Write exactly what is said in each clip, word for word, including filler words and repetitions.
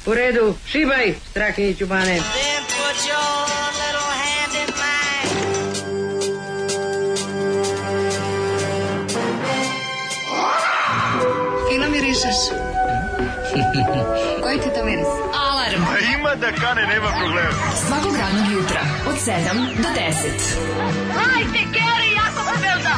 U redu, šibaj, Strahinjiću bane. Then put your little hand in mine. Fino mirišeš. Koji ti to miris? Alarm. A ima da kane, nema problema. Svakog radnog jutra, od sedam do deset. Hajde, Geri, jako se velda.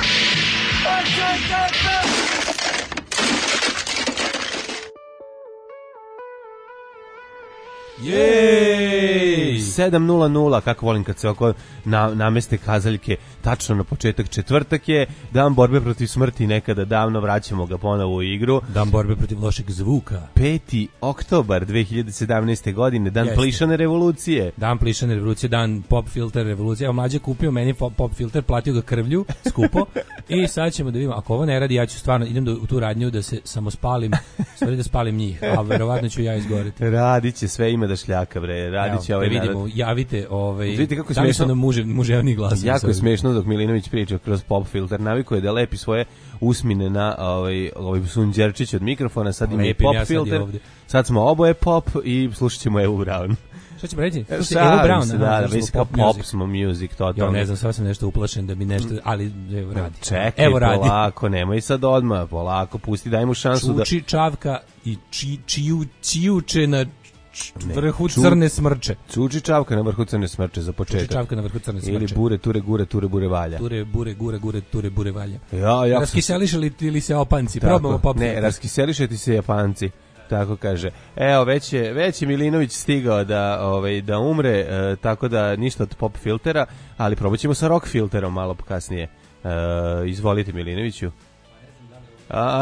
Jej! sedam nula nula, kako volim kad se oko na, nameste kazaljke tačno na početak. Četvrtak je dan borbe protiv smrti, nekada davno, vraćamo ga ponovo u igru. Dan borbe protiv lošeg zvuka. peti oktobar dve hiljade sedamnaeste. godine, dan Jeste. plišane revolucije. Dan plišane revolucije, dan pop filter revolucije. Evo, mlađe kupio meni pop, pop filter, platio ga krvlju, skupo. I sad ćemo da vidimo, ako ovo ne radi, ja ću stvarno, idem do, u tu radnju da se samo spalim, stvari da spalim njih, a verovatno ću ja izgoreti. Radit će, sve ima da šljaka, bre. Radit će Evo, ovaj da vidimo, narod. javite, ovaj, Vidite kako je da li su smešno? nam muže, muževni glas. Jako je smešno dok Milinović priča kroz pop filter. Navikuje da lepi svoje usmine na ovaj, ovaj sunđerčić od mikrofona. Sad ima i Lepim pop ja sad i filter. ovdje. Sad smo oboje pop i slušat ćemo Evu Brown. Šta ćemo reći? Evo, Slušaj, Evo šalim Brown, se, aha, da, da, zašto mislim smo kao pop music. smo music, totalno. Ja ne znam, sad sam nešto uplašen da bi nešto, ali evo radi. Čekaj, Evo radi. polako, nemoj sad odmah, polako, pusti, daj mu šansu da... Čuči čavka i či, čiju, čijuče na č- Ne, vrhu ču- crne smrče. Čuči čavka na vrhu crne smrče za Čuči početak. čavka na vrhu crne smrče. Ili bure, ture, gure, ture, bure, valja. Ture, bure, gure, gure, ture, bure, valja. Ja, ja sam... Raskiseliše li, ili se opanci? Tako, Probamo pop. ne, raskiseliše ti se Japanci. Tako kaže. Evo, već je, već je Milinović stigao da, ovaj, da umre, e, tako da ništa od pop filtera, ali probat ćemo sa rock filterom malo kasnije. E, izvolite, Milinoviću. A,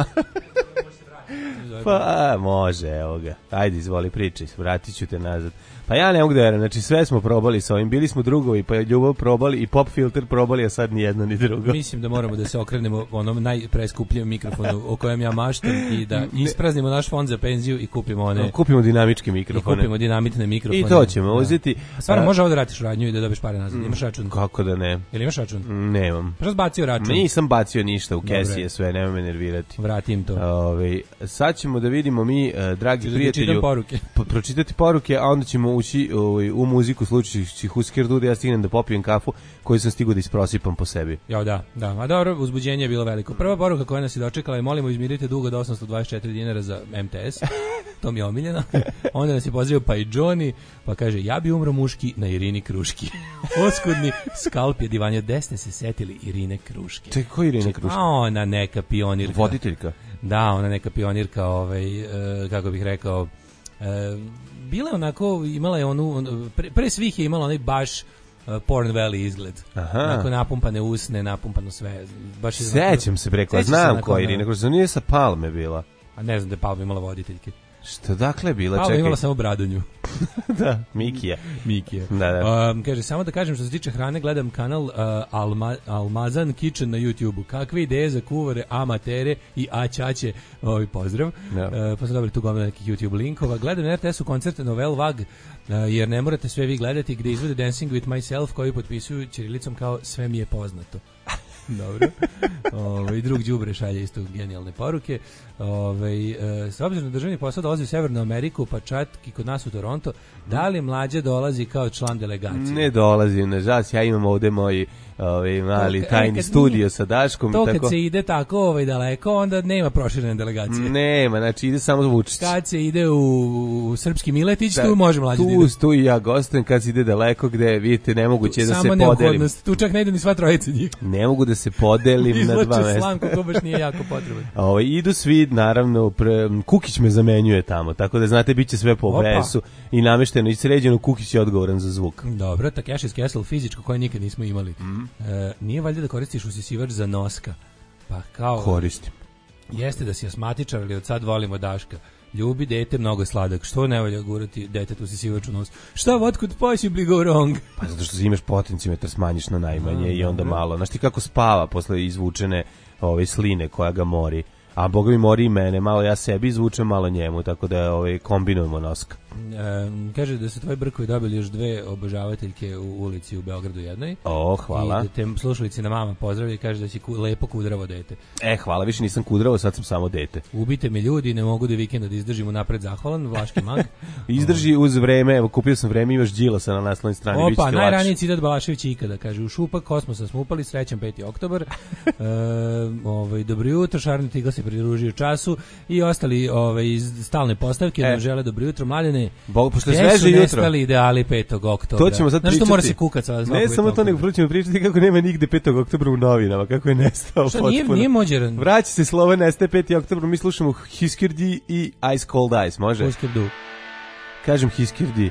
pa, a, može, evo ga. Ajde, izvoli, pričaj, vratit ću te nazad. Pa ja ne mogu da verujem, znači sve smo probali sa ovim, bili smo drugovi, pa je ljubav probali i pop filter probali, a sad ni jedno ni drugo. Mislim da moramo da se okrenemo onom najpreskupljijem mikrofonu o kojem ja maštam i da ispraznimo naš fond za penziju i kupimo one... Kupimo dinamičke I mikrofone. kupimo dinamitne mikrofone. I to ćemo Da. uzeti. A stvarno A, može ovo da ratiš u radnju i da dobiješ pare nazad. Imaš račun? Kako da ne? Jel imaš račun? Nemam. Pa što zbacio račun? Nisam bacio ništa u Dobre. kesi, je sve, nema me nervirati. Vratim to. Ove, sad ćemo da vidimo mi, uh, dragi Ćeš da ti prijatelju, čitam poruke. po- pročitati poruke, a onda ćemo ući ovaj, u muziku slučajući Husker Du, da ja stignem da popijem kafu koju sam stigao da isprosipam po sebi. Ja, da, da. A dobro, uzbuđenje je bilo veliko. Prva poruka koja nas je dočekala je: molimo izmirite dug od osamsto dvadeset četiri dinara za M T S. To mi je omiljeno. Onda nas je pozivio pa i Johnny, pa kaže: ja bi umro muški na Irini Kruški. Oskudni skalp je divanja. Gde ste se setili Irine Kruške? Čekaj, ko je Irina Kruška? A ona neka pionirka. Voditeljka. Da, ona neka pionirka, ovaj, e, kako bih rekao, e, bila je onako, imala je onu, on- pre, pre svih je imala onaj baš uh, Porn Valley izgled. Aha. Onako napumpane usne, napumpano sve. Baš je Sećam se preko, Sećam se znam onako, ko je da. Irina Kruška, nije sa Palme bila. A ne znam da je Palma imala voditeljke. Što dakle je bila, Palma čekaj. imala samo Bradonju. Da, Mikija. Mikija. Da, da. Um, kaže, samo da kažem što se tiče hrane, gledam kanal uh, Alma, Almazan Kitchen na YouTubeu. Kakve ideje za kuvare, amatere i aćaće. Ovaj pozdrav. Da. Uh, pa sam dobili tu gomilu nekih YouTube linkova. Gledam na R T S-u koncerte Novel Vag, uh, jer ne morate sve vi gledati, gde izvode Dancing with Myself, koji potpisuju ćirilicom kao sve mi je poznato. Dobro. Ove, i drug đubre šalje isto genijalne poruke. Ove, e, s obzirom na državni posao dolazi u Severnu Ameriku, pa čak i kod nas u Toronto, da li mlađe dolazi kao član delegacije? Ne dolazim, nažalost, ja imam ovde moj ovaj, mali To- e, tajni kad studio nije- sa Daškom. To i kad tako. se ide tako ovaj, daleko, onda nema proširene delegacije. Nema, znači ide samo Vučić. Kad se ide u, u srpski Miletić, Da, tu može mlađe da Tu, ide. tu i ja gostujem, kad se ide daleko, gde vidite, nemoguće da se Samo podelim. neophodnost, tu čak ne ide ni sva trojica njih. Ne mogu da se podelim na dva Izlače mesta. slamku, to baš nije jako potrebno. Ovaj, idu svi, naravno, pre, Kukić me zamenjuje tamo, tako da znate, bit će sve po Opa. vresu i namešteno i sređeno, Kukić je odgovoran za zvuk. Dobro, Takeshi's Castle fizičko koje nikad nismo imali. E, nije valjda da koristiš usisivač za noska? Pa kao... Koristim. Jeste da si asmatičar, ali od sad volimo Daška. Ljubi dete, mnogo je sladak. Što ne valja gurati detetu usisivač u nos? Šta, what could possibly go wrong? Pa zato što imaš potencimetar, smanjiš na najmanje A, i onda dobro. malo. Znaš ti kako spava posle izvučene ove sline koja ga mori. A Boga mi mori i mene, malo ja sebi izvučem, malo njemu, tako da ovaj, kombinujemo noska. Um, kaže da su tvoji brkovi dobili još dve obožavateljke u ulici u Beogradu jednoj. O, hvala. I da te slušalici na mama pozdravlja i kaže da si ku, lepo kudravo dete. E, hvala, više nisam kudravo, sad sam samo dete. Ubite me ljudi, ne mogu do vikenda da izdržim unapred zahvalan, Vlaški mag. Izdrži uz vreme, evo kupio sam vreme, imaš Đilasa na naslovnoj strani. Opa, najraniji citat Balašević ikada, kaže, u šupak kosmosa smo upali, srećan peti oktobar. e, ovaj, dobro jutro, Šarni Tigla se pridružio času i ostali ovaj, iz stalne postavke e. nam žele dobro jutro, Mladene. Bog, pošto je sveže jutro. Gde su nestali ideali petog oktobra? To ćemo sad pričati. Znaš što mora se kukat sad? Ne, samo to nego ćemo pričati kako nema nigde petog oktobra u novinama, kako je nestao što, potpuno. Nije, nije mođeran. Vraća se slovo, nestaje peti oktobar, mi slušamo Hiskirdi i Ice Cold Ice, može? Hiskirdu. Kažem Hiskirdi.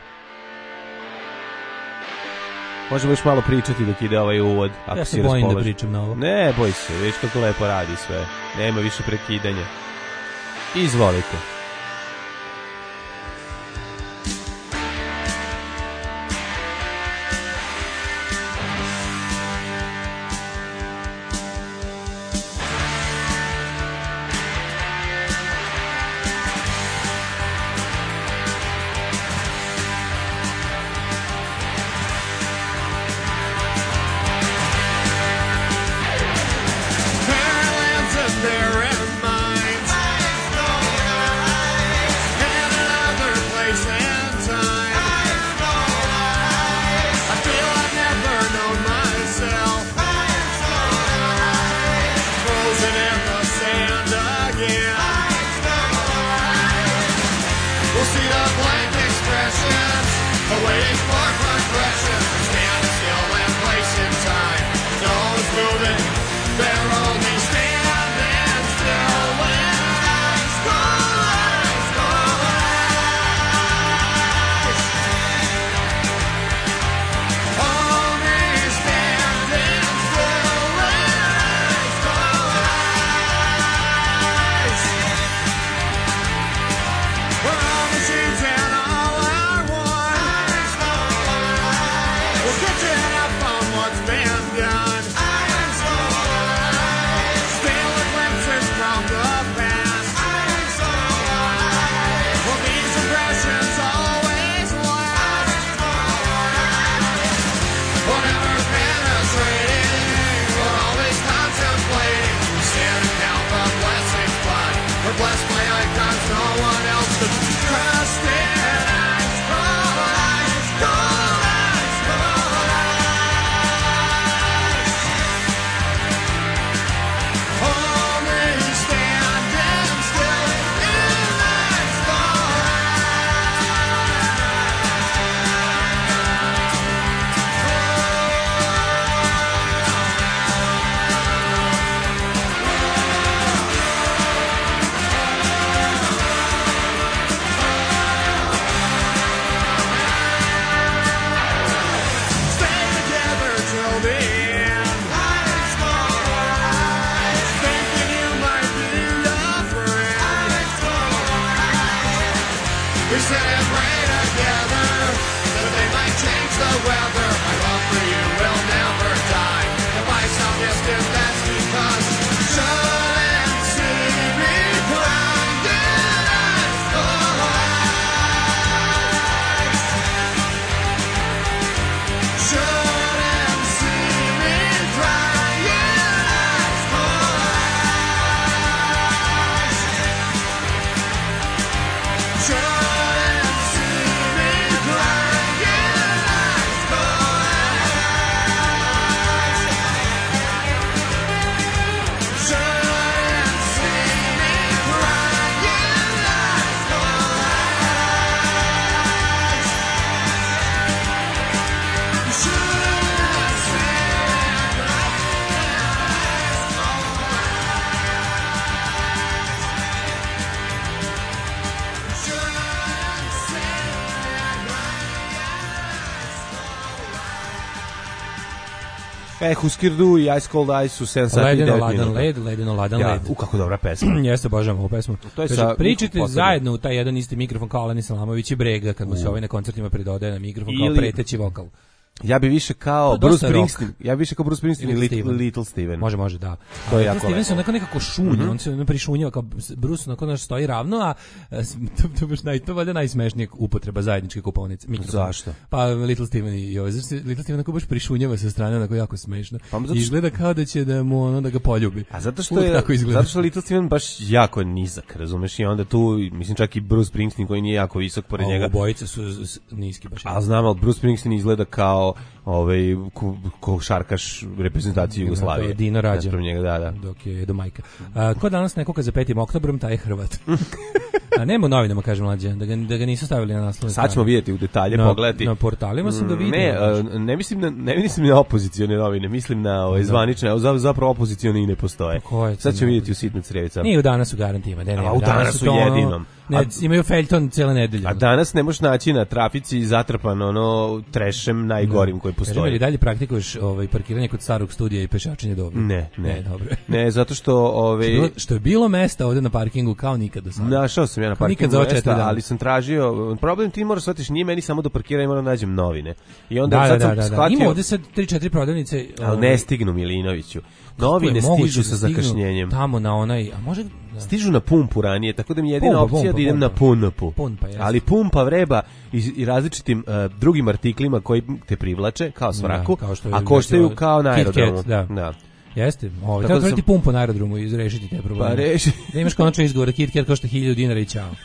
Možemo još malo pričati dok ide ovaj uvod. Ako ja se bojim da pričam na ovo. Ne, boj se, vidiš kako lepo radi sve. Nema više prekidanja. Izvolite. E, Huskirdu i Ice Cold Ice su sedam sati i devet minuta. Ledeno ladan led, ledeno ladan ja, led. U, kako dobra pesma. Jeste, obožavam ovu pesmu. To je Kaže, sa pričajte zajedno u taj jedan isti mikrofon kao Aleni Salamović i Brega kad mu se ovaj na koncertima pridodaje na mikrofon kao ili, preteći vokal. Ja bi više kao Pa, Bruce dosta Springsteen, ja bi više kao Bruce Springsteen i Little Little, Steven. Little Steven. Može, može, da. To je A jako Little Steven se lepo. onako nekako šunja, Mhm. on se ono prišunjava kao Bruce, onako naš stoji ravno, a a, s- to, to, baš naj, to valjda najsmešnije upotreba zajedničke kupovnice. mikrofona. Zašto? Pa Little Steven i ovaj, zašto se Little Steven onako baš prišunjava sa strane, onako jako smešno. Pa, zato što- I izgleda kao da će da mu ono da ga poljubi. A zato što Uvijek je, tako izgleda. zato što Little Steven baš jako nizak, razumeš, i onda tu, mislim, čak i Bruce Springsteen koji nije jako visok pored A njega. obojice su z- z- niski baš. A znam, ali Bruce Springsteen izgleda kao ovaj ko, ko šarkaš reprezentacije Jugoslavije. To je Dino Rađa. Naspram njega, da, da. Dok je do majka. A, ko danas nekoga za petim oktobrom, taj je Hrvat. A nema u novinama, kaže mlađe, da ga, da ga nisu stavili na naslovne Sad ćemo strane. vidjeti u detalje, na, pogledati. Na portalima sam ga Mm, vidio. Ne, a, ne mislim na ne mislim na opozicione novine, mislim na ove zvanične, a za- zapravo opozicione i ne postoje. Ko je to Sad ćemo ne vidjeti u sitne crevica. Nije u danas u garantima. Ne, ne, A u Danasu to ono- jedinom. Ne, A- imaju feljton cijele nedelje. A danas ne možeš naći na trafici zatrpan ono trešem najgorim koji Kaži mi, postoji. li dalje praktikuješ ovaj, parkiranje kod starog studija i pešačenje dobro? Ne, ne. Ne, dobro. Ne, zato što ove Bilo- što je bilo mesta ovde na parkingu kao nikad do sada. našao sam ja na Kao nikad parkingu za ova četiri mesta, dana. ali sam tražio, problem ti moraš shvatiš, nije meni samo da parkiram i moram da nađem novine. I onda Da, da, sad da, sam da, da. shvatio, Ima ovde sad tri četiri prodavnice. ali ovaj, ne stignu Milinoviću. kako Novine je moguće stižu da sa stignu zakašnjenjem. Tamo na onaj, a može da, Stižu na pumpu ranije, tako da mi je jedina Pumpa, opcija pumpa, da idem pumpa. na punpu. Pumpa, jeste. Ali pumpa vreba i, i različitim uh, drugim artiklima koji te privlače, kao svraku, Da, kao što je a koštaju recimo kao na Kit Kat, aerodromu. da. da. Jeste, ovaj Tako treba da otvoriti sam- pumpu na aerodromu i rešiti te probleme. Pa reši. Da imaš konačno izgovor, Kit Kat košta hiljadu dinara i ćao.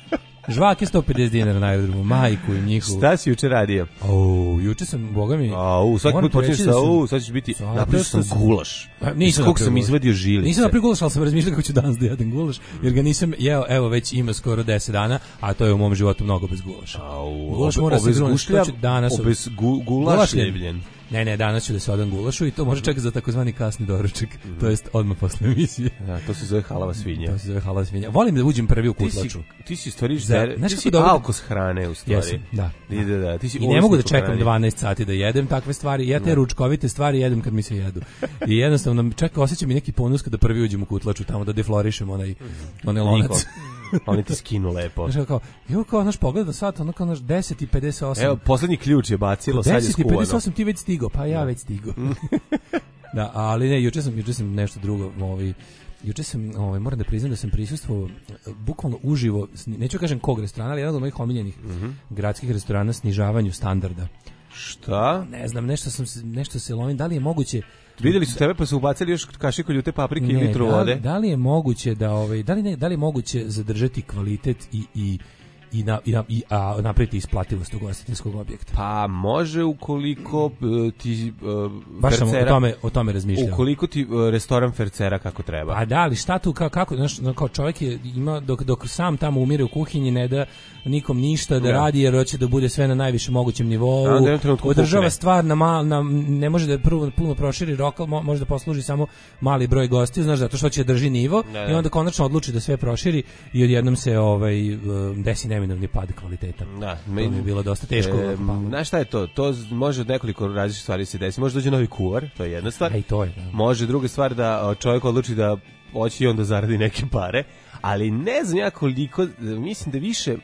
Žvake sto pedeset dinara na aerodromu, majku i njihovu. Šta si juče radio? O, juče sam, boga mi... A, u, svaki moram put ti počneš reći sa, da sam- u, sad ćeš biti, Zato napravio što sam sam- gulaš. A, Iz nisam kog napravio sam gulaš. izvadio žilice. Nisam napravio gulaš, ali sam razmišljao kako ću danas da jedem gulaš, jer ga nisam jeo, evo, već ima skoro deset dana, a to je u mom životu mnogo bez gulaša. Au, Gulaš obe- mora se gruniti, obezgušljav- to ću danas- obezgu- Gulašljen. gulašljevljen. Ne, ne, danas ću da se odam gulašu i to može čak za takozvani kasni doručak, to jest odmah posle emisije. Da, to se zove halava svinja. To se zove halal svinja. Volim da uđem prvi u Ti si, kutlaču. ti si u stvari Za- zer, znaš ti kako si dobro- alkos hrane u stvari. Jesam, da. Da, da, da. Ti si I ne mogu da ovisnik o čekam hrani. dvanaest sati da jedem takve stvari. Ja te ručkovite stvari jedem kad mi se jedu. I jednostavno čak osjećam i neki ponos kada prvi uđem u kutlaču tamo da deflorišem onaj onaj lonac. Niko. Oni ti skinu lepo. Znaš kao, jo kao naš pogled na sat, ono kao naš deset i pedeset osam. Evo, poslednji ključ je bacilo, sad je deset i pedeset skuvano. osam ti već stigo, pa ja već stigo. Da, ali ne, juče sam, juče sam nešto drugo, ovaj juče sam, ovaj moram da priznam da sam prisustvovao bukvalno uživo, sni- neću kažem kog restorana, ali jedan od mojih omiljenih gradskih restorana snižavanju standarda. Šta? Ne znam, nešto sam se- nešto se lovim, da li je moguće Videli su tebe pa su ubacili još kašiku ljute paprike i ne, litru da, li- vode. da li je moguće da ovaj da li ne, da li je moguće zadržati kvalitet i i i na, i, na, i a, napraviti isplativost ugostiteljskog objekta? Pa može ukoliko e, ti e, Baš sam o fercera, tome o tome razmišljao. ukoliko ti e, restoran fercera kako treba. A da, ali šta tu, kao, kako, znaš, no, kao čovjek je, ima, dok, dok sam tamo umire u kuhinji, ne da nikom ništa da Ja. radi, jer hoće da bude sve na najvišem mogućem nivou, A onda u jednom trenutku održava pukne. stvar na, mal, na ne može da prvo puno proširi rokal, mo, može da posluži samo mali broj gostiju, znaš, zato što će da drži nivo, Da, i da. onda konačno odluči da sve proširi i odjednom se ovaj, um, desi neminovni pad kvaliteta. Da, To mi je bilo dosta teško. E, znaš šta je to? To z- može od nekoliko različitih stvari se desi. Može dođe novi kuvar, to je jedna stvar. A i to je, da. Može druga stvar da o, čovjek odluči da hoće i onda zaradi neke pare, ali ne znam ja koliko, mislim da više, mm,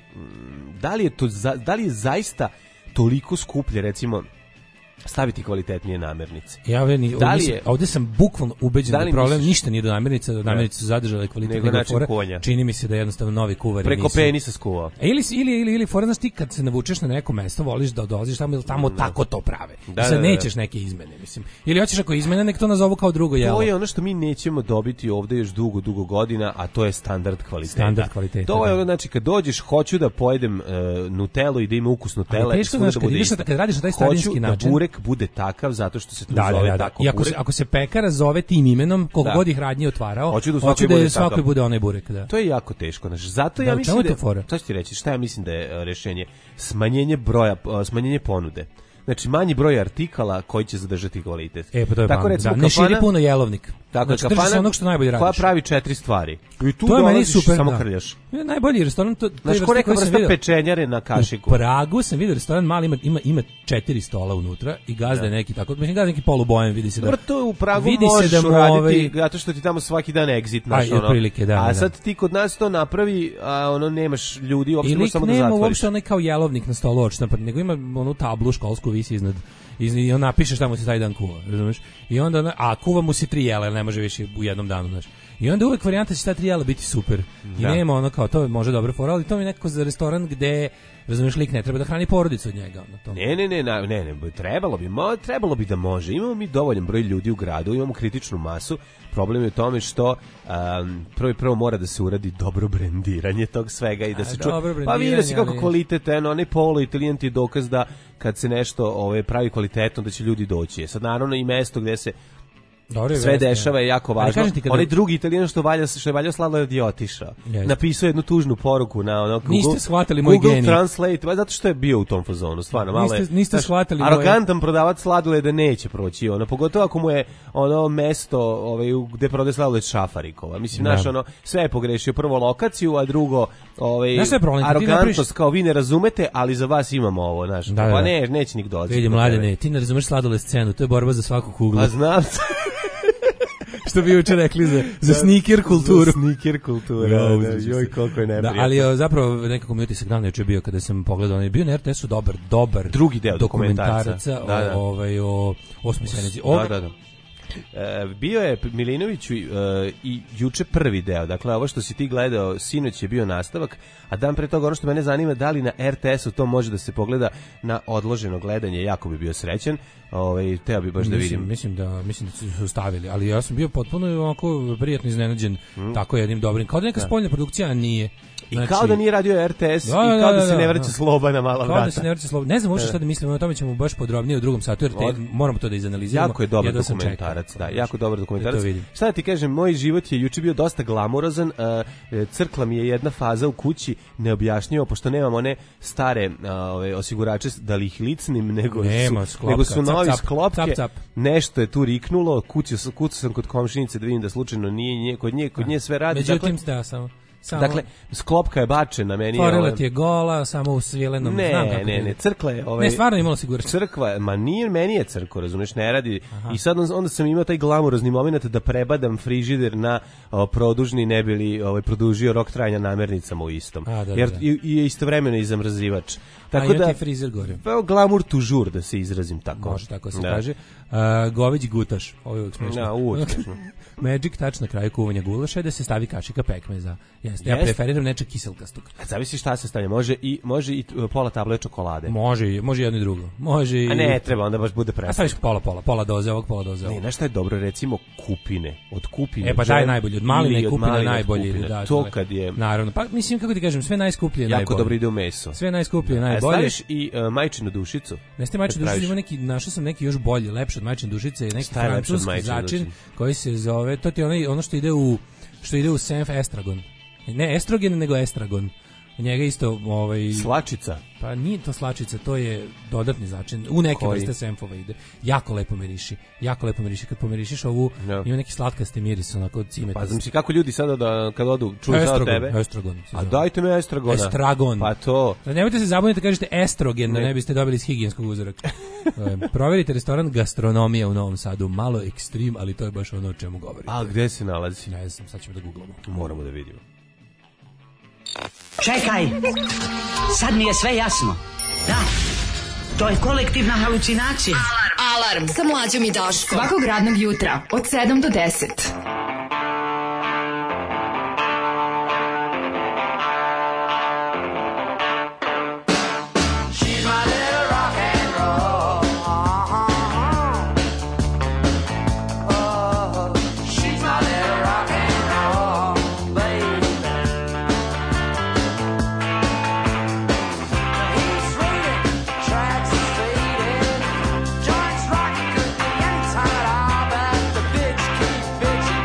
da li je to, za, da li je zaista toliko skuplje, recimo, staviti kvalitetnije namirnice. Ja ovdje, ni, Da ovdje, li sam, je- ovdje sam bukvalno ubeđen Da da, li je problem misliš- ništa nije do namirnica, da namirnice su zadržale kvalitet, Nego nego način fora- konja. čini mi se da jednostavno novi kuvari Preko nisu. penisa skuvao. A ili, si- ili, ili, ili fora, znaš ti kad se navučeš na neko mesto, voliš da dolaziš tamo, jer tamo tako to prave. Da, I sad da, da. nećeš neke izmene, mislim. Ili hoćeš ako izmene, nek to nazovu kao drugo jelo. To je ono što mi nećemo dobiti ovde još dugo, dugo godina, a to je standard kvaliteta. Standard kvaliteta, To je da. ono, znači, kad dođeš, hoću da pojedem uh, Nutellu i da ima ukus Nutelle. Ali teško, svuda znaš, da kad bude ideš na- isto. kad radiš na taj starinski Hoću način- da burek bude takav zato što se tu Da, da, zove da, da. tako I ako se, burek. ako se pekara zove tim imenom, koliko Da. god ih radnje otvarao, Hoću da u svakoj da bude je svakoj takav. bude onaj burek, da. To je jako teško, znači. Zato Da, ja u mislim čemu da je to fora? Šta ću ti reći? Šta ja mislim da je e, rešenje? Smanjenje broja, e, smanjenje ponude. Znači manji broj artikala koji će zadržati kvalitet. E, pa to je tako pametno, recimo da. Ne širi kafana- puno jelovnik. Tako znači, je drži se kafana onog što najbolje radiš. koja pravi četiri stvari. I tu To je meni dolaziš i super, samo da. krljaš. Je najbolji restoran, to, to je Znaš, ko vrsta neka koju sam vrsta vidio. pečenjare na kašiku. U Pragu sam vidio restoran mali, ima, ima, ima četiri stola unutra i gazda je neki tako, mislim gazda je neki polubojem, vidi se da. Dobro, to u Pragu vidi se možeš da mu, uraditi, ovaj- zato što ti tamo svaki dan exit, znaš, A, ono. otprilike, da, A da. sad ti kod nas to napravi, a ono nemaš ljudi, uopšte Ili možeš samo da nema zatvoriš. uopšte onaj kao jelovnik na stolu očna, nego ima onu tablu školsku visi iznad I, i on napiše šta mu se taj dan kuva, razumeš? I onda, ona- a kuva mu se tri jela, jer ne može više u jednom danu, znaš. I onda uvek varijanta će ta tri jela biti super. I Da. nema ono kao, to je može dobro fora, ali to mi je nekako za restoran gde, razumeš, lik ne treba da hrani porodicu od njega. Ono, to. Ne, ne, ne, na- ne, ne, trebalo bi, mo, trebalo bi da može. Imamo mi dovoljan broj ljudi u gradu, imamo kritičnu masu. Problem je u tome što um, prvo i prvo mora da se uradi dobro brendiranje tog svega i da A, se dobro čuje. Pa vidi da se brendiranje, kako ali- kvalitet, eno, onaj polo italijan ti je dokaz da kad se nešto ove, pravi kvalitetno da će ljudi doći. Sad naravno i mesto gde se Dobro je sve vest, dešava je jako Ali važno. kažem ti kada- Onaj drugi Italijan što valja što je valjao sladoled je otišao. Jeste. Napisao jednu tužnu poruku na ono Google. Niste shvatili moj Google genij. Translate, pa zato što je bio u tom fazonu, stvarno malo je. Niste- niste znaš, shvatili moj- arogantan prodavac sladoleda neće proći, ono pogotovo ako mu je ono mesto, ovaj u- gde prodaje sladoled Šafarikova. Mislim Da. naš ono sve je pogrešio, prvo lokaciju, a drugo ovaj Znaš šta je problem? Kad ti arogantnost napraviš- kao vi ne razumete, ali za vas imamo ovo, znaš. Da, da, Pa da. ne, neće nik dolaziti. Vidi, do mladene, tebe. ti ne razumeš sladoled scenu, to je borba za svaku kuglu. Pa znam. Što bi juče rekli za, za sneaker kulturu. Za sneaker kulturu. Da, Da, uzdiže se. joj, koliko je Da, neprijatno. ali o, zapravo nekako mi utisak dan juče bio kada sam pogledao, on je bio na er te esu dobar, dobar Drugi deo dokumentaraca dokumentarca. o, Da, da. ovaj, o osmoj sednici. Da, da, da. E, bio je Milinoviću e, i juče prvi deo, dakle ovo što si ti gledao sinoć je bio nastavak, a dan pre toga ono što mene zanima da li na er te esu to može da se pogleda na odloženo gledanje, jako bi bio srećan, ovaj, teo bi baš da Mislim, vidim. mislim da mislim da su se stavili, ali ja sam bio potpuno onako prijatno iznenađen tako jednim dobrim. Kao da neka spoljna produkcija, a nije. I kao da nije radio er te es Da, i kao da, da, da, se ne da, vraća da. sloba na mala Kao vrata. da se ne vrti slovo. Ne znam uopšte šta da mislim, o tome ćemo baš podrobnije u drugom satu, jer te, Od- moramo to da izanaliziramo. Jako je dobar Jedva sam dokumentarac, čekao. da, jako dobar dokumentarac. Da to vidim. Šta da ti kažem, moj život je juče bio dosta glamurozan, uh, crkla mi je jedna faza u kući, neobjašnjivo, pošto nemam one stare uh, ove, osigurače da li ih licnim, nego Nema, su, sklopka, nego su cap, novi cap, sklopke, cap, cap. nešto je tu riknulo, kucao sam, kucao sam kod komšinice da vidim da slučajno nije nje, kod nje, kod nje sve radi. Međutim, dakle, da, samo... samo dakle, sklopka je bačena meni. Forela ovaj, ti je gola, samo u svilenom. ne, znam kako ne, ide. ne, crkla je ovaj, Ne, stvarno imalo sigurno. crkva, ma nije, meni je crko, razumeš, ne radi. I sad on- onda sam imao taj glamurozni moment da prebadam frižider na o, produžni, ne bi li ovaj, produžio rok trajanja namernicama u istom. A, da, da, Jer da. i, i je istovremeno i zamrzivač. Tako Tako A ima da, ti frizer gore. pa, glamour toujours, da se izrazim tako. Može tako se Da. kaže. Uh, Gović gutaš, ovo je uvijek smiješno. Da, uvijek smiješno. Magic touch na kraju kuvanja gulaša je da se stavi kašika pekmeza. Jeste, ja Jeste. preferiram nečeg kiselkastog. A zavisi šta se stavlja, može i, može i uh, pola table čokolade. Može, može jedno i drugo. Može i... A ne, treba, onda baš bude A presno. staviš pola, pola, pola doze ovog, pola doze Ne, ovog. znaš šta je dobro, recimo kupine, od kupine. E pa taj džem najbolji, od maline ili i od kupine maline od najbolji. kupine. Da, to je- kad je Naravno, pa mislim, kako ti kažem, sve najskuplje je jako najbolje. dobro ide u meso. Sve najskuplje je A najbolje. staviš i uh, majčinu dušicu. Ne ste majčine Kad dušice, praviš. ima neki, našao sam neki još bolji, lepši od majčine dušice, neki Šta je lepše od francuski majčine začin dušice? koji se zove, to ti je onaj, ono što ide u što ide u senf estragon. Ne estrogen, nego estragon. Njega isto, ovaj, Slačica. pa nije to slačica, to je dodatni začin. U neke Koji? vrste senfova ide. Jako lepo miriši. Jako lepo miriši. Kad pomirišiš ovu, Ja. ima neki slatkasti miris, onako cimeta. Pa znam si kako ljudi sada da kad odu čuju sada Estragon, tebe. estragon. se A zove. dajte mi estragona. Estragon. Pa to. Da nemojte se zabuniti da kažete estrogen, da Ne. ne biste dobili iz higijenskog uzoraka. E, Proverite restoran Gastronomija u Novom Sadu, malo ekstrem, ali to je baš ono o čemu govorite. A gde se nalazi? Ne znam, sad ćemo da googlamo. Moramo da vidimo. Čekaj, sad mi je sve jasno. Da, to je kolektivna halucinacija. Alarm sa mlađom i Daškom. Svakog radnog jutra od sedam do deset. She's my little rock and roll. Oh, she's my little rock and roll, baby. He's reading, tracks is fading, joints rocking, could be any time at all, but the bitch keep bitching.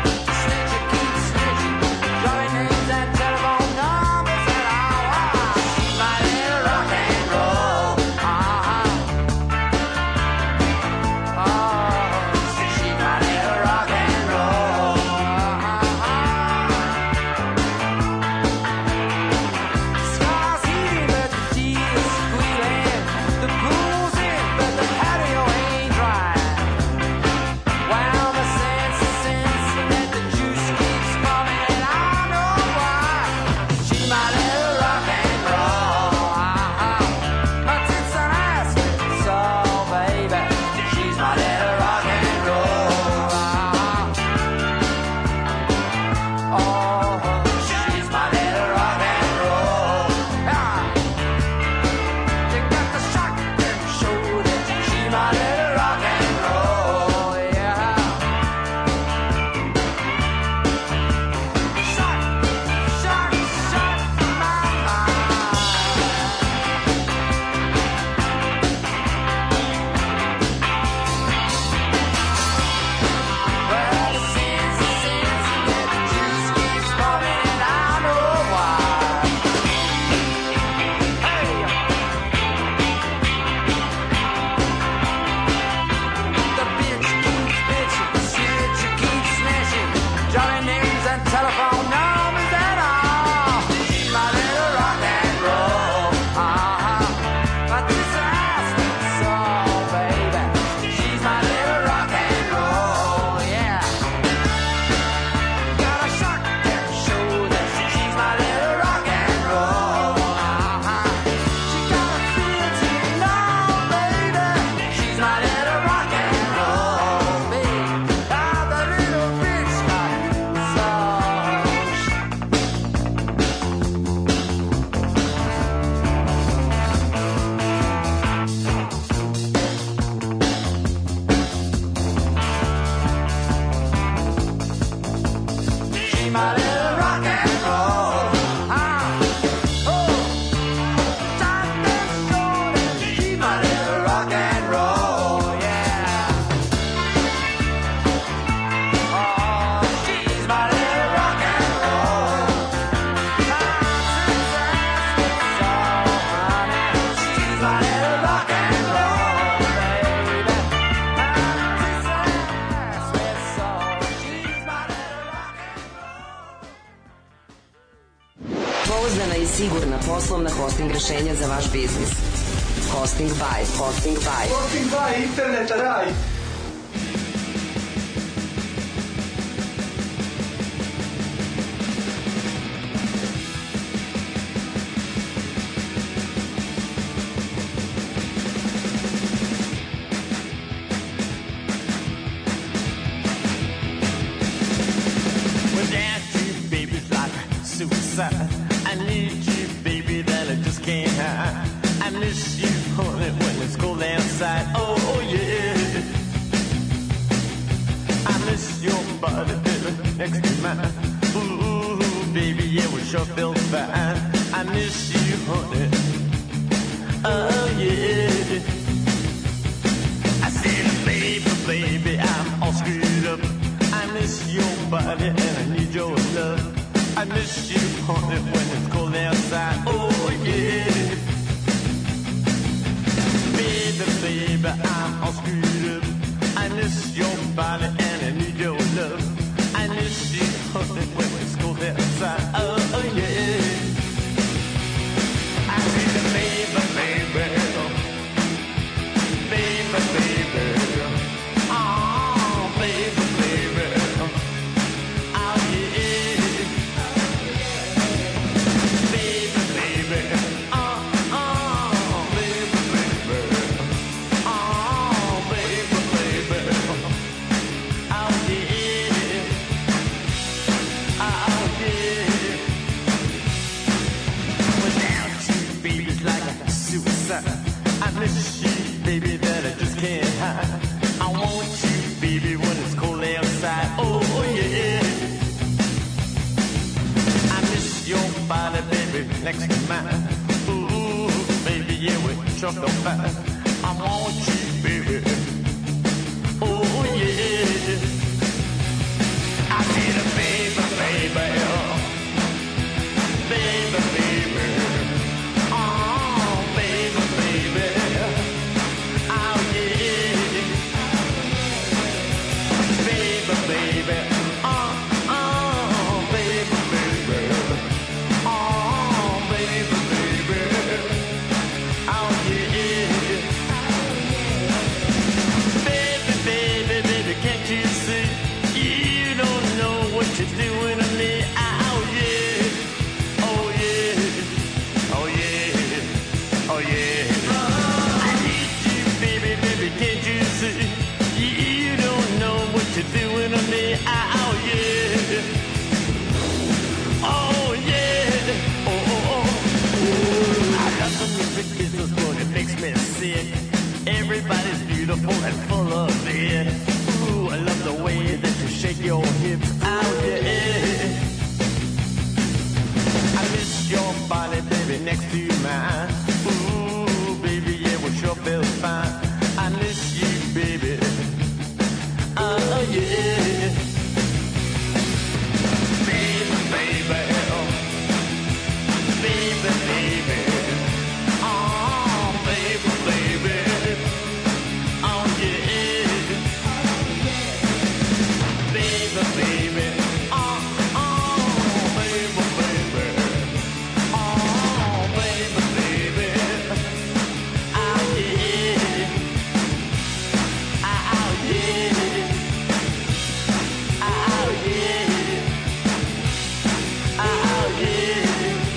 poslovna hosting rešenja za vaš biznis. Hosting by. Hosting by. Hosting by. Internet raj. I need you, baby, that I just can't hide. I miss you, honey, when it's cold outside. Oh, oh yeah. I miss your body, baby, next to mine. Ooh, baby, yeah, we sure feel fine. I miss you, honey. Oh yeah. I said, baby, baby, I'm all screwed up. I miss your body and I need your love. I miss you, honey, when it's cold outside. Oh, yeah. Baby, baby, I'm all screwed up. I miss your body and I need your love. I miss you, honey, when it's cold outside. Oh, oh yeah. I said, baby, baby. Baby, baby. Oh, baby, baby. Oh, yeah. I miss you, baby, that I just can't hide. I want you, baby, when it's cold outside. Oh, yeah. I miss your body, baby, next to mine. Ooh, baby, yeah, we sure feel fine. I want you, baby. Oh, yeah. I need a baby, baby. Baby, baby. Everybody's beautiful and full of it. Ooh, I love the way that you shake your hips out there. I miss your body, baby, next to mine. Ooh, baby, yeah, we sure feel fine. I miss you, baby. Oh, yeah. Baby, baby. Baby, baby. Oh, baby, baby. Baby, oh, oh, baby, baby, oh, baby, baby, oh, yeah, oh, yeah, oh, yeah, oh, yeah.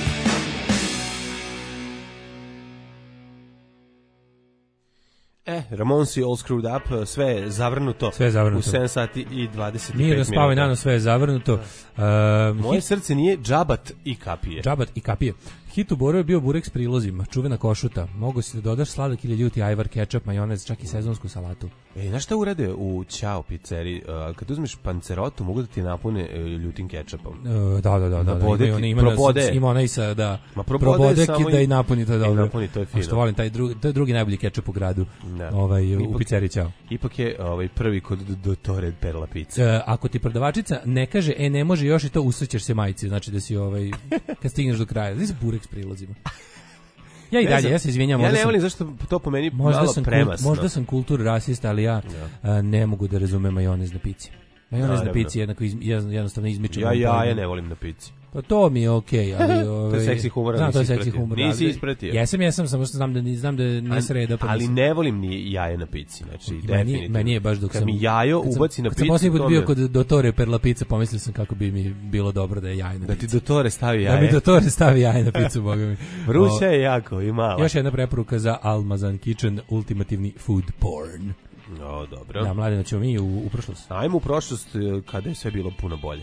E, Ramonsi All Screwed Up, sve je zavrnuto, sve je zavrnuto. U sedam sati i dvadeset pet Mirno spavaj nano, sve je zavrnuto. Uh, Moje hit... srce nije džabat i kapije. Džabat i kapije. Hit u Boru je bio burek s prilozima, čuvena košuta. Mogu si da dodaš sladak ili ljuti ajvar, kečap, majonez, čak i sezonsku salatu. E, znaš šta urade u Ćao pizzeri? Uh, kad uzmeš pancerotu, mogu da ti napune uh, ljutim kečapom. Uh, da, da, da. da, da ima, ima, probode. Ima onaj sa, da, Ma probode, probode samo da i napuni, to je dobro. Napuni, to je fino. A što volim, taj drugi, to je drugi najbolji kečap u gradu, da. ovaj, u ipak, pizzeri Ćao. Ipak je ovaj, prvi kod Dottore Perla pizza. Uh, ako ti prodavačica ne kaže, e, ne može još i to, usrećeš se majici, znači da si ovaj, kad stigneš do kraja. Znači burek s prilozima. Ja i dalje, znam, ja se izvinjam. Ja ne volim zašto to po meni malo premasno. Kult, možda sam kultur rasista, ali ja a, ne mogu da razumem majonez na pici. Majonez na pici jednako iz, jednostavno izmičem. Ja, ja, ja ne volim na pici. Pa to mi je okej, okay, ali ovaj to je seksi humor, znam, to je seksi humor. Nisi ispratio. Jesam, jesam, samo što znam da ni znam da nije sreda, pa ali nisam. ne volim ni jaje na pici, znači meni, definitivno. meni je baš dok kad sam mi jajo kad sam, ubaci na picu. Kad sam posljednji put bio me... kod Dottore per la pizza, pomislio sam kako bi mi bilo dobro da je jaje na pici. Da ti Dottore stavi jaje. Da mi Dottore stavi jaje na picu, boga mi. Vruća je jako i mala. Još jedna preporuka za Almazan Kitchen, ultimativni food porn. No, dobro. Da, mladeno, ćemo mi u, u prošlost. Ajmo u prošlost kada je sve bilo puno bolje.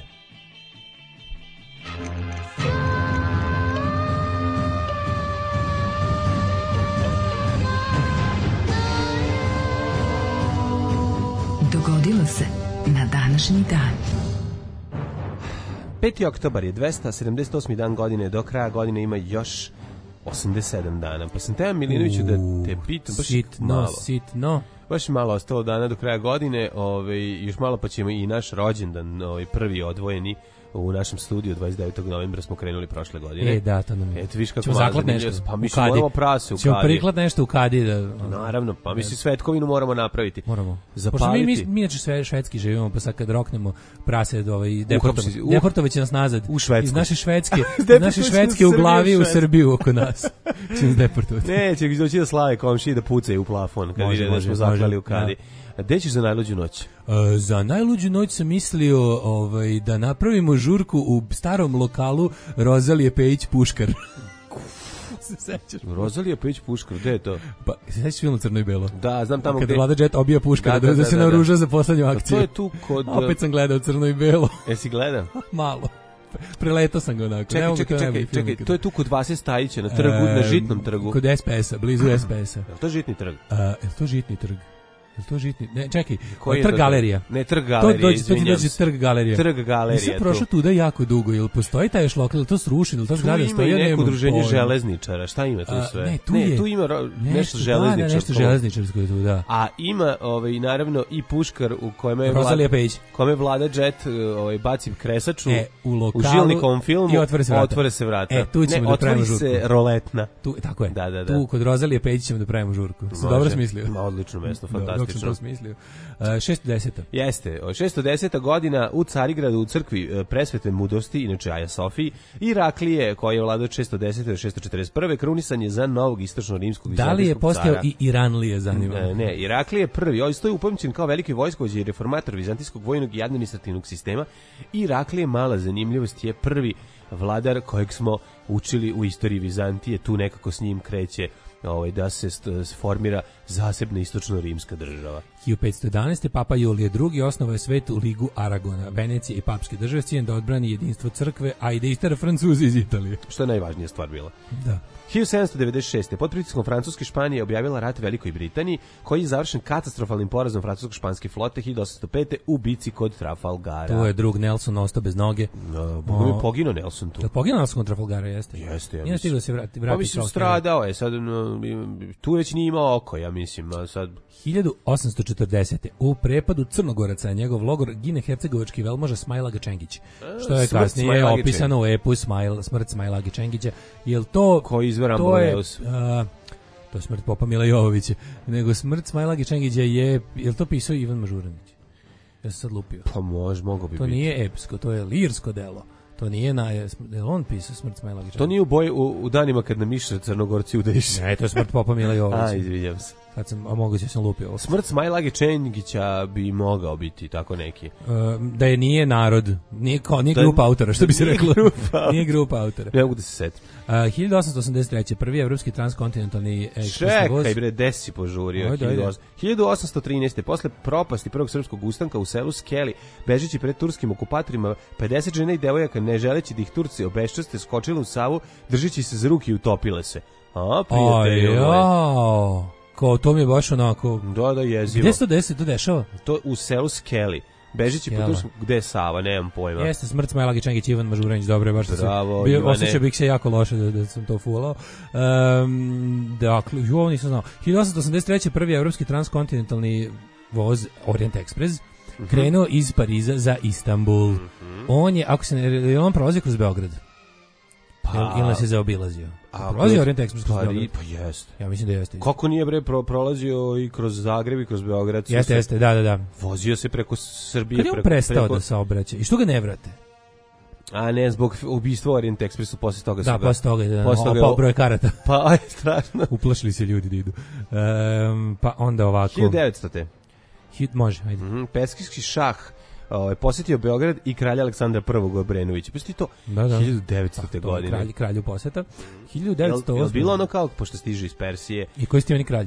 Dogodilo se na današnji dan. peti oktobar je dvesta sedamdeset osmi dan godine, do kraja godine ima još osamdeset sedam dana. Pa sam teo Milinoviću da te pitam, baš sitno, malo. Sitno, Baš malo ostalo dana do kraja godine, ovaj, još malo pa ćemo i naš rođendan, ovaj, prvi odvojeni u našem studiju dvadeset devetog novembra smo krenuli prošle godine. E, da, to nam je. Eto, viš kako ćemo zaklad nešto pa mi se moramo prase u Ćemo kadi. priklad nešto u kadi. Da, naravno, pa mi se svetkovinu moramo napraviti. Moramo. Zapaliti. Pošto mi, mi, mi inače sve švedski živimo, pa sad kad roknemo prase, ovaj, deportovaće uh, deportovaće nas nazad. U Švedsku. Iz naše Švedske, iz naše Švedske u glavi u Srbiju oko nas. Će nas deportovati. Ne, će doći da slave komšije da pucaju u plafon, kad može, vide da smo zaklali u kadi. A gde ćeš za najluđu noć? Uh, za najluđu noć sam mislio ovaj, da napravimo žurku u starom lokalu Rozalije Pejić Puškar. Se sećaš? Rozalija Pejić Puškar, gde je to? Pa, se sećaš film Crno i belo? Da, znam tamo kada gde. Kada Vlada Jet obija Puškara, da, da, da, da se da, naoruža da. za poslednju akciju. A to je tu kod... Opet sam gledao Crno i belo. Jesi gledao? Malo. Preletao sam ga onako. Čekaj, čekaj, čekaj, čekaj, to je tu kod Vase Stajića, na trgu, e, na Žitnom trgu. Kod es pe es-a, blizu es pe es-a. Je li to Žitni trg? Uh, je li to Žitni trg? Je to Žitni? Ne, čekaj, koji trg galerija. Ne, trg galerija, to dođe, to ti dođe trg galerija. Trg galerija. Nisam prošao tuda jako dugo, jel postoji taj još lokal, to srušeno, ili to zgrada stoji, ja nema. Tu ima i neko udruženje pojma. železničara, šta ima tu sve? A, ne, tu, ne, je, tu ima ro, nešto, nešto železničarsko. Da, nešto železničarsko je tu, da. A ima ovaj, naravno i Puškar u kojem je Rozalija Pejić. Kome Vlada Jet ovaj, baci kresaču e, u, lokalu, u Žilnikovom filmu i otvore se vrata. Otvore se vrata. E, tu ćemo ne, da pravimo žurku. Otvori se roletna. Tu, tako je. Da, da, da. Tu kod Rozalije Pejić ćemo da pravimo žurku. Sam dobro smislio. Ma, odlično mesto, fantastično. Dok sam to smislio. Uh, šesto deseta. Jeste, šesto deseta godina u Carigradu u crkvi Presvete mudrosti, inače Aja Sofiji, Iraklije, koji je vladao od šesto desete do šesto četrdeset prve krunisan je za novog istočno-rimskog vizantijskog cara. Da li je postao i Iranlije, zanima? Ne, ne, Iraklije prvi, on stoji upamćen kao veliki vojskovođa i reformator vizantijskog vojnog i administrativnog sistema. Iraklije, mala zanimljivost, je prvi vladar kojeg smo učili u istoriji Vizantije, tu nekako s njim kreće ovaj, da se formira zasebna istočno-rimska država. hiljadu petsto jedanaeste. Papa Julije drugi. osnovao je Svetu ligu Aragona, Venecije i papske države s ciljem da odbrani jedinstvo crkve, a i da istera Francuzi iz Italije. Što je najvažnija stvar bila. Da. hiljadu sedamsto devedeset šeste. pod pritiskom Francuske Španije objavila rat Velikoj Britaniji, koji je završen katastrofalnim porazom francusko-španske flote hiljadu osamsto pete u bici kod Trafalgara. Tu je drug Nelson ostao bez noge. No, Boga mi poginuo Nelson tu. Da poginuo Nelson kod Trafalgara, jeste? Jeste, ja Nije stigao da se vrati. Pa mislim, stradao je, sad no, tu već nije imao oko, ja mislim, a sad... hiljadu osamsto četrdesete. u prepadu Crnogoraca je njegov logor gine hercegovački velmoža Smajlaga Čengić, što je kasnije opisano u epu Smajl, Smrt Smajlage Čengića. Jel to... Koji izver to je, Amboneus? a, to je smrt Popa Mila Jovovića, nego Smrt Smajlage Čengića je... Jel to pisao Ivan Mažuranić? Ja sam sad lupio. Pa može, mogo bi to biti. To nije epsko, to je lirsko delo. To nije na... Je on pisao Smrt Smajlage Čengića? To nije u boji u, u danima kad nam miše Crnogorci udeš. Ne, to je Smrt Popa Mila Jovovića. A, izvinjam se. Sad sam, a moguće sam lupio. Smrt Smajlage Čengića bi mogao biti tako neki. Uh, da je nije narod, nije, kao, nije da, grupa autora, što bi se reklo. Grupa. Nije grupa autora. Ne mogu da se setim. Uh, hiljadu osamsto osamdeset treće. prvi evropski transkontinentalni ekspresni voz. Čekaj bre, desi požurio. Ajde, ajde. hiljadu osamsto trinaeste. Posle propasti prvog srpskog ustanka u selu Skeli, bežeći pred turskim okupatorima, pedeset žena i devojaka, ne želeći da ih Turci obeščaste, skočile u Savu, držeći se za ruke i utopile se. A, prijatelju. Ajao. Ko, to mi je baš onako... Da, da, jezivo. Gde se to desi, to dešava? To u selu Skeli. Bežići po Turskom, gde je Sava, nemam pojma. Jeste, Smrt Smajlage Čengić, Ivan Mažuranić, dobro je, baš da Bravo, se... Osjećao bih se jako loše da, da sam to fulao. Um, dakle, ovo nisam znao. hiljadu osamsto osamdeset treće. prvi evropski transkontinentalni voz Orient Express mm-hmm. krenuo iz Pariza za Istanbul. Mm-hmm. On je, ako se ne... On prolazi kroz Beograd. Pa, ili nas je zaobilazio? A, prolazio Orient Express kroz Beograd? Pa jeste. Ja mislim da jeste. Kako nije bre pro, prolazio i kroz Zagreb i kroz Beograd? Jeste, se, jeste, da, da, da. Vozio se preko Srbije. Kad je on preko, prestao preko... da saobraća? I što ga ne vrate? A ne, zbog ubistva u Orient Expressu, posle toga su Da, ga... posle toga, da, posle toga opao broj karata. Pa, aj, strašno. Uplašili se ljudi da idu. Um, pa onda ovako... hiljadu devetsto. Hit, može, ajde. Mm-hmm. Peskijski šah ovaj, posjetio Beograd i kralja Aleksandra prvog Obrenovića. Pa to da, da. hiljadu devetste. Pa, godine. Kralj, kralju poseta. hiljadu devetsto osme. Jel, jel bilo ono kao, pošto stiže iz Persije? I koji ste meni kralj?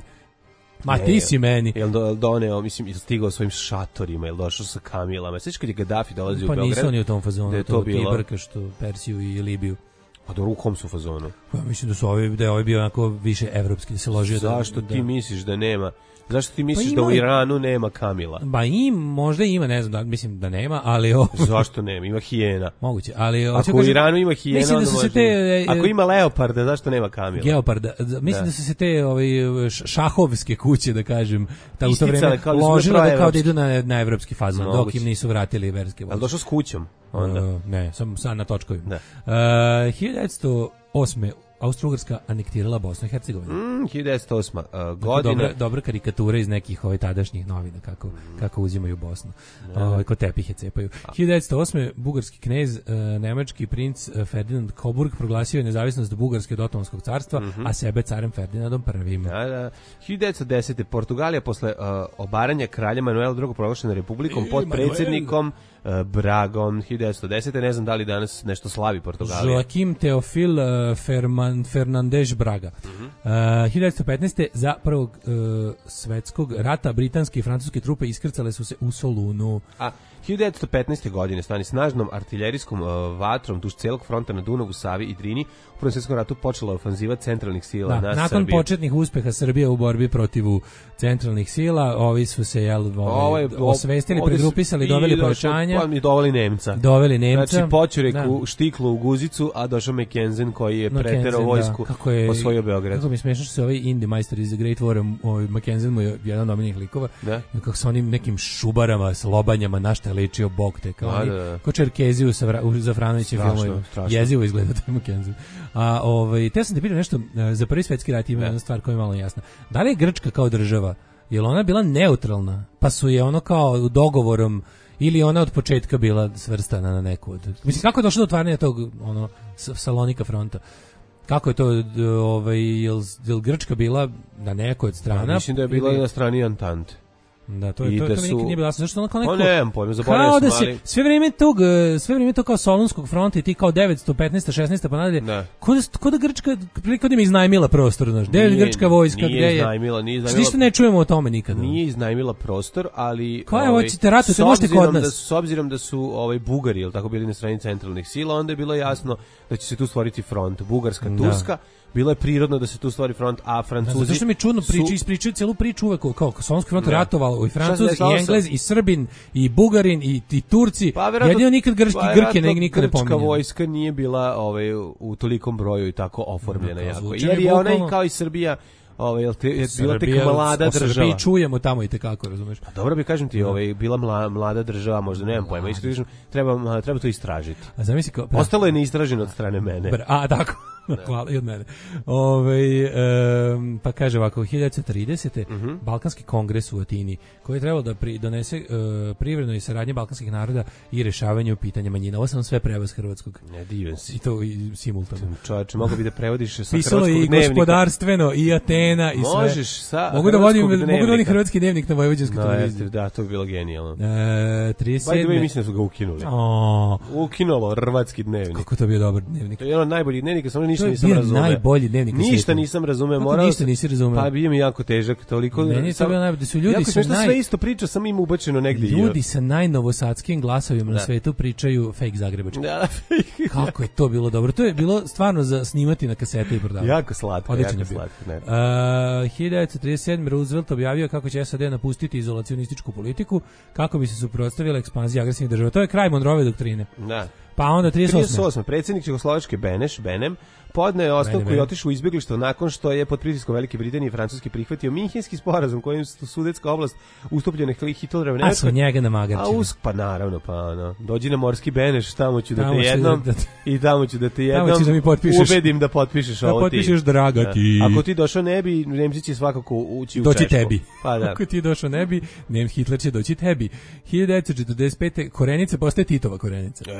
Ma ti si meni. Jel, do, jel doneo, mislim, jel stigao svojim šatorima, jel došao sa kamilama? Sveći kad je Gaddafi dolazi u pa Beograd? Pa nisu oni u tom fazonu, da je to, to ti bilo... brkaš tu Persiju i Libiju. Pa do rukom su fazonu. Pa mislim da su ovi, da je ovaj bio onako više evropski, da se ložio. Zašto da, ti da... misliš da nema? Zašto ti misliš pa da u Iranu nema kamila? Ba im, možda ima, ne znam, da, mislim da nema, ali... O... Zašto nema? Ima hijena. Moguće, ali... Ako u kažem, Iranu ima hijena, mislim da su se te... E, Ako ima leoparda, zašto nema kamila? Geoparda. Mislim da, da su se te ovaj, šahovske kuće, da kažem, ta u to vreme kao ložile da kao da idu na, na evropski fazon, Moguće. Dok im nisu vratili verske vođe. Ali došao s kućom? Onda. Uh, ne, sam sad na točkovima. Da. Uh, hiljadu devetsto osme. Austro-Ugarska anektirala Bosnu i Hercegovinu. Mm, hiljadu devetsto osma. Uh, godina. Dobra, dobra karikatura iz nekih ovaj tadašnjih novina kako, mm. kako uzimaju Bosnu. Ovaj ko tepihe cepaju. hiljadu devetsto osme. bugarski knez, uh, nemački princ uh, Ferdinand Coburg proglasio je nezavisnost Bugarske od Otomanskog carstva, mm-hmm. a sebe carem Ferdinandom prvim. Da, da. hiljadu devetsto desete. Portugalija posle uh, obaranja kralja Manuela drugog proglašena republikom pod predsjednikom uh, Bragom. hiljadu devetsto desete. Ne znam da li danas nešto slavi Portugalija. Joaquim Teofil uh, Ferman Fernandez Braga. Mm-hmm. uh, hiljadu devetsto petnaeste. za prvog uh, svetskog rata britanske i francuske trupe iskrcale su se u Solunu. A hiljadu devetsto petnaeste. godine stani snažnom artiljerijskom uh, vatrom duž celog fronta na Dunavu, Savi i Drini u Prvom svjetskom ratu počela ofanziva centralnih sila da, na nakon Srbiju. Nakon početnih uspeha Srbije u borbi protiv centralnih sila, ovi su se jel, ovi, je, osvestili, pregrupisali, doveli pojačanja. Pa mi doveli Nemca. Doveli Nemca. Znači Počureku štiklo u guzicu, a došao Mackensen koji je no, preterao vojsku, da. je, osvojio Beograd. Kako mi smiješno što se ovaj Indie Majstor iz The Great War, ovaj Mackensen mu je jedan od omiljenih likova, da. kako sa onim nekim šubarama, s lobanjama, na šta je ličio bog te, kao, oni, da. Ko Čerkeziju sa vra, u Zafranovićem filmu, jezivo izgleda taj Mackensen. A ovaj, te sam te pitao nešto, za prvi svetski rat ima jedna stvar koja je malo jasna. Da li je Grčka kao država, je li ona bila neutralna, pa su je ono kao dogovorom, ili ona od početka bila svrstana na neku od... Mislim, kako je došlo do otvaranja tog ono, Salonika fronta? Kako je to, ovaj, je li Grčka bila na nekoj od strana? Ja, mislim da je bila ili... na strani Antante. Da, to je to, to, to su... nikad nije bilo jasno. Zašto ono kao neko... O ne, pojme, zaboravio sam, da se, ali... sve vrijeme tog, sve vrijeme to kao Solunskog fronta i ti kao devetsto petnaeste. šesnaeste pa nadalje. Ko da, ko da Grčka, prilike da mi iznajmila prostor, znaš. Gde je Grčka vojska, gde je... Nije iznajmila, nije iznajmila... Ništa ne čujemo o tome nikada. Nije iznajmila prostor, ali... Koja je hoćete ratu, to možete kod nas. Da su, s obzirom da su ovaj, Bugari, ili tako bili na strani centralnih sila, onda je bilo jasno da će se tu stvoriti front. Bugarska, Turska... Da. Bilo je prirodno da se tu stvori front, a Francuzi... Zato što mi čudno priča, ispričaju cijelu priču uvek kao Solunski front ratovalo i Francuz, i Englez, i Srbin, i Bugarin, i, i Turci. Pa, jedino nikad grčki pa, Grke ne, nikad ne pominjeno. Grčka vojska nije bila ovaj, u tolikom broju i tako oformljena no, jako. Jer je ona i kao i Srbija... Ovaj jel te je bila tek mlada država. Mi čujemo tamo i te kako, razumeš? Pa dobro bi kažem ti, ovaj bila mla, mlada država, možda nemam pojma, iskreno treba treba to istražiti. A zamisli kao ostalo je neistraženo od strane mene. Bar, a tako. Hvala i od mene. Ovaj um, pa kaže ovako hiljadu devetsto tridesete. Uh-huh. Balkanski kongres u Atini, koji je trebalo da pri, donese uh, privredno i saradnje balkanskih naroda i rešavanju pitanja manjina. Ovo sam sve prevod s hrvatskog. Ne divim se. I to i simultano. Čoveče, mogu bi da prevodiš sa Pisalo hrvatskog i dnevnika. Gospodarstveno i Atena i sve. Možeš sa mogu da vodim mogu da vodim hrvatski dnevnik na vojvođanskoj no, televiziji. Da, to bi bilo genijalno. E, trideset sedme. Bajde, mislim da su ga ukinuli. Oh. Ukinulo hrvatski dnevnik. Kako to bio dobar dnevnik. To je jedan od najboljih dnevnika, samo ništa nisam razumeo. Najbolji dnevnik. Ništa nisam razumeo, morao. Ništa nisi razumeo. Pa bio mi jako težak, toliko. Meni to bilo najbolje, su ljudi sa naj... sve isto priča, sam im ubačeno negdje. Ljudi sa najnovosadskim glasovima na svetu pričaju fake zagrebački. Da, fake. Kako je to bilo dobro. To je bilo stvarno za snimati na kasete i prodavati. Jako slatko, odlično jako slatko. Ne. Uh, hiljadu devetsto trideset sedme. Roosevelt objavio kako će S A D napustiti izolacionističku politiku kako bi se suprotstavila ekspanziji agresivnih država. To je kraj Monroeve doktrine. Da. Pa onda trideset osme. trideset osme. Predsjednik Čehoslovačke Beneš, Benem, podneo je ostavku i otišao u izbjeglištvo nakon što je pod pritiskom Velike Britanije i Francuske prihvatio Minhenski sporazum kojim su Sudetska oblast ustupljena Hitlerove Nemačkoj. A su njega na magarčinu. A usk, pa naravno, pa ono. Dođi na morski Beneš, tamo ću da tamo te jednom da, da, i tamo ću da te jednom da mi potpišeš, ubedim da potpišeš da ovo potpišeš ti. Da potpišeš draga ti. Ako ti došao ne bi, Nemci će svakako ući u doći Češku. Tebi. Pa da. Ako ti došao ne bi, Nem Hitler će doći tebi. hiljadu devetsto četrdeset pete. Korenica postaje Titova Korenica. E, to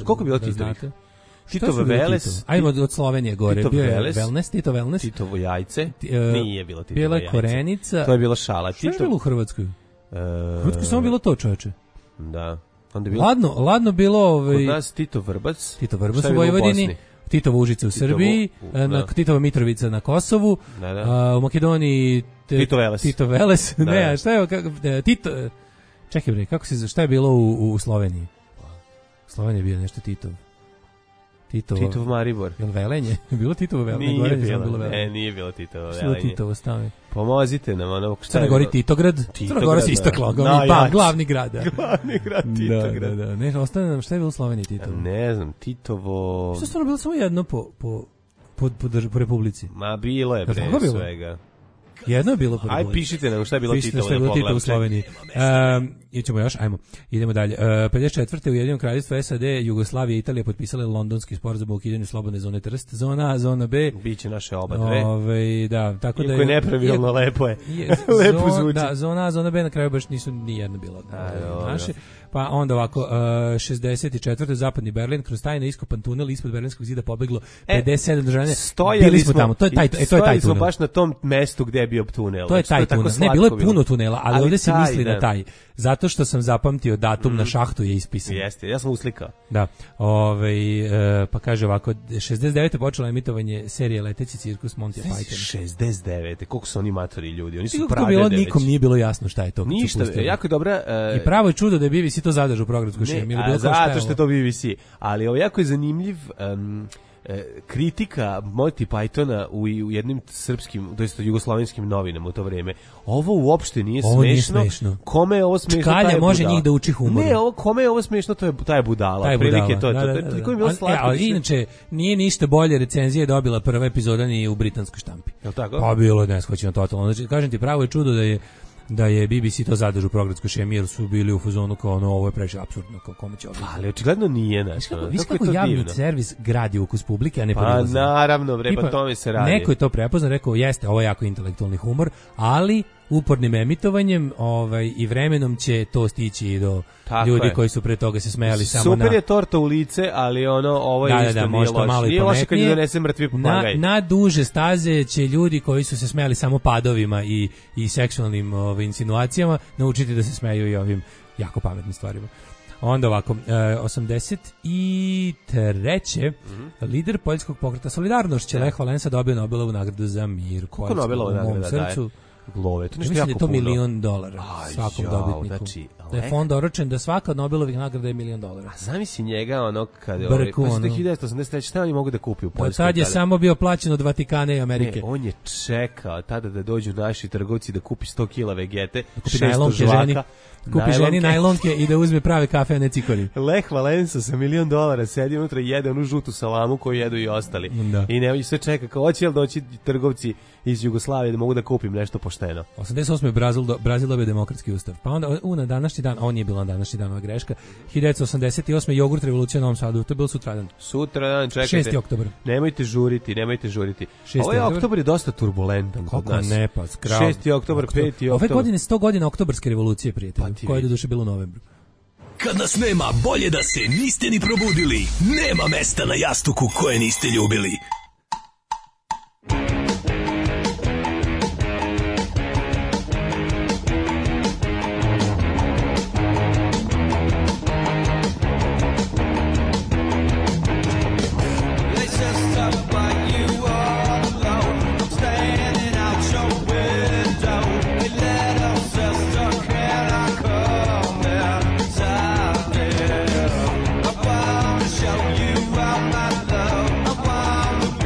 Koliko je bilo da Titovih? znate. Titov Šta su bili Veles. Titov? Ajmo od Slovenije gore. Titov Bio je Veles. Wellness, Tito Wellness. Titovo jajce. Ti- e, Nije bilo Titovo Bila jajce. Korenica. To je bila šala. Šta je Tito... bilo u Hrvatskoj? E, U Hrvatskoj samo bilo to, čoveče. Da. Onda je bilo Ladno, ladno bilo ovaj kod nas Tito Vrbac. Tito Vrbac Šta je u bilo u Vojvodini, Bosni? Titova Užice u Titovo- Srbiji, u- e, na da. Titova Mitrovica na Kosovu, Da, da. a, u Makedoniji te- Tito Veles. Tito Veles. Da, ne, da. a šta je kako e, Tito e, čekaj bre, kako se šta je bilo u, u Sloveniji? Slovenija je bio nešto Titov. Tito Titov Maribor. Jel Velenje? Bilo Titovo Velenje? Nije Gorenje, samo bilo, bilo ne, Velenje. nije bilo Titovo Šta je bilo Velenje. Titovo stavi? Pomozite nam, ono, šta Crna je Gora bilo? Titograd. Crna Titograd, Gora se da. istakla, glavni, Najjači. pa, glavni grad. Da. Glavni grad Da, Titograd. da, da. Ne, ostane nam šta je bilo u Sloveniji Titovo. Ne znam, Titovo... Što je stvarno bilo samo jedno po, po, po, po, drž- po Republici? Ma bilo je Jel pre tako bilo? svega. Jedno je bilo po Aj Republici. pišite nam šta je bilo Pišite Titovo šta je da bilo Tito u pogledam. Sloveniji. Um, Ićemo još, ajmo, idemo dalje. Uh, pedeset četvrte u Jedinom kraljevstvu S A D, Jugoslavija i Italija potpisale londonski sporazum o ukidanju slobodne zone Trst. Zona A, zona B. Biće naše oba dve. Ove, da, tako da Iako je nepravilno, lepo je. Lepo zon, zvuči. Da, zona A, zona B na kraju baš nisu ni jedna bila A, dobro. naše. Pa onda ovako, uh, šezdeset četvrte zapadni Berlin, kroz tajno iskopan tunel ispod Berlinskog zida pobeglo pedeset sedam državljana. Stojali Bili smo smo tamo, to je taj, e, to je taj stojali smo tunel. baš na tom mestu gde je bio tunel. To je Znači, taj tako tunel. Ne, slatko bilo je puno tunela, ali, Ali ovdje se taj, misli da. na taj. Zato što sam zapamtio datum na šahtu je ispisan. Jeste, ja sam uslikao. Da. Ovaj e, pa kaže ovako, šezdeset devete počelo emitovanje serije Leteći cirkus Monty Python. šezdeset devete Koliko su oni matori ljudi? Oni su Kako to bilo, pradede već. nikom nije bilo jasno šta je to. kad su Ništa, pustili. jako je dobra... e, I pravo je čudo da je B B C to zadržao u programsku šemu. Ne, ili a bilo kao šta zato što je ovo? to B B C. Ali ovo jako je zanimljiv um, e, kritika Monty Pythona u, u jednim srpskim, to jest jugoslovenskim novinama u to vrijeme. Ovo uopšte nije Ovo nije smešno. smešno. Kome je ovo smešno? Čkalja taj je može budala. njih da uči humoru. Ne, ovo, kome je ovo smešno, to je, taj je budala. Taj je Prilike budala. to je to. Da, To da, je da, toliko da. je bilo Ali- slatko. e, ali da se- inače, nije ništa bolje recenzije dobila prva epizoda ni u britanskoj štampi. Jel tako? Pa bilo je neskoćeno totalno. Znači, kažem ti, pravo je čudo da je da je B B C to zadržao u programskoj šemi jer su bili u fazonu kao ono, ovo je previše apsurdno, kao kome će ovo. Ali očigledno nije, Viš znači. kako, viš kako javni servis gradi ukus publike, a ne Pa podilazi. naravno, bre, pa Tipa, tome se radi. Neko je to prepoznao, rekao jeste, ovo je jako intelektualni humor, ali upornim emitovanjem ovaj, i vremenom će to stići i do Tako ljudi je. koji su pre toga se smejali samo Super na... je torta u lice, ali ono, ovo je Da, da, isto da, nije možda loše. malo i Nije loše kad pametnije. je donese mrtvi Na, papagaj. na duže staze će ljudi koji su se smejali samo padovima i, i seksualnim ovaj, insinuacijama naučiti da se smeju i ovim jako pametnim stvarima. Onda ovako, e, osamdeset treće Mhm. lider poljskog pokreta Solidarnošć, Lech Valensa dobio Nobelovu nagradu za mir. Koliko Poljska Nobelova u mom nagrada daje? srcu. Glove, to Ja nešto mislim da je jako to puno. milion dolara Aj, svakom jao, dobitniku. znači, da je Lech- fond oročen da svaka od Nobelovih nagrada je milion dolara. A zamisli njega, ono, kad je Brku, ovaj, pa su ono. hiljadu devetsto osamdeset treće šta oni mogu da kupi u Pa Poljskoj? tad je tada? samo bio plaćen od Vatikana i Amerike. Ne, on je čekao tada da dođu naši trgovci da kupi sto kila vegete, kupi šesto najlonke žvaka, ženi, kupi ženi najlonke i da uzme prave kafe, a ne cikori. Lech Valensa sa milion dolara sedi unutra i jede onu žutu salamu koju jedu i ostali. Da. I ne, sve čeka kao, hoće li doći trgovci iz Jugoslavije da mogu da kupim nešto pošteno. osamdeset osme. Brazil, do, Brazil dobio demokratski ustav. Pa onda u na današnji dan, a on nije bilo na današnji dan, ova greška, hiljadu devetsto osamdeset osme. jogurt revolucija u Novom Sadu, to je bilo sutradan. Sutra dan, čekajte. šesti oktobar. Nemojte žuriti, nemojte žuriti. šesti Ovaj oktobar. oktobar je dosta turbulentan kod Kako nas. ne, pa skrav. šesti oktobar, peti Ove oktobar. godine sto godina oktobarske revolucije, prijatelju, Pa ti koja je vidi. do duše bilo u novembru. Kad nas nema, bolje da se niste ni probudili. Nema mesta na jastuku koje niste ljubili. Show you all my love. I wanna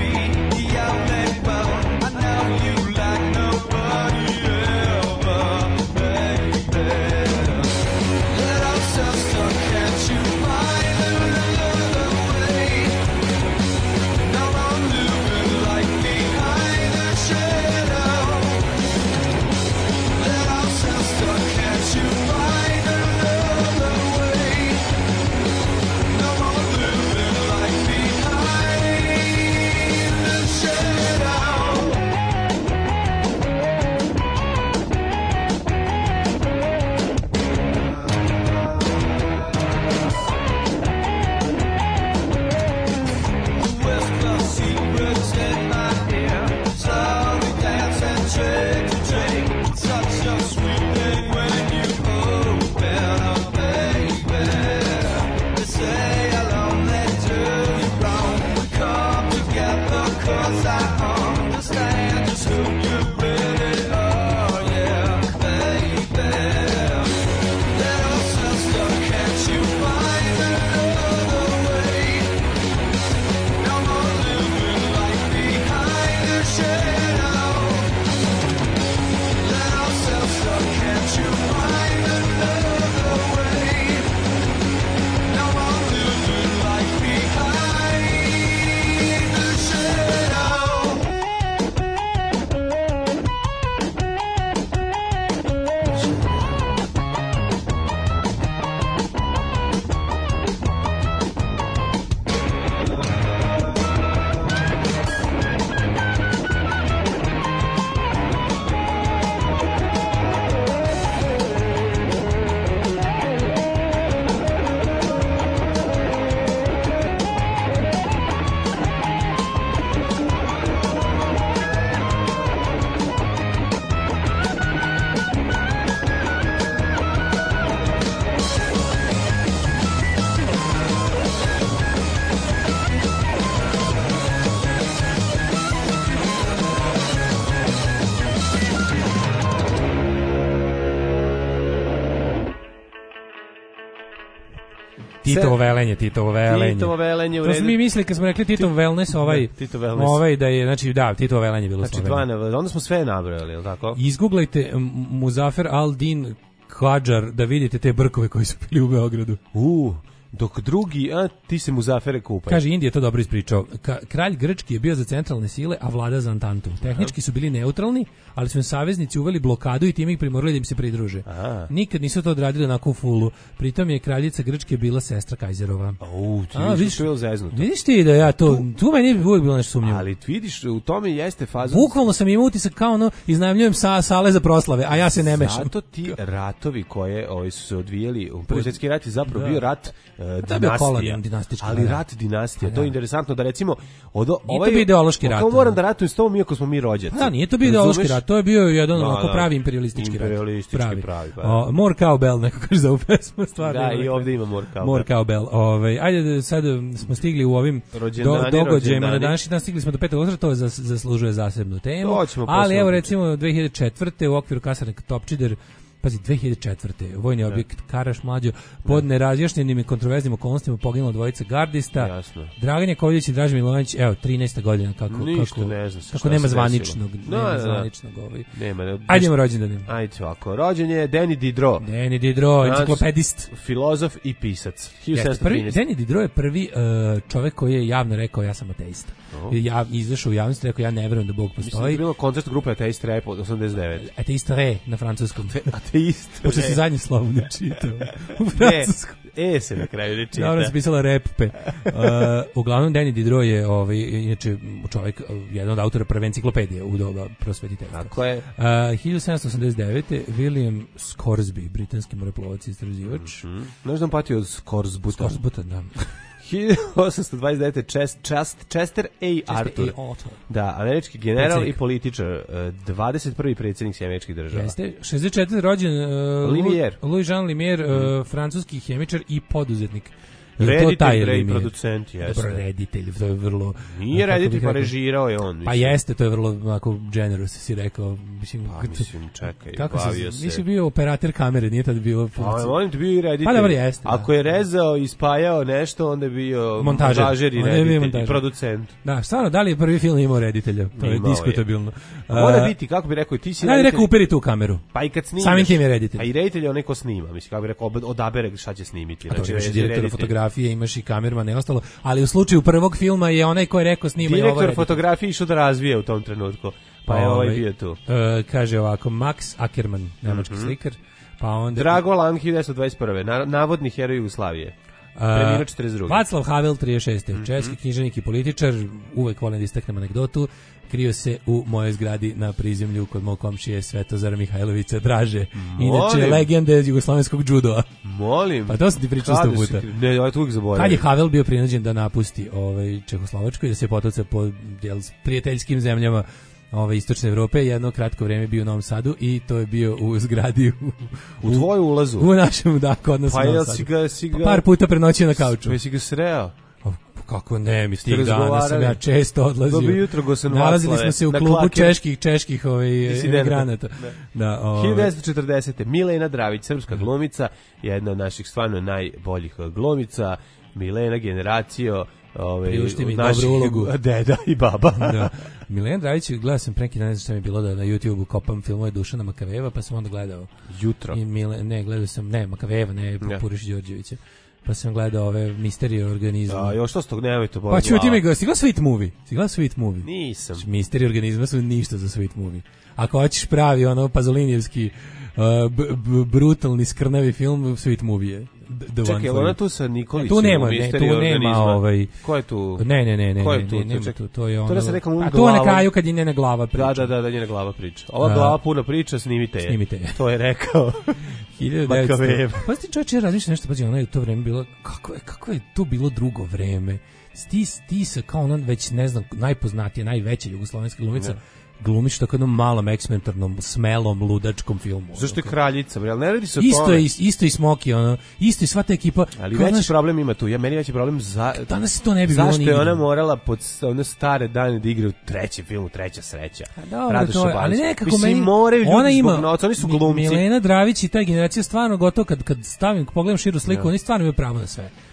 Titovo velenje, Titovo velenje. Titovo velenje u redu. To smo mi mislili kad smo rekli Titov wellness, ovaj, Tito wellness. ovaj da je, znači da, Titovo velenje bilo znači, Slovenija. Znači, onda smo sve nabrojali, je li tako? Izguglajte Muzafer al-Din Kadžar da vidite te brkove koji su bili u Beogradu. U, dok drugi, a ti se Muzafere kupaj. Kaže, Indija to dobro ispričao. Ka, kralj Grčki je bio za centralne sile, a vlada za Antantu. Tehnički su bili neutralni, ali su im saveznici uveli blokadu i time ih primorali da im se pridruže. Aha. Nikad nisu to odradili onako u fulu. Pritom je kraljica Grčke bila sestra Kajzerova. U, ti a, vidiš, vidiš, zeznuto. Vidiš ti da ja to, tu meni je uvijek bilo nešto sumnjivo. Ali vidiš, u tome jeste faza. Bukvalno sam imao utisak kao ono, iznajmljujem sa, sale za proslave, a ja se ne mešam. Zato ti ratovi koje ovi su se odvijeli, u Prvi svjetski rat je zapravo da. bio rat uh, dinastija. Ali rat dinastija, to je interesantno da recimo od ovaj to ideološki rat. Kao moram da ratujem s tobom iako smo mi rođaci. Da, nije to bio ideološki rat, to je bio jedan no, onako pravi imperialistički, imperialistički rat. Pravi. pravi pa. O, more cowbell, neko kaže za ovu pesmu, stvarno. Da, i ovdje ima more cowbell. More cowbell. Ovaj, ajde, sad smo stigli u ovim do, događajima na današnji dan, stigli smo do petog oktobra, to zas, zaslužuje zasebnu temu. Ali evo recimo dve hiljade četvrte u okviru kasarne Topčider, pazi, dve hiljade četvrte vojni ne. objekt Karaš mlađo pod nerazjašnjenim i kontroverznim okolnostima poginulo dvojica gardista. Jasno. Dragan Jakovljević i Dražen Milovanović, evo trinaesta godina kako Ništa kako, ne znam se kako nema zvaničnog, no, nema da, zvaničnog ovaj. Nema. Ajdemo rođendan. Ajde ovako. Rođen je Denis Diderot. Denis Diderot, enciklopedist, filozof i pisac. Denis Diderot je prvi uh, čovjek koji je javno rekao ja sam ateista. Oh. Ja izašao u javnosti rekao ja ne verujem da Bog postoji. Mislim da je bilo koncert grupe Ateist Rap od osamdeset devet. Ateist Re na francuskom. Ateist. Pošto se zadnji slovo ne čitao. U francuskom. E se na kraju ne čita. Dobro se pisala reppe. Uh, uglavnom, Denis Diderot je ovaj, inače čovjek, jedan od autora prve enciklopedije u doba prosvetiteljstva. Tako je. Uh, hiljadu sedamsto osamdeset devete. William Scoresby, britanski moreplovac i istraživač. Mm -hmm. Ne znam patio od Scoresbuta. Scoresbuta, da. hiljadu osamsto dvadeset devete. Chest, Chest, Chester A. Arthur. A. Arthur. Da, američki general predsjednik. I političar. dvadeset prvi predsjednik američkih država. Jeste. šezdeset četvrte rođen uh, Louis Jean Limier, uh, mm. francuski hemičar i poduzetnik. Reditelj i producent, jeste. Dobro, reditelj, to je vrlo... Nije reditelj, pa režirao je on. Pa jeste, to je vrlo onako generous, si rekao. Mislim, pa, mislim, čekaj, kako bavio se... se... Nisi bio operator kamere, nije tad bio... Pa, volim ti bio i reditelj. Pa dobro, jeste. Ako je rezao i spajao nešto, onda je bio montažer, montažer i reditelj i producent. Da, stvarno, da li je prvi film imao reditelja? To je diskutabilno. Mora biti, kako bi rekao, ti si reditelj... Da, rekao, uperi tu kameru. Pa i kad snimaš... Samim tim je reditelj. A i reditelj je onaj ko snima, mislim, kako bi rekao, odabere šta će snimiti. Znači, imaš i direktora fotografije, imaš i kamermana i ostalo, ali u slučaju prvog filma je onaj ko je rekao snima i ovo. Direktor fotografije išao da razvije u tom trenutku, pa je ovaj bio tu. Uh, kaže ovako, Max Ackerman, nemački mm -hmm. slikar, pa onda... Drago Lang, hiljadu devetsto dvadeset prve. Navodni heroj Jugoslavije. Preminuo četrdeset druge. Václav Havel, trideset šeste. Mm -hmm. Česki književnik i političar, uvek volim da istaknem anegdotu, krio se u mojoj zgradi na prizemlju kod mog komšije Svetozara Mihajlovića Draže. Molim. Inače, legende jugoslovenskog judoa. Molim. Pa to sam ti pričao sto puta. Ne, ja to uvijek zaboravim. Kad je Havel bio prinuđen da napusti ovaj, Čehoslovačku i da se potoca po jel, prijateljskim zemljama ove istočne Evrope, jedno kratko vrijeme bio u Novom Sadu i to je bio u zgradi u, u, u tvoju ulazu. U našem, da, kod nas. Pa jel si ga, si ga... Pa par puta prenoćio na kauču. Pa si ga sreo? Kako ne, mi tih dana sam ja često odlazio. Dobio jutro Gosen Vaclave. Nalazili smo se u klubu klake. čeških, čeških ovaj, emigranata. Da, ovaj. hiljadu devetsto četrdesete. Milena Dravić, srpska glumica, jedna od naših stvarno najboljih glumica. Milena, generacijo, ovaj, priušti mi dobru ulogu. Deda i baba. Da. Milena Dravić, gledao sam preki dan, ne znam šta mi je bilo da na YouTubeu kopam filmove Dušana Makaveva, pa sam onda gledao. Jutro. I Mile, ne, gledao sam, ne, Makaveva, ne, Puriš Đorđevića. Pa sam gledao ove misterije organizma. A još što s tog nemoj to bolje. Pa čuti mi ga, si gledao Sweet Movie? Si gledao Sweet Movie? Nisam. Misterije organizma su ništa za Sweet Movie. Ako hoćeš pravi ono pazolinijevski uh, b, b, brutalni skrnavi film, Sweet Movie je. Čekaj, ona tu sa Nikolićem? Tu nema, ne, tu nema ovaj... Ko je tu? Ne, ne, ne, ne, Ko je tu? ne, nema tu, to je ono... To da se neka a to na kraju kad je njena glava priča. Da, da, da, da njena glava priča. Ova glava puna priča, snimite je. Snimite je. To je rekao. hiljadu devetsto. Pa ti čovječe razmišlja nešto, pazi, ono je u to vreme bilo, kako je, kako je to bilo drugo vreme. Ti, ti se kao ono već, ne znam, najpoznatija, najveća jugoslovenska glumica, ne. Glumiš tako jednom malom eksperimentarnom, smelom, ludačkom filmu. Zašto je kraljica, bre, ne radi se o isto tome. Je, isto i Smoky, ono, isto i sva ta ekipa. Ali veći naš, problem ima tu, ja meni veći problem za... Danas to ne bi zašto bilo je ona morala pod one stare dane da igra u trećem filmu, Treća sreća. Dobro, to je, ali nekako mislim, meni... moraju ljudi ona ima, zbog noca, oni su glumci. Milena Dravić i ta generacija stvarno gotovo, kad, kad stavim, pogledam širu sliku, ja. Oni stvarno imaju pravo na sve.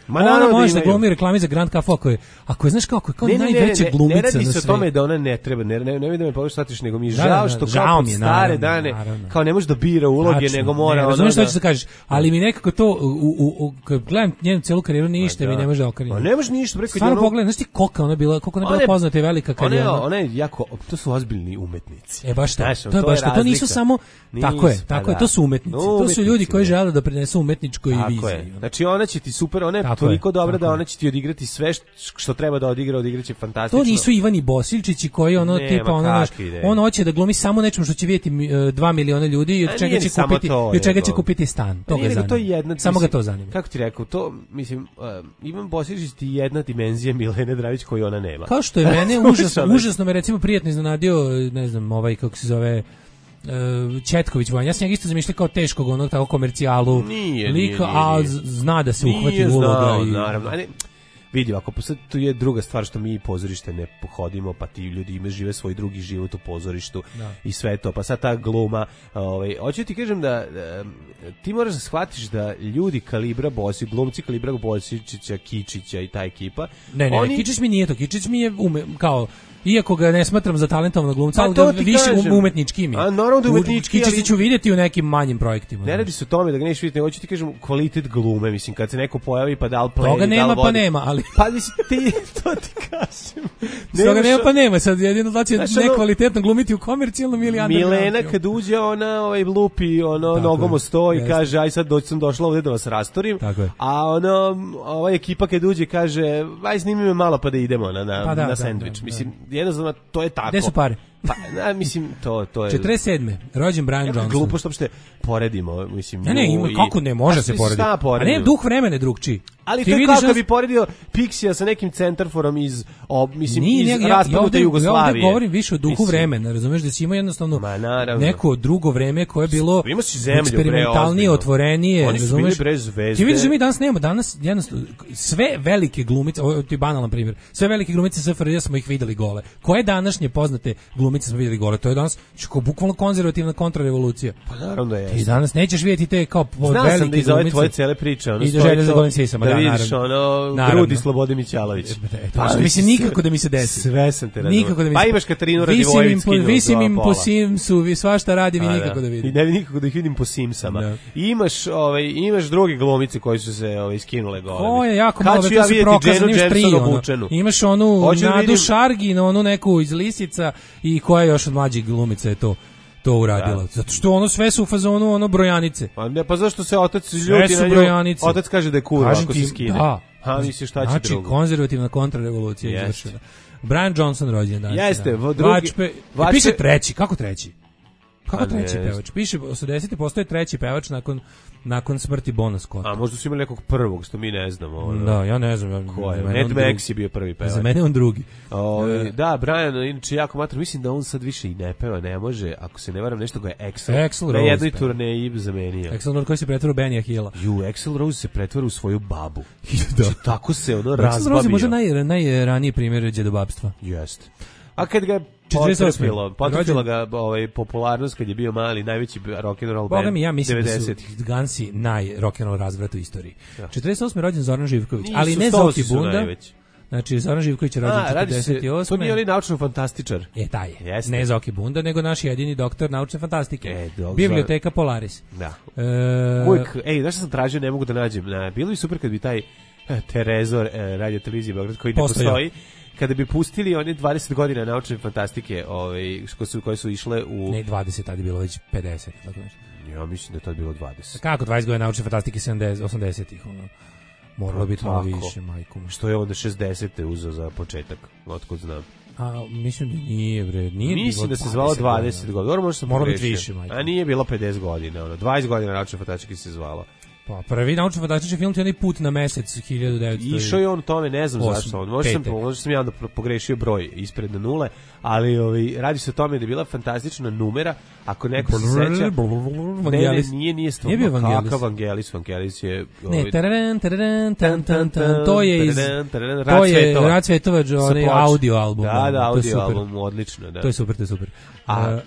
Ma ona naravno da može da imaju. glumi reklami za Grand Cafo, ako je, ako je znaš kako, kao Ne, ne, ne, najveća ne, glumica ne radi na se o svetu. tome da ona ne treba, ne, ne, ne vidim da me pogrešno shvatiš, nego mi je Da, žao da, što žao kao mi pod je, stare naravno, dane, naravno. kao ne može da bira uloge, Tačno, nego mora ne, ono razumeš da... šta ću da kažeš, ali mi nekako to, u, u, u, kad gledam njenu celu karijeru, ništa mi ne može da okarim. Ma ne može ništa, bre, kad je Stvarno ono- pogledaj, znaš ti koliko ona bila, koliko ona bila Ona je- poznata i velika kad Ona je je, ona... ona je jako, to su ozbiljni umetnici. E baš to, Znaš, to je baš to, to nisu razlika. samo, tako je, Nisu, tako pa je, da. to su umetnici, to su ljudi Umetnici, koji da. žele da prinesu umetničkoj Tako viziji. je. Znači ona će ti super, ona je Tako toliko je, dobra tako da je. ona će ti odigrati sve što, što treba da odigra, odigraće fantastično. To nisu Ivani Bosiljčići koji ono Nema, tipa ono naš, kakvi, ne. on hoće da glumi samo nečemu što će vidjeti mi, dva miliona ljudi i A od čega nije će ni samo kupiti to, i od čega nego- će kupiti stan. To ga Nije, nego zanima. to je jedna, samo mislim, ga to zanima. Kako ti rekao, to mislim uh, Ivan Bosiljčić ti je jedna dimenzija Milene Dravić koju ona nema. Kao što je mene Slušaj, užasno, ali- užasno me recimo prijatno iznenadio, ne znam, ovaj kako se zove uh, Četković Vanja. Ja sam njega isto zamišljao kao teškog onog tako komercijalu Nije, lika, nije, nije, a nije. z- zna da se uhvati Nije uloga znao, i naravno. A ne, vidi, ako sad tu je druga stvar što mi pozorište ne pohodimo, pa ti ljudi ime žive svoj drugi život u pozorištu Da. i sve to, pa sad ta gluma, ovaj, hoću ti kažem da em, ti moraš da shvatiš da ljudi kalibra Bosi, glumci kalibra Bosičića, Kičića i ta ekipa, Ne, ne, oni, Kičić mi nije to. Kičić mi je ume, kao iako ga ne smatram za talentovanog glumca, Pa ali to ga ti više kažem. um, umetnički mi. A, naravno da umetnički, Kičić ali- ću vidjeti u nekim manjim projektima. ne radi se o tome da ga neš vidjeti, nego hoću ti kažem kvalitet glume, mislim, kad se neko pojavi pa da li play, Toga da li nema pa vodi. nema, ali Pa mislim, ti, to ti kažem. toga Nemaš- nema pa nema. Sad jedino znači Znaš, ono- nekvalitetno glumiti u komercijalnom ili underground. Milena kad uđe, ona ovaj lupi, ono Tako nogom je, o sto i jeste. kaže aj sad doći sam došla ovdje da vas rastorim. Tako je. A ono ova ekipa kad uđe kaže aj snimi me malo pa da idemo na na, Pa da, na da, sendvič. da, Mislim jednostavno to je tako. Gde su pare? Pa na, mislim to to je četrdeset sedme rođen Brian jako Johnson. glupo što uopšte poredimo, mislim. Ne, ne, nju ima, i- kako ne može Pa, se šta porediti. A poredimo? ne, duh vremena je drugčiji. Ali Ti to je vidiš kao kad nas- bi poredio Pixija sa nekim centarforom iz, ob, mislim, Nije, iz ne, ja, ja, raspadnute ovde, ja Jugoslavije. ovde govorim više o duhu Mislim, vremena, razumeš da si imao jednostavno Ma, naravno. neko drugo vreme koje je bilo Imao si zemlju, bre, eksperimentalnije, ozbiljno. otvorenije, Oni su razumeš? bili bre zvezde. Ti vidiš da mi danas nemamo, danas jednostavno, sve velike glumice, ovo ti je banalan primjer, sve velike glumice S F R J smo ih videli gole. Koje današnje poznate glumice smo videli gole? To je danas kao bukvalno konzervativna kontrarevolucija. Pa naravno je. Ti danas nećeš vidjeti te kao po- Znao velike sam da iz ove glumice. tvoje cele priče, ono I da stoji želje za to, golim sisama, da, vidiš naravno. ono Naravno. grudi Slobode Mićalović. E, to što mislim nikako da mi se desi. Sve sam te razumio. Nikako da mi Pa se- imaš Katarinu Visim im Radivojević po- skinula Visim dva im po pola. Simsu, vi svašta radi, mi A, nikako da I vidim. ne vidim nikako da ih vidim po Simsama. Da. I imaš, ovaj, imaš druge glumice koji su se ovaj, skinule gore. Ko je jako Kad malo, ću to ja su vidjeti prokazani, Jenu imaš tri, Jensen ono. obučenu? Imaš onu Hoću da Nadu vidim- Šargin, onu neku iz Lisica i koja još od mlađih glumica je to to uradila. Da. Zato što ono sve su u fazonu ono brojanice. Pa ne, pa zašto se otac Sve ljuti su na nju? brojanice. Otac kaže da je kurva Kažem ako ti, se skine. Da. Ha, misliš šta će Znači, drugo? konzervativna kontrarevolucija je Jeste. izvršena. Brian Johnson rođen danas. Jeste, da. vo- drugi- Vačpe, Vačpe- piše treći, kako treći? Kako Pa treći ne pevač? Piše osamdeseti postoje treći pevač nakon nakon smrti Bona Scotta. A možda su imali nekog prvog, što mi ne znamo. Ono. Da, ja ne znam. Ja, Ko je? za mene Ned on drugi. Max je bio prvi pevač. Za mene je on drugi. Ovaj, E. da, Brian, inače jako mater, mislim da on sad više i ne peva, ne može, ako se ne varam, nešto ga je Axl, Axl na Rose jednoj peva. turneji zamenio. Axl Rose koji se pretvara u Benija Hilla. Ju, Axl Rose se pretvara u svoju babu. Da. Znači, tako se ono Axl Rose je razbavio. možda naj, najraniji primjer džedobabstva. Jeste. A kad ga je četrdeset osme. potrefilo, potrefila ga ovaj, popularnost kad je bio mali, najveći rock'n'roll Boga band mi, ja mislim devedesetih. da su Gansi naj rock'n'roll razvrat u istoriji. Ja. četrdeset osme rođen Zoran Živković, Nisu, ali ne Stosi Zoki su Bunda. najveći. Znači, Zoran Živković je rođen A, radi se, četrdeset osme. to nije onaj naučno-fantastičar. E, taj je. Jeste. Ne Zoki Bunda, nego naš jedini doktor naučne fantastike. E, dok- Biblioteka Polaris. Da. E, Uvijek, ej, znaš što sam tražio, ne mogu da nađem. Na, bilo bi super kad bi taj eh, Terezor eh, radio televizije Beograd koji ne Postojao. postoji, kada bi pustili one dvadeset godina naučne fantastike, ovaj, koje su, koje su išle u... Ne, dvadeset, tad je bilo već pedeset. Tako nešto. Ja mislim da je to bilo dvadeset. Kako dvadeset godina naučne fantastike sedamdeset, osamdesetih, ono. Moralo biti malo Tako. više, majko mu. Što je onda šezdesete uzeo za početak, otkud znam. A, mislim da nije, bre. Nije Mislim bilo da se zvalo dvadeset godina. Dobro, možda sam Moralo biti pogrešio. više, majko. A nije bilo pedeset godina, ono, dvadeset godina naučne fantastike se zvalo. Pa prvi naučno fantastični film ti je onaj Put na mesec hiljadu devetsto. Išao je on u tome, ne znam Osam, zašto. On, možda, sam, pete. možda sam ja onda pogrešio broj ispred na nule, ali ovaj, radi se o tome da je bila fantastična numera, ako neko se seća... Ne, ne, Vangelis. nije, nije stvarno. Nije bio Vangelis. Kakav Vangelis? Vangelis je... Ne, tararan, tararan, tan, tan, tan, to je iz... Tararan, tararan, To Rad je Svetova. Rad Svetova, Sa onaj ploče. audio album. Da, da, to je audio super. album, odlično, da. To je super, to je super. A Uh,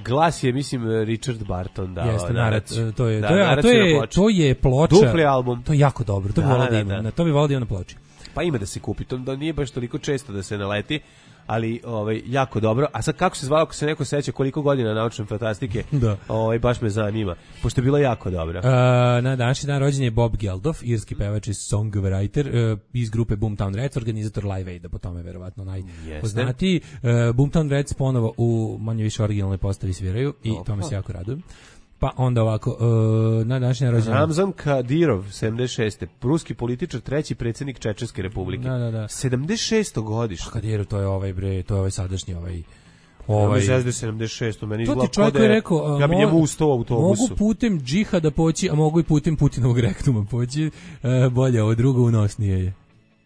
glas je, mislim, Richard Barton dao. Jeste, da, narat, narat, to je, da, to je, a to je, to je ploča. Dupli album. To je jako dobro, to bi da, volao da, da, imam, da. to bi volao da imam na ploči. Pa ima da se kupi, to da nije baš toliko često da se naleti, ali ovaj jako dobro. A sad kako se zvalo, ako se neko seća koliko godina naučne fantastike, da. ovaj baš me zanima, pošto je bilo jako dobro. Uh, na današnji dan rođen je Bob Geldof, irski pevač i songwriter uh, iz grupe Boomtown Rats, organizator Live Aida, po tome verovatno najpoznatiji. Uh, Boomtown Rats ponovo u manje više originalnoj postavi sviraju i Opa. tome se jako radujem. Pa onda ovako, uh, na današnji rođen Ramzan Kadyrov, sedamdeset šeste ruski političar, treći predsjednik Čečenske republike. Da, da, da. sedamdeset šesto godište. Pa Kadyrov, to je ovaj bre, to je ovaj sadašnji ovaj ovaj sedamdeset šest, meni to izgleda ti čovjek kao da je, rekao, ja bi njemu ustao u autobusu. Mogu putem džihada poći, a mogu i putem Putinovog rektuma poći, uh, bolje ovo drugo unosnije je.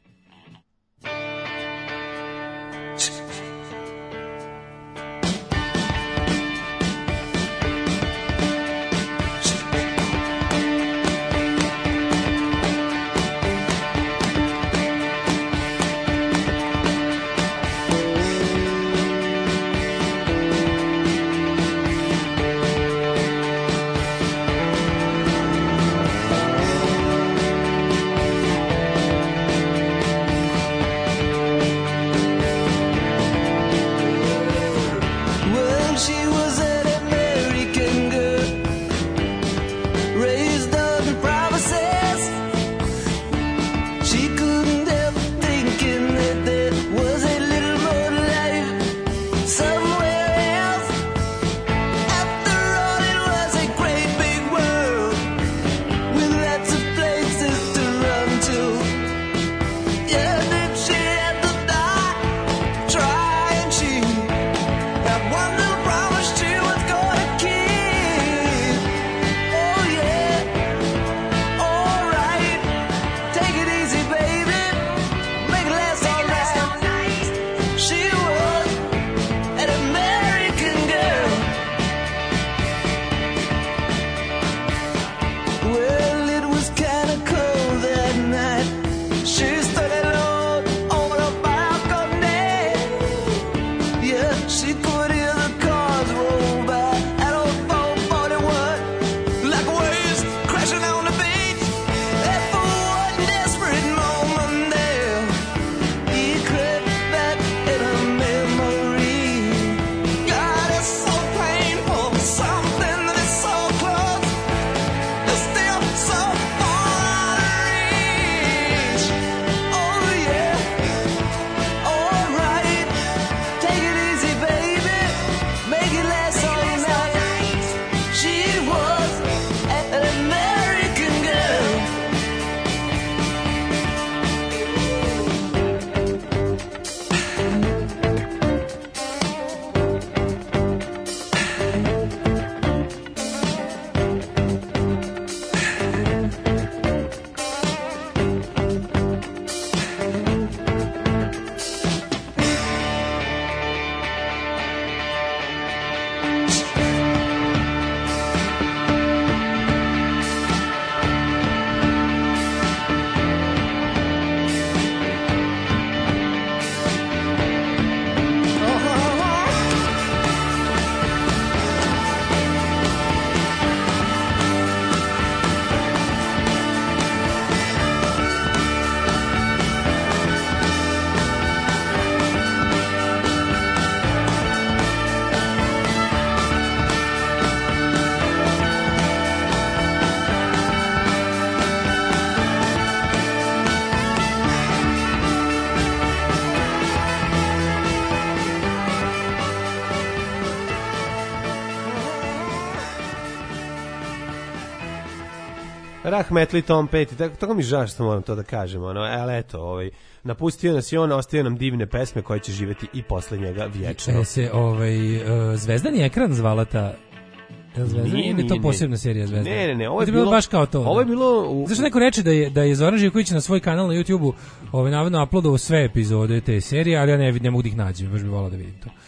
Rahmetli Tom Petty, tako, tako mi žao što moram to da kažem, ono, ali eto, ovaj, napustio nas i on, ostavio nam divne pesme koje će živjeti i posle njega vječno. E se, ovaj, uh, Zvezdani ekran zvala ta Zvezdan, nije, ili je to posebna serija Zvezdan? Ne, ne, ne, ovo je, je bilo bilo baš kao to. Ovo je bilo u... Zašto neko reče da je da je Zoran Živković na svoj kanal na YouTubeu, ovaj navodno uploadovao sve epizode te serije, ali ja ne vidim, ne mogu da ih nađem, baš bih voleo da vidim to.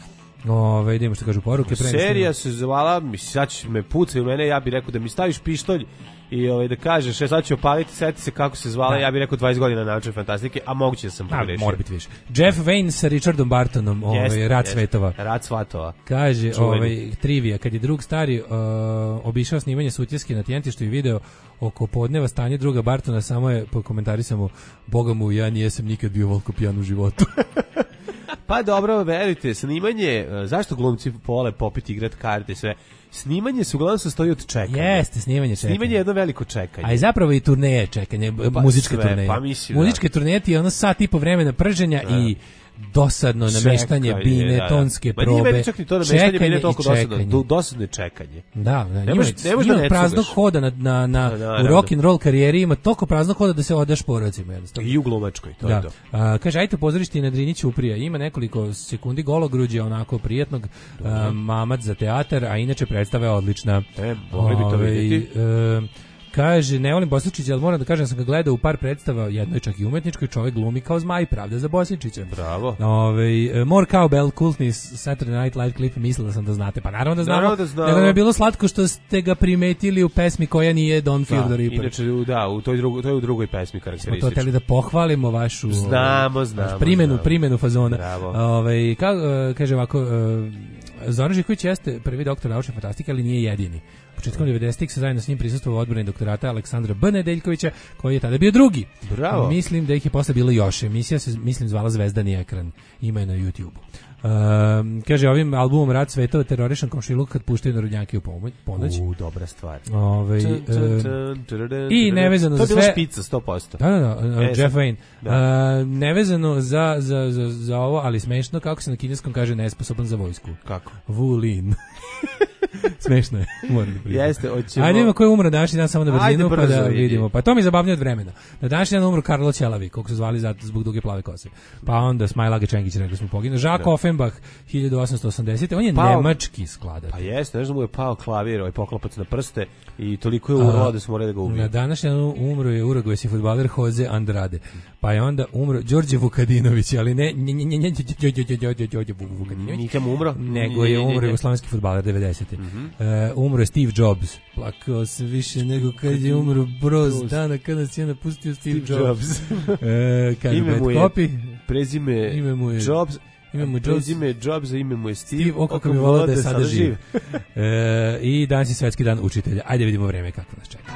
Ove, idemo što kažu poruke. Serija se zvala, misli, sad ćeš me pucati u mene, ja bih rekao da mi staviš pištolj i ovaj, da kažeš, e, sad ću opaliti, seti se kako se zvala, da. Ja bih rekao dvadeset godina naučne fantastike, a moguće da sam pogrešio. Mora biti više. Jeff Wayne sa Richardom Bartonom, ovaj, yes, Rad yes. Svetova. Rad Svatova. Kaže, ovaj, trivija, kad je drug stari uh, obišao snimanje Sutjeske na Tjentištu i video oko podneva stanje druga Bartona, samo je po komentarisamo, boga mu, ja nijesam nikad bio volko pijan u životu. Pa dobro, verujte, snimanje, zašto glumci vole popiti, igrati karte i sve, snimanje se uglavnom sastoji od čekanja. Jeste, snimanje čekanja. Snimanje je jedno veliko čekanje. A i zapravo i turneje čekanje, pa muzičke sve, turneje. Pa mislim, muzičke da. turneje ti je ono sat i po vremena prženja da. i dosadno nameštanje čekanje, bine, da, da. tonske probe. Ma nije meni čak ni to nameštanje bine toliko dosadno, dosadno je čekanje. Da, da, ne može ima praznog hoda na, na, na, da, da, u rock and roll karijeri ima toliko praznog hoda da se odaš porocima jednostavno. I u glumačkoj, to da. je to. A, kaže, ajte pozorište na Drini Ćuprija, ima nekoliko sekundi gologruđa, onako prijetnog, a, mamac za teatar, a inače predstava je odlična. E, mogli bi to vidjeti. Kaže, ne volim Bosničića, ali moram da kažem, sam ga gledao u par predstava, jednoj čak i umetničkoj, čovjek glumi kao zmaj, pravda za Bosničića. Bravo. Ove, more Cowbell, kultni Saturday Night Live klip, mislila sam da znate. Pa naravno da znamo, naravno da znamo. Nego mi je bilo slatko što ste ga primetili u pesmi koja nije Don't Fear the Reaper. Inače, da, u toj drugoj, to je u drugoj pesmi karakteristično. Smo to hteli da pohvalimo vašu znamo, znamo, primjenu, znamo. primjenu fazona. Bravo. Ove, ka, kaže ovako, Zoran Živković jeste prvi doktor naučne fantastike, ali nije jedini. Početkom devedesetih se zajedno s njim prisustvovao odbrani doktorata Aleksandra B. Nedeljkovića, koji je tada bio drugi. Bravo. Mislim da ih je posle bilo još. Emisija se, mislim, zvala Zvezdani ekran. Ima je na YouTube-u. Um, kaže, ovim albumom Rad Svetova terorišan komšiluk kad puštaju narodnjake u ponoć. U, dobra stvar. Ove, um, I nevezano za sve... To je bilo špica, sto posto. Da, da, da, uh, Jeff Wayne. Da. Uh, nevezano za, za, za, za ovo, ali smešno, kako se na kineskom kaže nesposoban za vojsku. Kako? Wu Lin. Smešno je, moram da priznam. Jeste, hoćemo... Ajde, ima ko je umro današnji dan samo na brzinu, pa da vidimo. Pa to mi je zabavnije od vremena. Na današnji dan umro Karlo Ćelavi, koliko su zvali zato zbog duge plave kose. Pa onda Smajlage Čengić, rekli smo poginuo. Jacques Offenbach, hiljadu osamsto osamdesete. On je pao, nemački skladatelj. Pa jeste, nešto mu je pao klavir, ovaj poklopac na prste i toliko je urlo da smo morali da ga ubiju. Na današnji dan umro je urugvajski fudbaler Jose Andrade. Pa je onda umro Đorđe Vukadinović, ali ne Đorđe Vukadinović. Nikam umro? Nego je umro jugoslovenski fudbaler devedesete. Umro je Steve Jobs. Plakao se više nego kad je umro Broz dana kada nas je napustio Steve Jobs. Kaže Bad Copy. Prezime ime mu je Jobs. Ime mu je prezime Jobs, ime mu je Steve. Steve, o kako mi volao da je sada živ. I danas je svetski dan učitelja. Ajde vidimo vreme kako nas čeka.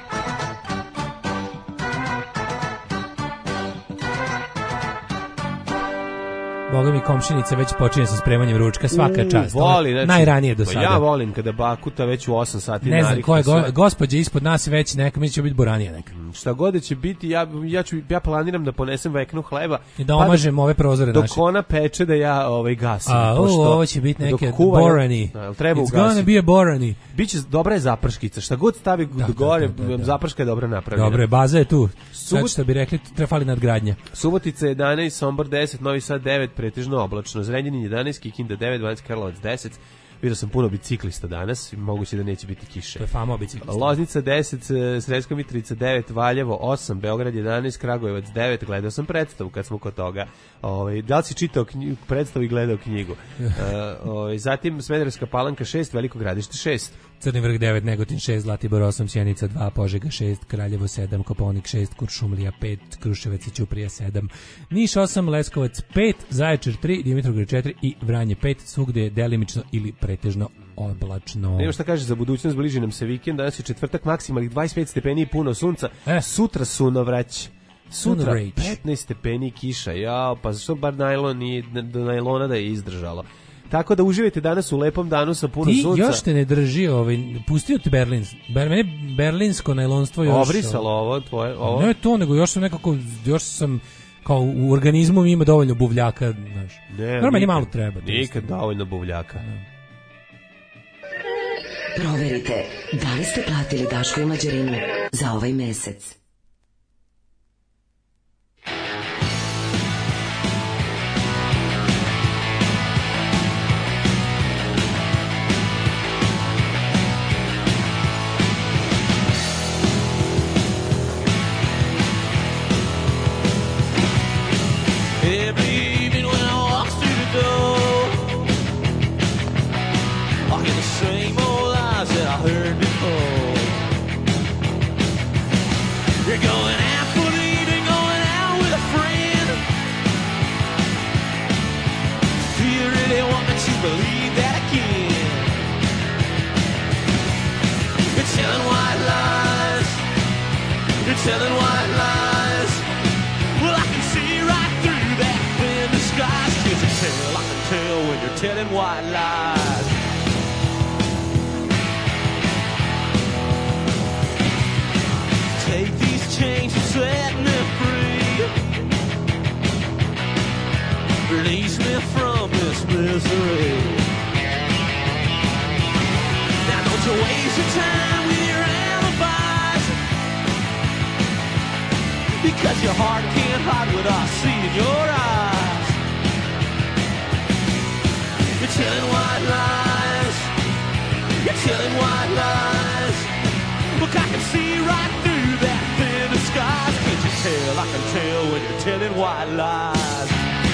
Boga mi komšinica već počinje sa spremanjem ručka, svaka čast. Voli, znači, najranije do sada. Ja volim kada bakuta već u osam sati ne znam ko je go, gospođa ispod nas već neka, mi će biti buranija neka. Šta god će biti, ja, ja, ću, ja planiram da ponesem veknu hleba. I da omažem ove prozore dok naše. Dok ona peče da ja ovaj gasim. A, pošto, u, ovo će biti neke borani. Da, treba It's ugasiti. gonna be a borani. Biće dobra je zaprškica, šta god stavi da, gore, da, da, da. zaprška je dobra napravljena. Dobre, baza je tu. Sad što bi rekli, treba fali nadgradnja. Subotica jedanaest, Sombor deset, Novi Sad devet, pretežno oblačno. Zrenjanin jedanaest, Kikinda devet, Banjski Karlovac deset. Vidio sam puno biciklista danas, moguće da neće biti kiše. To je fama o biciklista. Loznica deset, Sremska Mitrovica devet, Valjevo osam, Beograd jedanaest, Kragujevac devet. Gledao sam predstavu kad smo kod toga. Ovaj da li si čitao knjigu, predstavu i gledao knjigu? uh, ovaj zatim Smederevska Palanka šest, Veliko Gradište šest. Crni Vrh devet, Negotin šest, Zlatibor osam, Sjenica dva, Požega šest, Kraljevo sedam, Kopaonik šest, Kuršumlija pet, Kruševac i Ćuprija sedam, Niš osam, Leskovac pet, Zaječar tri, Dimitrovgrad četiri i Vranje pet, svugde je delimično ili pretežno oblačno. Nema šta kaže za budućnost, bliži nam se vikend, danas je četvrtak, maksimalnih dvadeset pet stepeni i puno sunca, e. sutra sunovrać. Sutra petnaest stepeni kiša, ja, pa zašto bar najlon i do najlona da je izdržalo. Tako da uživajte danas u lepom danu sa puno ti sunca. Ti još te ne drži, ovaj, pustio ti Berlin. Ber, mene berlinsko najlonstvo još... Obrisalo ovo tvoje... Ovo. Ne to, nego još sam nekako, još sam... kao u organizmu ima dovoljno buvljaka, znaš. Normalno malo treba. Nikad dovoljno buvljaka. Ne. Proverite, da li ste platili Daško i Mlađarinu za ovaj mesec. heard before. You're going out for the evening, going out with a friend. Do you really want me to believe that again? You're telling white lies. You're telling white lies. Well, I can see right through that thin disguise. Can't you tell? I can tell when you're telling white lies. Take these chains and set me free. Release me from this misery. Now don't you waste your time with your alibis, because your heart can't hide what I see in your eyes. You're telling white lies. You're telling white lies. Look, I can see right through that thin disguise. Can't you tell? I can tell when you're telling white lies.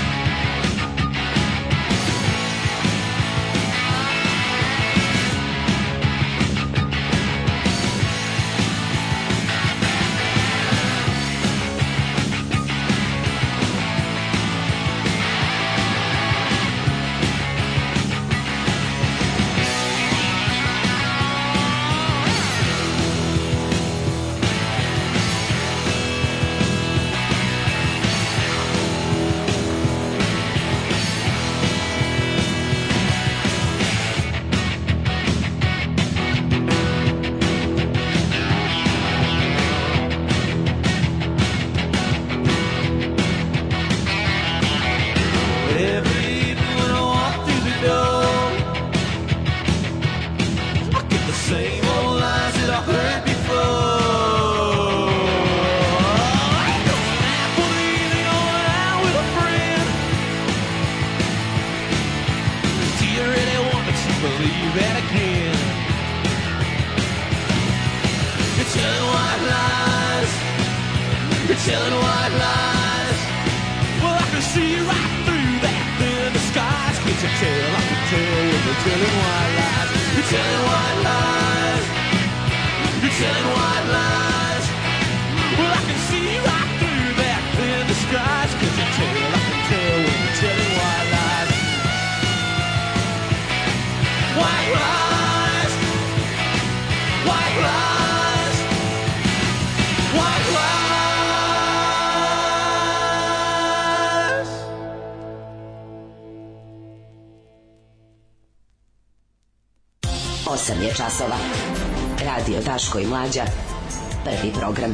osam je časova. Radio Daško i Mlađa. Prvi program.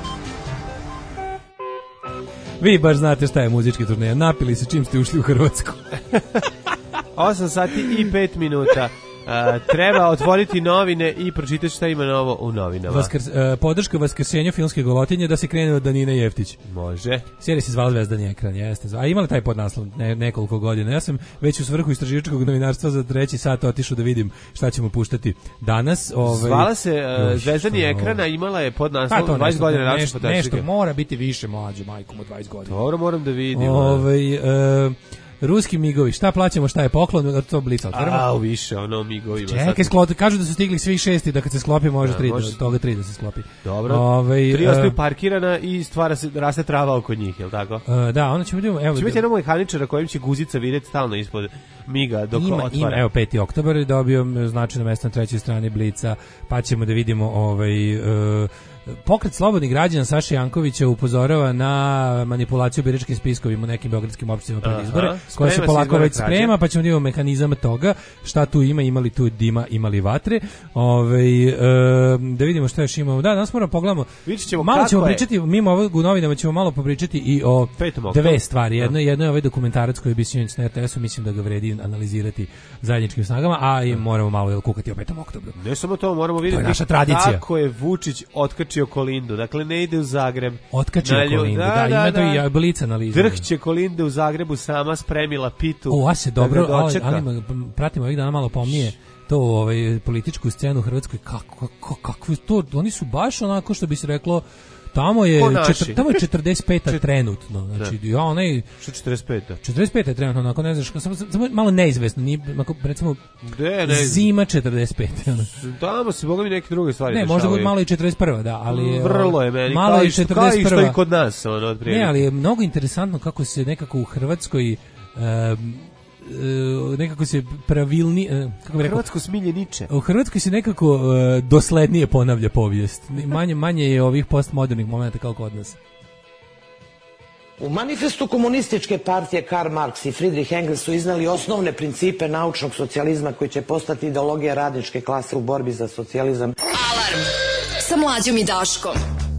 Vi baš znate šta je muzički turneja. Napili se čim ste ušli u Hrvatsku. osam sati i pet minuta. Uh, treba otvoriti novine i pročitati šta ima novo u novinama. Vaskrs, uh, podrška vaskrsenju filmske golotinje da se krene od Danine Jeftić. Može. Serija se zvala Zvezdani ekran, jeste. A imala taj podnaslov ne, nekoliko godina. Ja sam već u svrhu istraživačkog novinarstva za treći sat otišao da vidim šta ćemo puštati danas. Ovaj, zvala se uh, Zvezdani ekran, a imala je podnaslov pa dvadeset godina račun nešto, nešto mora biti više mlađe majkom od dvadeset godina. Dobro, moram da vidim. Ovaj uh, ruski migovi, šta plaćamo, šta je poklon, to blica otvorimo. A, više, ono migovi. Čekaj, sklop, kažu da su stigli svih šesti, da kad se sklopi može tri, može... toga tri da se sklopi. Dobro, Ove, tri ostaju uh, parkirana i stvara se, raste trava oko njih, je li tako? Uh, da, onda ćemo vidimo, evo... Će biti jednom mehaničara kojim će guzica vidjeti stalno ispod miga dok ima, otvara. Ima, evo, peti oktobar je dobio značajno mesto na trećoj strani blica, pa ćemo da vidimo ovaj... Uh, Pokret slobodnih građana Saša Jankovića upozorava na manipulaciju biračkim spiskovima u nekim beogradskim opštinama pred izbore, koja se polako već sprema, pa ćemo da imamo mehanizam toga, šta tu ima, imali tu dima, imali vatre. Ove, e, da vidimo šta još imamo. Da, danas moramo pogledamo. Malo ćemo pričati, mimo ovog u novinama ćemo malo popričati i o dve stvari. Jedno, jedno je ovaj dokumentarac koji bi sinoć na er te esu, mislim da ga vredi analizirati zajedničkim snagama, a i moramo malo kukati o petom oktobru. Ne samo to, moramo vidjeti to je naša tradicija. Kako je Vučić otkačio Kolindu, dakle ne ide u Zagreb. Otkačio Nalju, Kolindu, da, da, da, ima da i Blic analiza. Drhće Kolinde u Zagrebu, sama spremila pitu. O, a se dobro, ali, ali pratimo ovih dana malo pomnije to ovaj, političku scenu u Hrvatskoj, kako, kako, kako to, oni su baš onako što bi se reklo Tamo je, Ko naši? četir, tamo je četrdeset peta trenutno. Znači, Da. ja onaj... Što četrdeset peta? četrdeset peta je trenutno, onako ne znaš, samo, samo malo neizvesno. Nije, ako, recimo, Gde, ne, zima četrdeset peta. tamo se mogu mi neke druge stvari Ne, dešavaju. možda bude malo i četrdeset prva, da, ali... Vrlo je meni, malo kao, i i što, kao četrdeset i što prva. i kod nas, ono, od prilike. Ne, ali je mnogo interesantno kako se nekako u Hrvatskoj... Um, Uh, nekako se pravilni uh, kako bih rekao, Hrvatsko smiljeniče. U Hrvatskoj se nekako uh, doslednije ponavlja povijest. Manje manje je ovih postmodernih momenata kao kod nas. U manifestu komunističke partije Karl Marx i Friedrich Engels su iznali osnovne principe naučnog socijalizma koji će postati ideologija radničke klase u borbi za socijalizam. Alarm sa Mlađom i Daškom.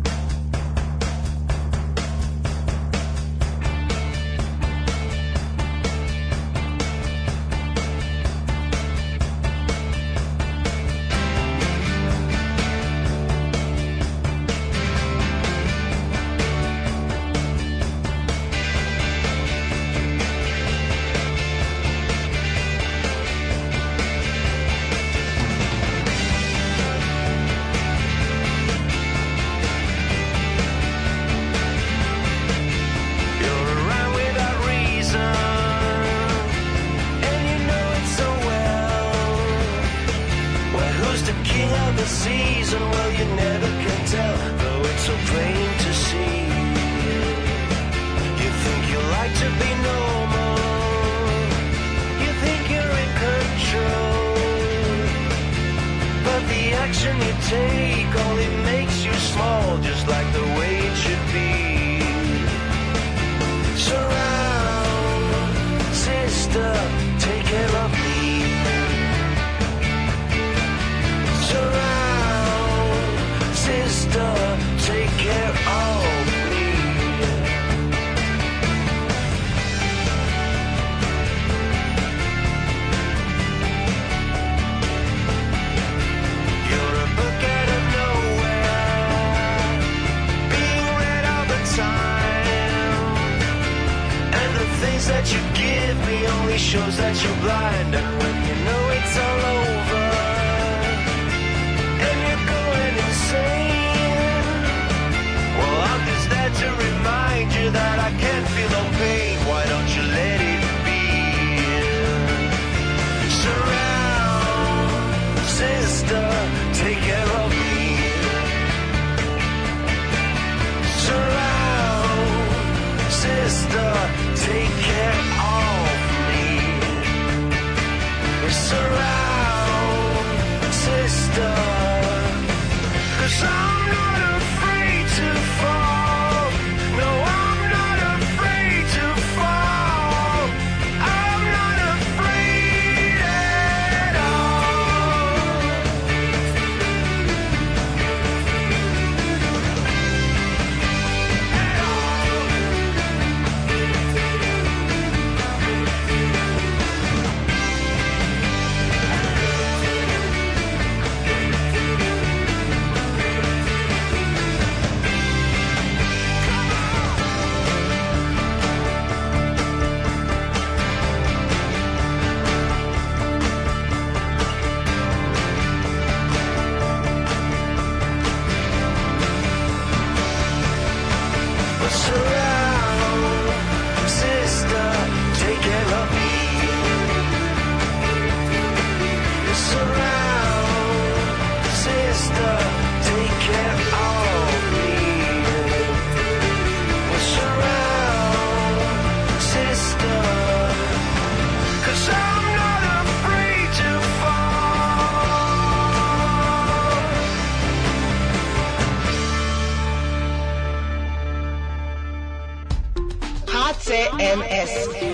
H C N S.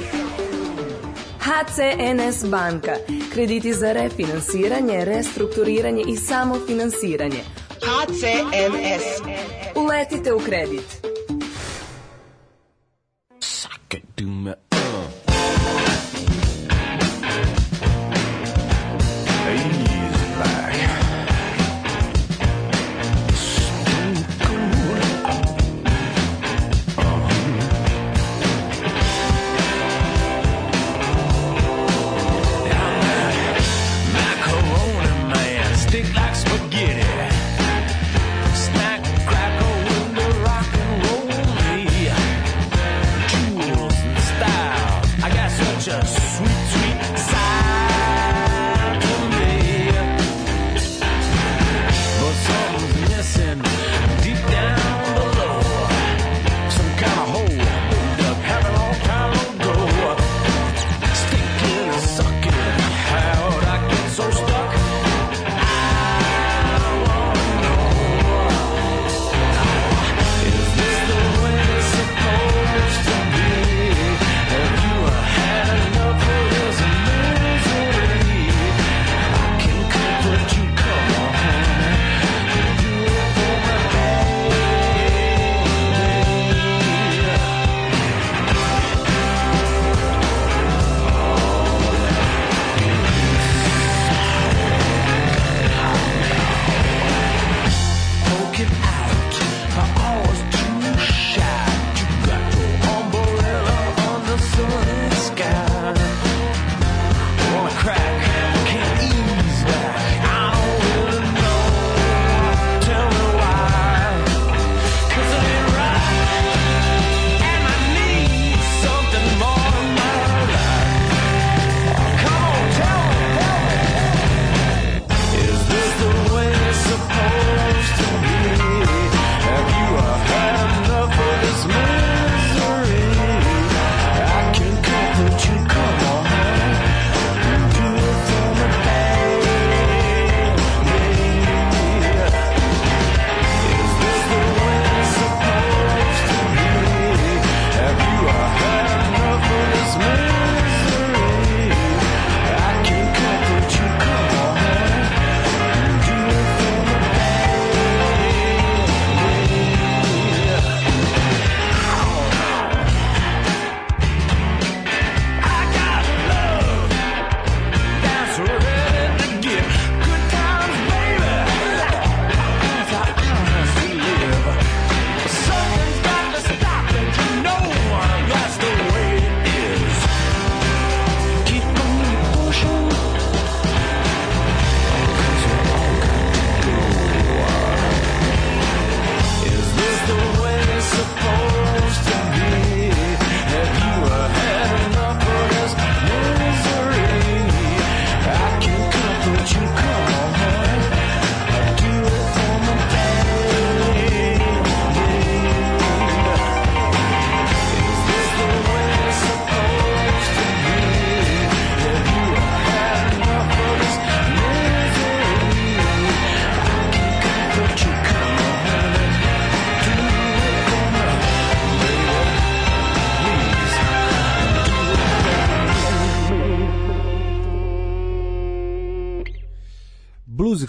H C N S banka. Krediti za refinansiranje, restrukturiranje i samofinansiranje. H C N S. Uletite u kredit. Suck it, do me. Like spaghetti, snack, crackle, window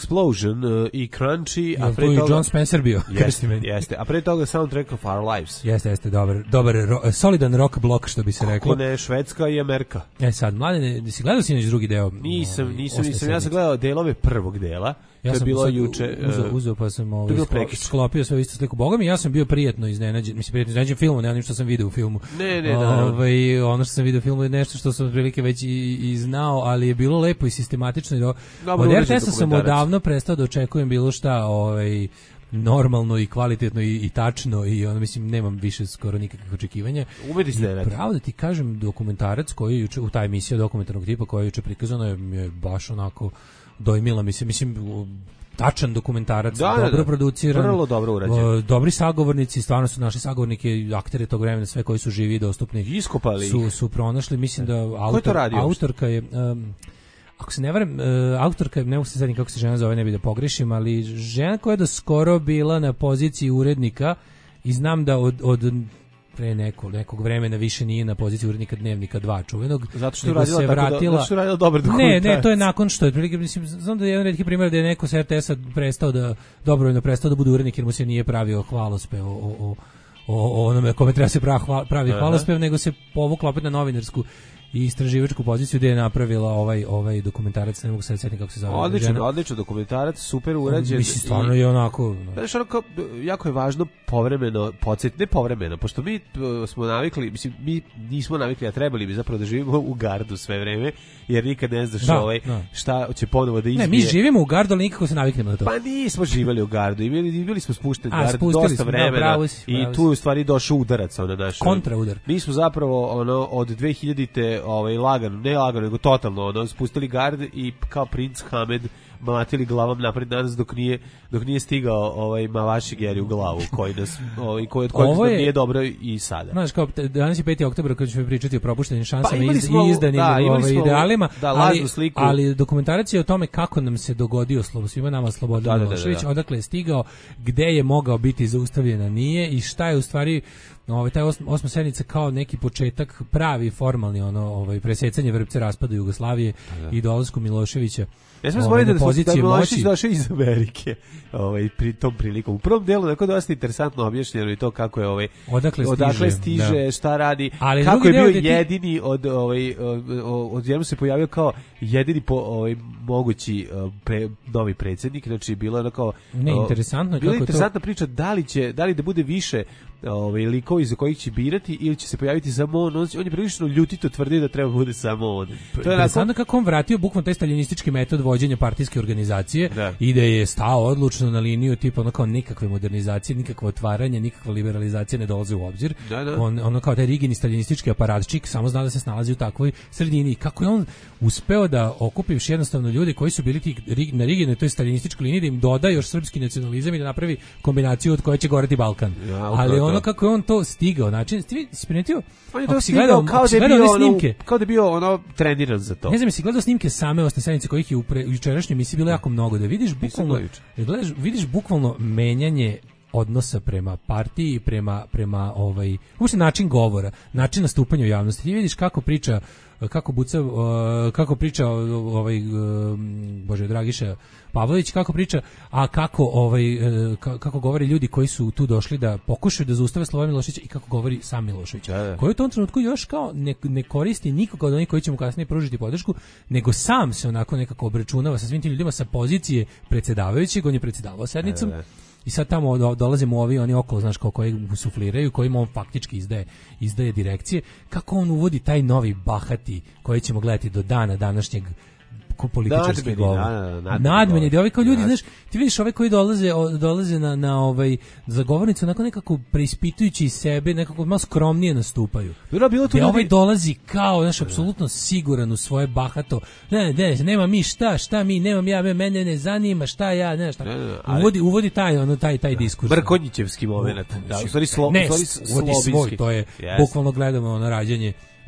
Explosion uh, i Crunchy, ja, a pre toga... John Spencer bio. Jeste, jeste. A pre toga soundtrack of Our Lives. Jeste, jeste, dobar, dobar ro, solidan rock blok, što bi se reklo. Kako ne, Švedska i Amerika. E sad, mladene, si gledao sinoć drugi deo? Nisam, ovaj, nisam, nisam, ja sam gledao delove prvog dela. Ja to je bilo juče. Uzeo, uzeo pa sam ovaj, sklopio sve isto sliku. Boga mi, ja sam bio prijatno iznenađen. Mislim, prijatno iznenađen filmom, nema ništa što sam video u filmu. Ne, ne, da. Ovaj, ono što sam video u filmu je nešto što sam otprilike već i, i znao, ali je bilo lepo i sistematično. I do... Od R T S-a sam odavno prestao da očekujem bilo šta ovaj, normalno i kvalitetno i, i tačno i ono, mislim, nemam više skoro nikakvih očekivanja. Umeti se ne pravo da ti kažem, dokumentarac koji je juče, u taj emisija dokumentarnog tipa koja je juče prikazana je, je baš onako dojmila mi se, mislim, tačan dokumentarac, da, dobro da, da. produciran, vrlo dobro urađen. Dobri sagovornici, stvarno su naši sagovornike, aktere tog vremena, sve koji su živi i dostupni. Iskopali su, su pronašli, mislim da autor, to radi autorka je... Um, ako se ne varam, uh, autorka, ne mogu se zadnji kako se žena zove, ne bi da pogrešim, ali žena koja je do skoro bila na poziciji urednika i znam da od, od pre neko, nekog vremena više nije na poziciji urednika Dnevnika dva čuvenog. Zato što je radila, se vratila, da, što je radila dobar dokumentarac. Ne, ne, to je nakon što je, mislim, znam da je jedan redki primjer da je neko s R T S-a prestao da, dobrovoljno prestao da bude urednik jer mu se nije pravio hvalospev o, o, o, o onome kome treba se pravi, pravi hvalospev, nego se povukla opet na novinarsku i istraživačku poziciju gdje je napravila ovaj ovaj dokumentarac, ne mogu se sjetiti kako se zove. Odličan, odličan dokumentarac, super urađen. Mislim, stvarno je onako... Znaš, onako, jako je važno povremeno podsjetiti, ne povremeno, pošto mi smo navikli, mislim, mi nismo navikli, a trebali bi zapravo da živimo u gardu sve vreme, jer nikad ne znaš da, ovaj, da. šta će ponovo da izbije. Ne, mi živimo u gardu, ali nikako se naviknemo na to. Pa nismo živjeli u gardu, i bili, bili smo spušteni a, gard dosta smo, vremena, da, bravo si, bravo i tu je u stvari došao udarac na naš. Kontraudar. Mi smo zapravo ono, od dve hiljadite ovaj, lagano, ne lagano, nego totalno, ono, spustili gard i kao princ Hamed mlatili glavom napred danas dok nije dok nije stigao ovaj Mavaši Geri u glavu koji nas ovaj koji od kojeg je, nije dobro i sada. Znaš, kao danas je peti oktobar kad ćemo pričati o propuštenim šansama pa, iz, i izdanim da, ovaj, idealima, da, ali, sliku. ali dokumentacija o tome kako nam se dogodio slobo, svima nama Slobodan Milošević, da, da, da, da. odakle je stigao, gde je mogao biti zaustavljena, nije i šta je u stvari ovaj taj osma, osma sednica kao neki početak pravi formalni ono ovaj presecanje vrpce raspada Jugoslavije da, da. i dolasku Miloševića. Ja sam ovaj, da da Milošević došao iz Amerike, ovaj pri tom prilikom. U prvom delu tako dosta interesantno objašnjeno i to kako je ovaj odakle stiže, odakle stiže da. šta radi, ali kako je bio ti... jedini od ovaj od jednom se pojavio kao jedini po, ovaj mogući pre, novi predsjednik, znači bilo je kao ne interesantno bilo kako interesantna to... priča da li će da li da bude više ovaj likovi za kojih će birati ili će se pojaviti samo on. On je prilično ljutito tvrdio da treba bude samo on. To je interesantno kako on vratio bukvalno taj staljinistički metod vođenja partijske organizacije da. I da je stao odlučno na liniju tipa ono kao nikakve modernizacije, nikakvo otvaranje, nikakva liberalizacija ne dolazi u obzir. Da, da. On ono kao taj rigidni staljinistički aparatčik samo zna da se snalazi u takvoj sredini. Kako je on uspeo da okupivš jednostavno ljude koji su bili ti na rigidnoj toj staljinističkoj liniji da im doda još srpski nacionalizam i da napravi kombinaciju od koje će goreti Balkan. Ja, ali ono kako je on to stigao, znači ti si primetio? On je to stigao kao da je bio ono, kao da je bio ono treniran za to. Ne znam, si gledao snimke same osme sednice kojih je u jučerašnjoj emisiji bilo jako mnogo, da vidiš bukvalno, gledaš, vidiš bukvalno menjanje odnosa prema partiji, prema prema ovaj uopšte način govora, način nastupanja u javnosti. Ti vidiš kako priča kako buca uh, kako priča ovaj uh, bože Dragiša Pavlović, kako priča, a kako ovaj uh, kako govore ljudi koji su tu došli da pokušaju da zaustave Slobodan Miloševića i kako govori sam Milošević. Da, da. Koji u tom trenutku još kao ne, ne koristi nikoga od onih koji će mu kasnije pružiti podršku, nego sam se onako nekako obračunava sa svim tim ljudima sa pozicije predsjedavajućeg, on je predsjedavao sednicom. Da, da. I sad tamo dolazimo ovi oni okolo, znaš, kao koji mu sufliraju, kojima on faktički izdaje, izdaje direkcije. Kako on uvodi taj novi bahati koji ćemo gledati do dana današnjeg političarski govor. Nadmenje, da ovi kao ljudi, znaš, ti vidiš ove koji dolaze, o, dolaze na, na ovaj, za govornicu, onako nekako preispitujući sebe, nekako malo skromnije nastupaju. Bilo, bilo gde ovaj dolazi kao, znaš, apsolutno siguran u svoje bahato, ne, ne, nema mi šta, šta mi, nemam ja, mene ne zanima, šta ja, ne, šta. Ne, ne, ali... uvodi, uvodi taj, ono, taj, taj diskurs. Brkonjićevski moment. Da, u stvari, slo, ne, u stvari uvodi svoj, to je, yes. bukvalno gledamo na rađanje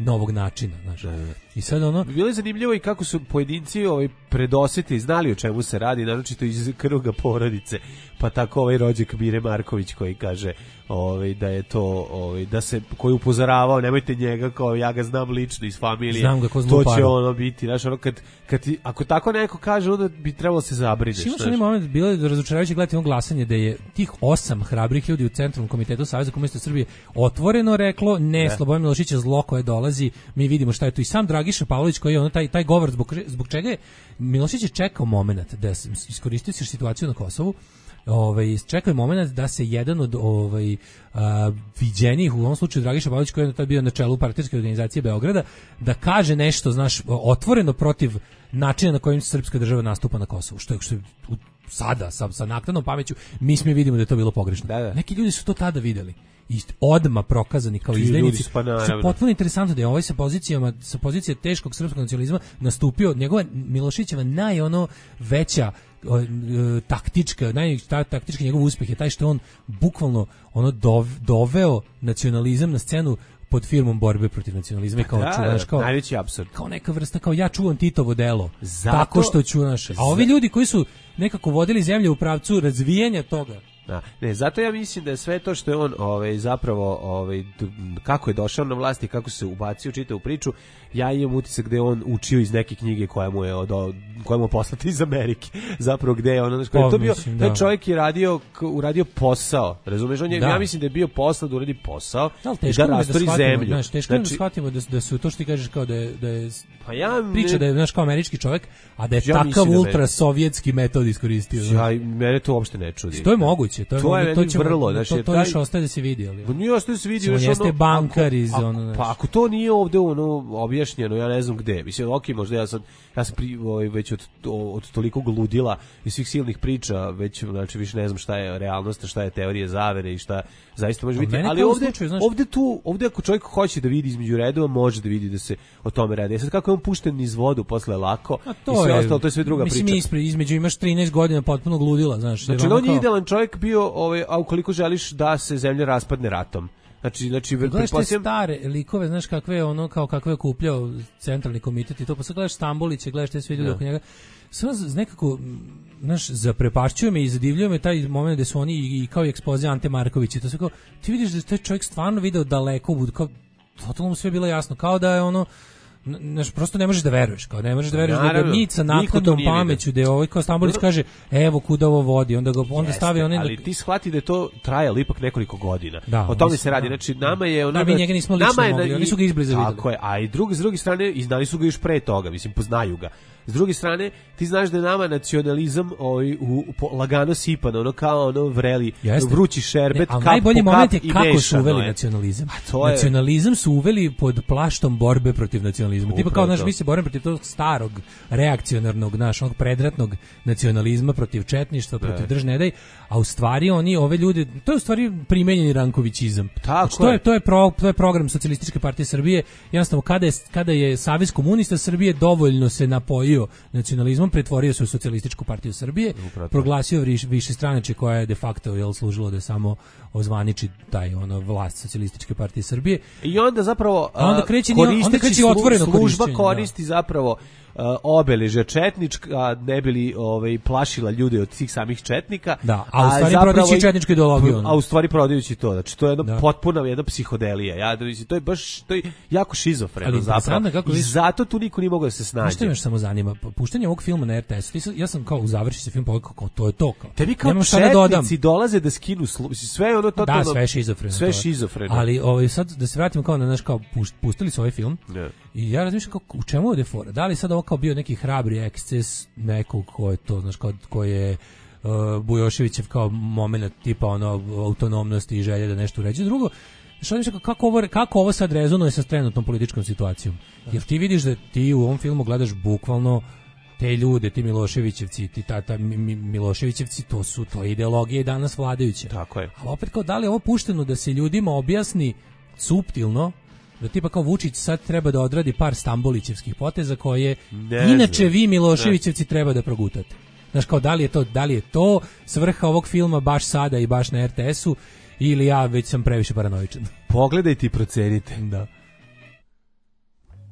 novog načina, znaš. I sad ono bilo je zanimljivo i kako su pojedinci ovaj predoseti znali o čemu se radi, naročito iz kruga porodice. Pa tako ovaj rođak Mire Marković koji kaže ovaj da je to ovaj da se koji upozoravao nemojte njega kao ja ga znam lično iz familije. Znam ga ko to će ono biti, znaš, ono kad kad ti, ako tako neko kaže onda bi trebalo se zabrineš. Imaš onaj moment, bilo je razočaravajuće gledati ono glasanje da je tih osam hrabrih ljudi u Centralnom komitetu Saveza komunista Srbije otvoreno reklo ne, ne. Slobodan Milošević je zlo koje dolazi, mi vidimo šta je tu. I sam Dragiša Pavlović koji je ono taj taj govor zbog zbog čega je Milošević je čekao momenat da se iskoristio se situaciju na Kosovu. Ovaj čekao je momenat da se jedan od ovaj a, viđenih u ovom slučaju Dragiša Pavlović koji je tad bio na čelu partijske organizacije Beograda da kaže nešto, znaš, otvoreno protiv načina na kojim srpska država nastupa na Kosovu, što je što je sada sa sa naknadnom pameću mi smo vidimo da je to bilo pogrešno. Da, da. Neki ljudi su to tada videli i odma prokazani kao izdajnici. Što potpuno interesantno da je ovaj sa pozicijama sa pozicije teškog srpskog nacionalizma nastupio njegova Miloševićeva naj ono veća o, o, taktička, naj ta, taktički njegov uspeh je taj što on bukvalno ono dov, doveo nacionalizam na scenu pod firmom borbe protiv nacionalizma kao da, čuvaš kao najveći apsurd. Kao neka vrsta kao ja čuvam Titovo delo. Zato, tako što ću naš. A ovi ljudi koji su nekako vodili zemlju u pravcu razvijanja toga. Da, ne, zato ja mislim da je sve to što je on ovaj, zapravo ovaj, kako je došao na vlast i kako se ubacio čitavu priču, ja imam utisak da je on učio iz neke knjige koja mu je od, koja mu je poslata iz Amerike, zapravo gde je ono, to bio, mislim, taj da. čovjek je radio, uradio posao, razumeš, on je, da. ja mislim da je bio posao da uradi posao da, i da rastori da zemlju. Znaš, teško znači, da shvatimo da, da su to što ti kažeš kao da je, da je pa ja, priča ne, da je znaš, kao američki čovjek, a da je ja takav da ultrasovjetski metod iskoristio. Ja, mene to uopšte ne čudi. To je moguće, to je, to je to ćemo, vrlo, znači, to, to taj, još ostaje da se vidi, ali. Nije ostaje da se vidi, još jeste ono, bankar ako, iz ako, ono. Pa ako to nije ovde ono objašnjeno, ja ne znam gde. Mislim, ok, možda ja sad ja sam pri, ovaj, već od, od tolikog ludila i svih silnih priča, već znači više ne znam šta je realnost, šta je teorija zavere i šta zaista može biti. Ali ovde, slučaju, znaš, ovde tu, ovde ako čovjek hoće da vidi između redova, može da vidi da se o tome radi. Sad kako je on pušten niz vodu posle lako i sve je, ostalo, to je sve druga mislim, priča. Mislim, između imaš trinaest godina potpunog ludila, znaš. Znači, on je idealan čovjek bio, ovaj, a ukoliko želiš da se zemlja raspadne ratom. Znači, znači, gledaš te stare likove, znaš kakve je ono, kao kakve je kupljao centralni komitet i to, pa sad gledaš Stambolića, gledaš te sve ljude oko njega. Samo nekako, znaš, zaprepašćuje me i zadivljuje me taj moment gde su oni i, i kao i ekspoze Ante Marković i to sve kao, ti vidiš da je taj čovjek stvarno video daleko, kao, totalno mu sve bilo jasno, kao da je ono, znaš, prosto ne možeš da veruješ, kao ne možeš da veruješ da ga Mica naknadnom pameću, da je ovaj kao Stambolić kaže, evo kuda ovo vodi, onda ga onda Jeste, stavi one. Ali ti shvati da je to trajalo ipak nekoliko godina. Da, o tome mislim, se radi. Da. Znači nama je ono da, mi njega nismo lično mogli, oni su ga izbliza videli. Tako je, a i drugi s druge strane i znali su ga još pre toga, mislim poznaju ga. S druge strane, ti znaš da je nama nacionalizam ovaj, u, u, lagano sipan, ono kao ono vreli, Jeste. vrući šerbet, ne, kap najbolji po moment je kap kako su uveli je. nacionalizam. To je... Nacionalizam su uveli pod plaštom borbe protiv nacionalizma. Tipa kao, znaš, mi se borimo protiv tog starog, reakcionarnog, naš, onog predratnog nacionalizma, protiv četništva, protiv drž ne daj, a u stvari oni, ove ljude, to je u stvari primenjeni Rankovićizam. Znači, to je, to je, pro, to je program Socijalističke partije Srbije. Jednostavno, kada je, kada je Savez komunista Srbije dovoljno se napojio nacionalizmom, pretvorio se u Socijalističku partiju Srbije, Upravo. proglasio više, više stranače koja je de facto jel, služilo da samo ozvaniči taj ono vlast Socijalističke partije Srbije. I onda zapravo a onda kreće, koristeći onda kreće otvoreno služba koristi da. zapravo Uh, obeležja četnička, ne bili ovaj, plašila ljude od tih samih četnika. Da, a u stvari prodajući četničku ideologiju. A u stvari prodajući to. Znači, to je jedna da. potpuna jedna psihodelija. Ja, da mislim, to je baš to je jako šizofreno zapravo. Kako I zato tu niko nije mogao da se snađe. Što me još samo zanima, puštanje ovog filma na er te esu, ja sam kao u završi se film povukao kao to je to. Kao. Tebi kao četnici dolaze da skinu slu, sve je ono totalno... Da, sve je šizofreno. Sve je šizofreno. Ali ovaj, sad da se vratimo kao na naš, kao pustili su ovaj film. Ne. I ja razmišljam kao, u čemu je ovdje fora? Da li sad ovo kao bio neki hrabri eksces nekog ko je to, znaš, kao, ko je uh, Bujoševićev kao moment tipa ono, autonomnosti i želje da nešto uređe. Drugo, što mislim, kako ovo, kako ovo sad rezonuje sa trenutnom političkom situacijom? Jer ti vidiš da ti u ovom filmu gledaš bukvalno te ljude, ti Miloševićevci, ti tata mi, Miloševićevci, to su, to je ideologija i danas vladajuća. Tako je. Ali opet kao, da li je ovo pušteno da se ljudima objasni suptilno, da tipa kao Vučić sad treba da odradi par Stambolićevskih poteza koje ne inače znam. Vi Miloševićevci ne. treba da progutate. Znaš, kao da li je to, da li je to svrha ovog filma baš sada i baš na er te esu ili ja već sam previše paranoičan. Pogledajte i procenite. Da.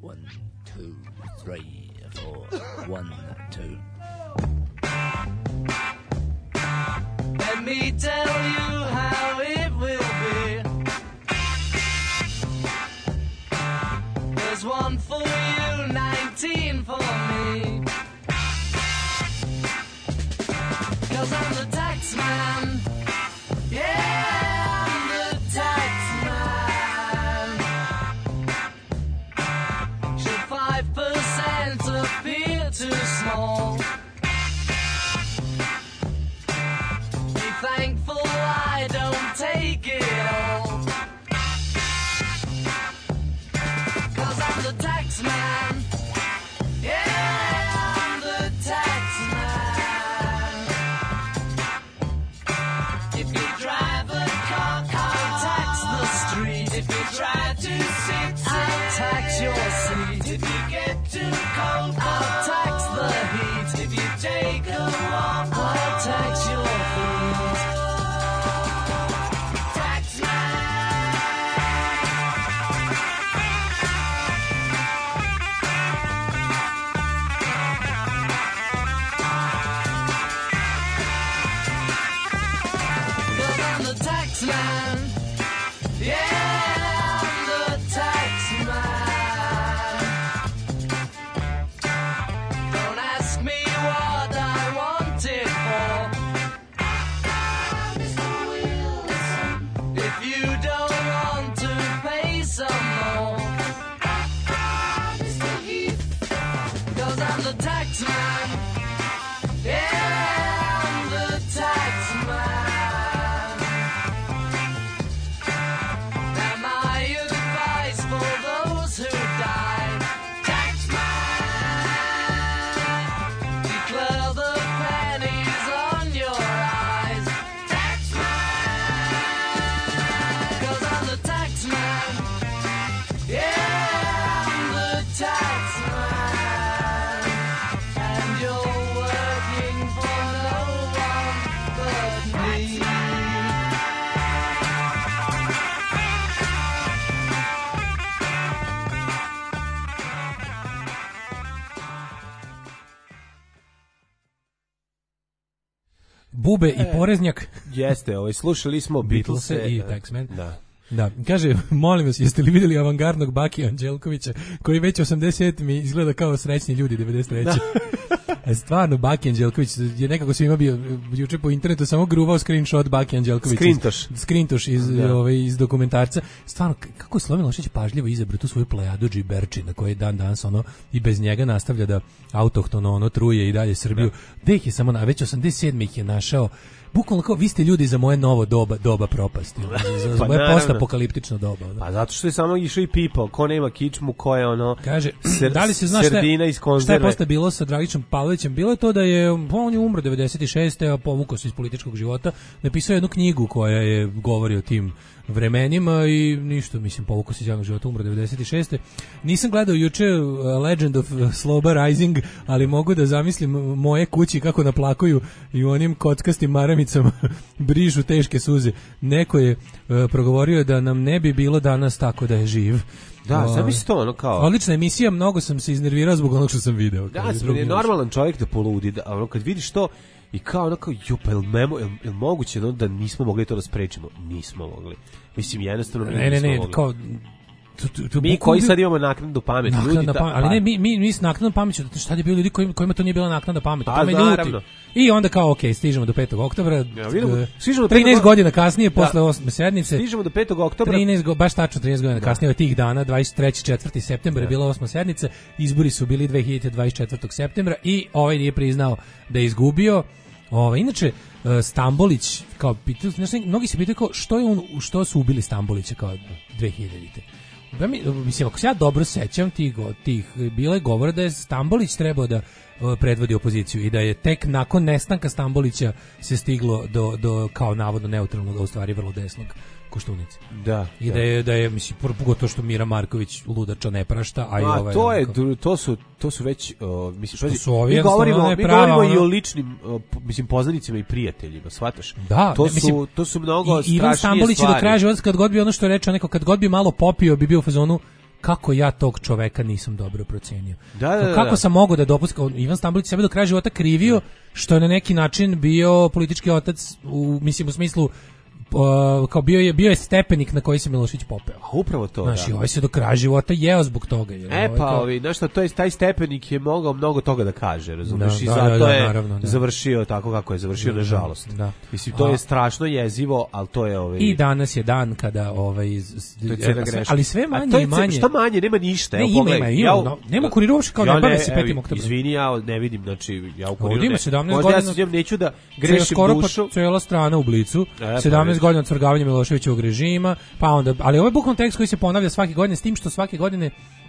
One, two, three, four. One, two. Let me tell you how it will be. There's one for you, nineteen for me. 'Cause I'm the tax man. Yeah, I'm the tax man. Should five percent appear too small? Be thankful I don't take it all. 'Cause I'm the tax man. Yeah, I'm the tax man. If you drive a car, I'll tax the street. If you try to sit, I'll tax your seat. If you get too cold, I'll tax the heat. If you take a walk, I'll tax your feet. Tax I'm the tax man. Yeah, I'm the tax man. Don't ask me what I want it for. If you don't want to pay some more. 'Cause I'm the tax man. Yeah, I'm the tax man. Bube i poreznjak. Jeste, ovaj, slušali smo Beatlese Beatlese i Taxman. Da. Da, kaže, molim vas, jeste li vidjeli avangardnog Bakija Anđelkovića, koji već osamdeset mi izgleda kao srećni ljudi devedeset treće. Da. Stvarno, Baki Anđelković je nekako svima bio juče po internetu samo gruvao screenshot Baki Anđelković. Skrintoš. Skrintoš iz, ovaj, iz dokumentarca. Stvarno, kako je Sloven Lošić pažljivo izabrao tu svoju plejadu džiberči na koji dan danas ono i bez njega nastavlja da autohtono ono truje i dalje Srbiju. Da, da ih je samo, na, već osamdeset sedme ih je našao. Bukvalno kao, vi ste ljudi za moje novo doba, doba propasti. Za, za pa moje postapokaliptično doba. Da. Pa zato što je samo išao i pipao. Ko nema kičmu, ko je ono... Kaže, ser, da li se zna šta je, šta je posle bilo sa Dragičom Pavlovićem? Bilo je to da je, on je umro devedeset šeste a povukao se iz političkog života. Napisao jednu knjigu koja je govori o tim vremenima i ništa, mislim, povukao se iz javnog života, umro devedeset šeste Nisam gledao juče Legend of Sloba Rising, ali mogu da zamislim moje kući kako naplakuju i u onim kockastim maramicama brižu teške suze. Neko je uh, progovorio da nam ne bi bilo danas tako da je živ. Da, uh, zamisli to, ono kao... Odlična emisija, mnogo sam se iznervirao zbog onog što sam video. Da, sam je normalan čovjek da poludi, da, ono, kad vidiš to i kao ono kao, ju, pa je li, memo, je, je li moguće no, da nismo mogli to da sprečimo? Nismo mogli. Mislim, jednostavno ne, nismo ne, ne, mogli. Kao, tu, tu, tu, mi koji sad imamo naknadnu pamet. Ljudi, da, pamet, ali ne, mi, mi, mi s naknadnom pameću, šta je bilo ljudi kojima, kojima to nije bila naknadna pamet, A, to me ljuti. I onda kao, ok, stižemo do petog oktobra, ja, vidimo, stižemo do trinaest godina kasnije, da, posle osme sednice. Stižemo do petog oktobra. trinaest, baš tačno trinaest godina da. kasnije, od tih dana, dvadeset treći četvrti septembar je bila osma sednica, izbori su bili dve hiljade dvadeset četvrtog septembra i ovaj nije priznao da je izgubio. Ovaj inače Stambolić kao pitaju, znači mnogi se pitaju kao što je on, što su ubili Stambolića kao dve hiljadite. Da mi mislim ako se ja dobro sećam tih tih bilo je govora da je Stambolić trebao da predvodi opoziciju i da je tek nakon nestanka Stambolića se stiglo do do kao navodno neutralnog, a u stvari vrlo desnog Koštunice. Da. I da, da je da je mislim pogotovo što Mira Marković ludača ne prašta, a i ovaj. A to je to su to su već uh, mislim što su ovi mi govorimo, mi prava, govorimo ono... i o ličnim uh, mislim poznanicima i prijateljima, shvataš? Da, to ne, su mislim, to su mnogo strašnije Ivan Stambolić stvari. do kraja života kad god bi ono što reče neko kad god bi malo popio bi bio u fazonu kako ja tog čoveka nisam dobro procenio. Da, da, da, kako da. sam mogao da dopustim, Ivan Stambolić sebe do kraja života krivio što je na neki način bio politički otac u, mislim, u smislu Uh, kao bio je bio je stepenik na koji se Milošević popeo. A upravo to, znači, da. ovaj se do kraja života jeo zbog toga. Jer E ovaj pa, kao... ovi, znaš šta, to je, taj stepenik je mogao mnogo toga da kaže, razumiješ, Da, i da, zato da, da, je naravno, da. završio tako kako je završio, Da, nažalost. da. Mislim, to A- je strašno jezivo, ali to je... Ovaj, I danas je dan kada ovaj z- to je cijela sve- greška. ali sve A manje to je i manje. Šta manje, nema ništa. Ne, evo, ima, pogledaj, ima, ima, ja- no, nema kuriru uopšte kao ja ne bave se evo, petim oktobrom. Izvini, ja ne vidim, znači, ja u kuriru Ovdje ima ne... sedamnaest možda ja godina- se njom neću da Cela grešim skoro pa dušu. cijela strana u Blicu, E, pa sedamnaest vidiš. godina odvrgavanja Miloševićevog režima, pa onda, ali ovo je bukvalno tekst koji se ponavlja svake godine, s tim što svake godine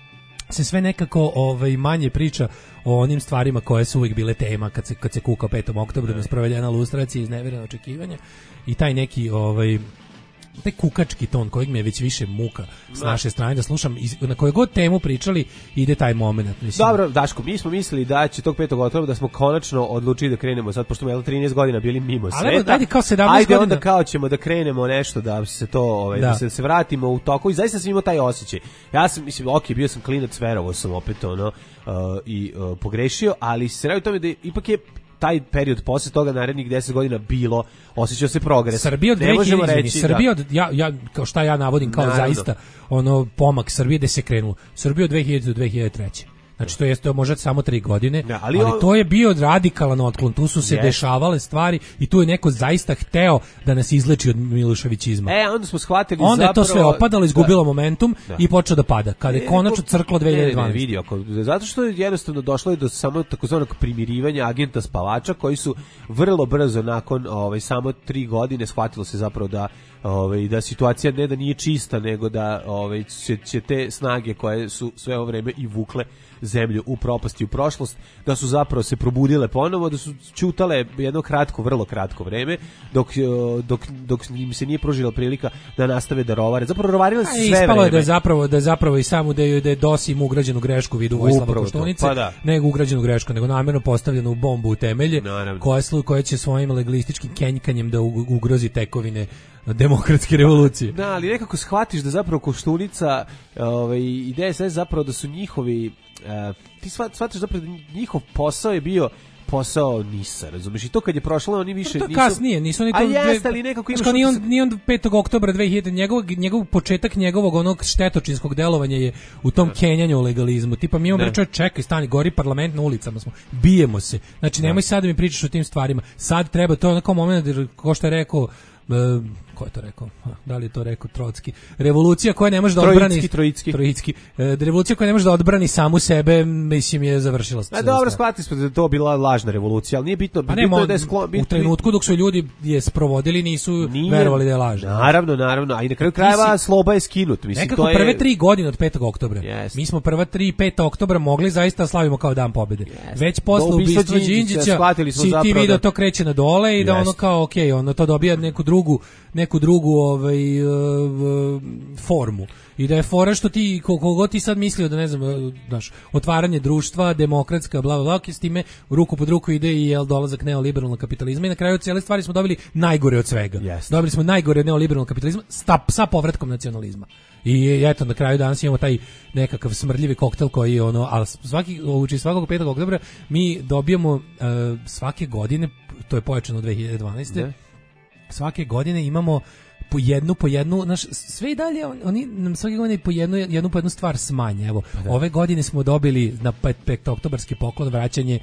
se sve nekako ovaj manje priča o onim stvarima koje su uvijek bile tema kad se kad se kuka petom oktobru, da sprovedena lustracija, izneverena očekivanja i taj neki ovaj taj kukački ton kojeg mi je već više muka s Da. naše strane da slušam, iz- na koju god temu pričali ide taj moment, mislim. Dobro, Daško, mi smo mislili da će tog petog oktobra da smo konačno odlučili da krenemo sad, pošto smo jel, trinaest godina bili mimo Ali evo, sveta. ajde kao sedamnaest Ajde godina. onda kao ćemo da krenemo nešto, da se to, ovaj, da. Da. se, se vratimo u toku i zaista sam imao taj osjećaj. Ja sam, mislim, ok, bio sam klinac, verovo sam opet ono uh, i uh, pogrešio, ali se radi o tome da je- ipak je taj period posle toga narednih deset godina bilo, osjećao se progres. Srbija od Ne možemo dve hiljade, reći Srbija da... od, ja, ja, kao šta ja navodim kao Naravno. zaista ono pomak Srbije da se krenulo. Srbija od dve hiljade do dve hiljade treće. Znači to je to je možda samo tri godine, Da, ali ali, on- to je bio radikalan otklon. Tu su se Jeste. dešavale stvari i tu je neko zaista hteo da nas izleči od Miloševićizma. E, onda smo shvatili Onda je to zapravo... sve opadalo, izgubilo Da. momentum Da. i počeo da pada. Kada je Ne, konačno ne, crklo dve hiljade Ne, ne, dvanaeste. vidi, ako, zato što je jednostavno došlo je do samo takozvanog primirivanja agenta spavača koji su vrlo brzo nakon ovaj samo tri godine shvatilo se zapravo da ovaj da situacija ne da nije čista, nego da ovaj će, će te snage koje su sve ovo vreme i vukle zemlju u propast i u prošlost, da su zapravo se probudile ponovo, da su ćutale jedno kratko, vrlo kratko vreme, dok, eh, dok, dok im se nije pružila prilika da nastave da rovare. Zapravo rovarile su A sve ispalo vreme. je da je zapravo da je zapravo i samo da je da je D O S im ugrađenu grešku u vidu Vojislava Upravo to, Koštunice, pa da. nego ugrađenu grešku, nego namjerno postavljenu bombu u temelje, Naravno. koja slu koja će svojim legalističkim kenjkanjem da u- ugrozi tekovine demokratske revolucije. Da, ali nekako shvatiš da zapravo Koštunica ovaj, i D S S zapravo da su njihovi, e, ti shvat- shvatiš zapravo da njihov posao je bio posao Nisa, razumiješ? I to kad je prošlo, oni više To je nisu... kasnije, nisu oni to... A dve- jeste, ali nekako Znaš, imaš... kao ni on, utisak- ni on petog oktobra dve hiljade, njegov, njegov početak njegovog onog štetočinskog delovanja je u tom kenjanju u legalizmu. Tipa mi imamo Da. rečeo, čekaj, stani, gori parlament, na ulicama smo, bijemo se. Znači, nemoj sad da mi pričaš o tim stvarima. Sad treba, to je onako moment, jer, ko što je rekao, e, ko je to rekao? Ha, da li je to rekao Trotski? Revolucija koja ne može da Trojicki, odbrani... Trojicki. Trojicki. E, revolucija koja ne može da odbrani samu sebe, mislim, je završila. A dobro, shvatili smo da je to bila lažna revolucija, ali nije bitno, Pa ne, bitno je mo- da je sklon, u bitno- trenutku dok su ljudi je sprovodili nisu Nije- verovali da je lažna. Naravno, naravno, a i na kraju Ti krajeva si- sloba je skinut. Mislim, Nekako to je... prve tri godine od petog oktobra. Jest. Mi smo prva tri i pet oktobra mogli zaista da slavimo kao dan pobjede. Već Do posle ubistva ubistva Đinđića Đinđića shvatili smo si ti zapravo video da- to kreće na dole i da Jest. ono kao ok, ono to dobija neku drugu neku drugu ovaj uh, uh, formu. I da je fora što ti koliko god ti sad mislio da ne znam, uh, znaš, otvaranje društva, demokratska bla bla bla, s time ruku pod ruku ide i jel dolazak neoliberalnog kapitalizma i na kraju cijele stvari smo dobili najgore od svega. Jest. Dobili smo najgore od neoliberalnog kapitalizma sa, sa povratkom nacionalizma. I eto, na kraju danas imamo taj nekakav smrdljivi koktel koji je ono, ali svaki, uči svakog petog oktobra mi dobijamo uh, svake godine, to je pojačano dve hiljade dvanaeste. Da. Svake godine imamo po jednu po jednu, znaš, sve i dalje on- oni nam svake godine po jednu jednu po jednu stvar smanje. Evo, ove godine smo dobili na pet, petooktobarski poklon vraćanje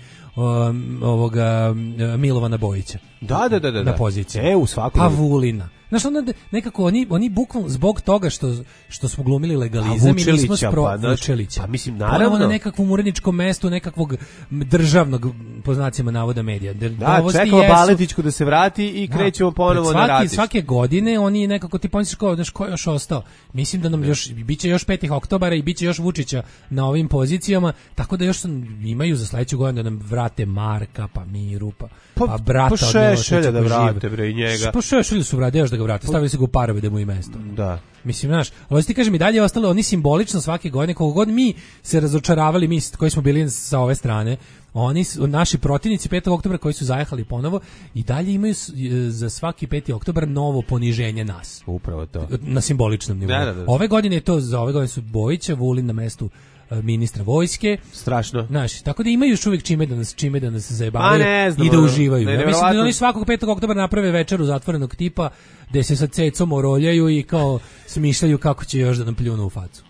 um, ovoga um, Milovana Bojića. Da, da, da, da. Na poziciju. E, u svakom... Pa Vulina. Znaš, onda de- nekako oni, oni bukvalno zbog toga što, što smo glumili legalizam i nismo Vučelića, spro... pa, znaš, Vučelića. pa mislim, Ponovo naravno. na nekakvom uredničkom mestu nekakvog državnog, po znacima navoda, medija. Der- Da, novosti čekamo jesu- Baletićku da se vrati i Da, krećemo ponovo pred na svaki, ratiš. svake godine oni nekako ti pomisliš kao, znaš, ko je još ostao. Mislim da nam još, biće još petih oktobara i biće još Vučića na ovim pozicijama, tako da još sam, imaju za sledeću godinu da nam vrate Marka, pa Miru, pa, Pa- pa brata pa od Miloševića Šešelja da koji žive. vrate, bre, i njega. Pa Šešelju su vrade još da ga vrate, stavili su ga u parove da mu i mesto. Da. Mislim, znaš, ovo ti kažem i dalje ostalo, oni simbolično svake godine, koliko god mi se razočaravali, mi koji smo bili sa ove strane, oni su, naši protivnici petog oktobra koji su zajehali ponovo i dalje imaju za svaki peti oktobar novo poniženje nas. Upravo to. Na simboličnom nivou. Da, da, da. Ove godine je to, za ove godine su Bojića, Vulin na mestu ministra vojske. Strašno. Znaš, tako da imaju još uvijek čime da nas, čime da nas zajebavaju znam, i da uživaju. Ne, ja mislim da oni svakog petog oktobra naprave večeru zatvorenog tipa gde se sa cecom oroljaju i kao smišljaju kako će još da nam pljunu u facu.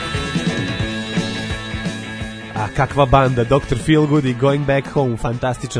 kakva banda, doktor Feelgood i Going Back Home, fantastičan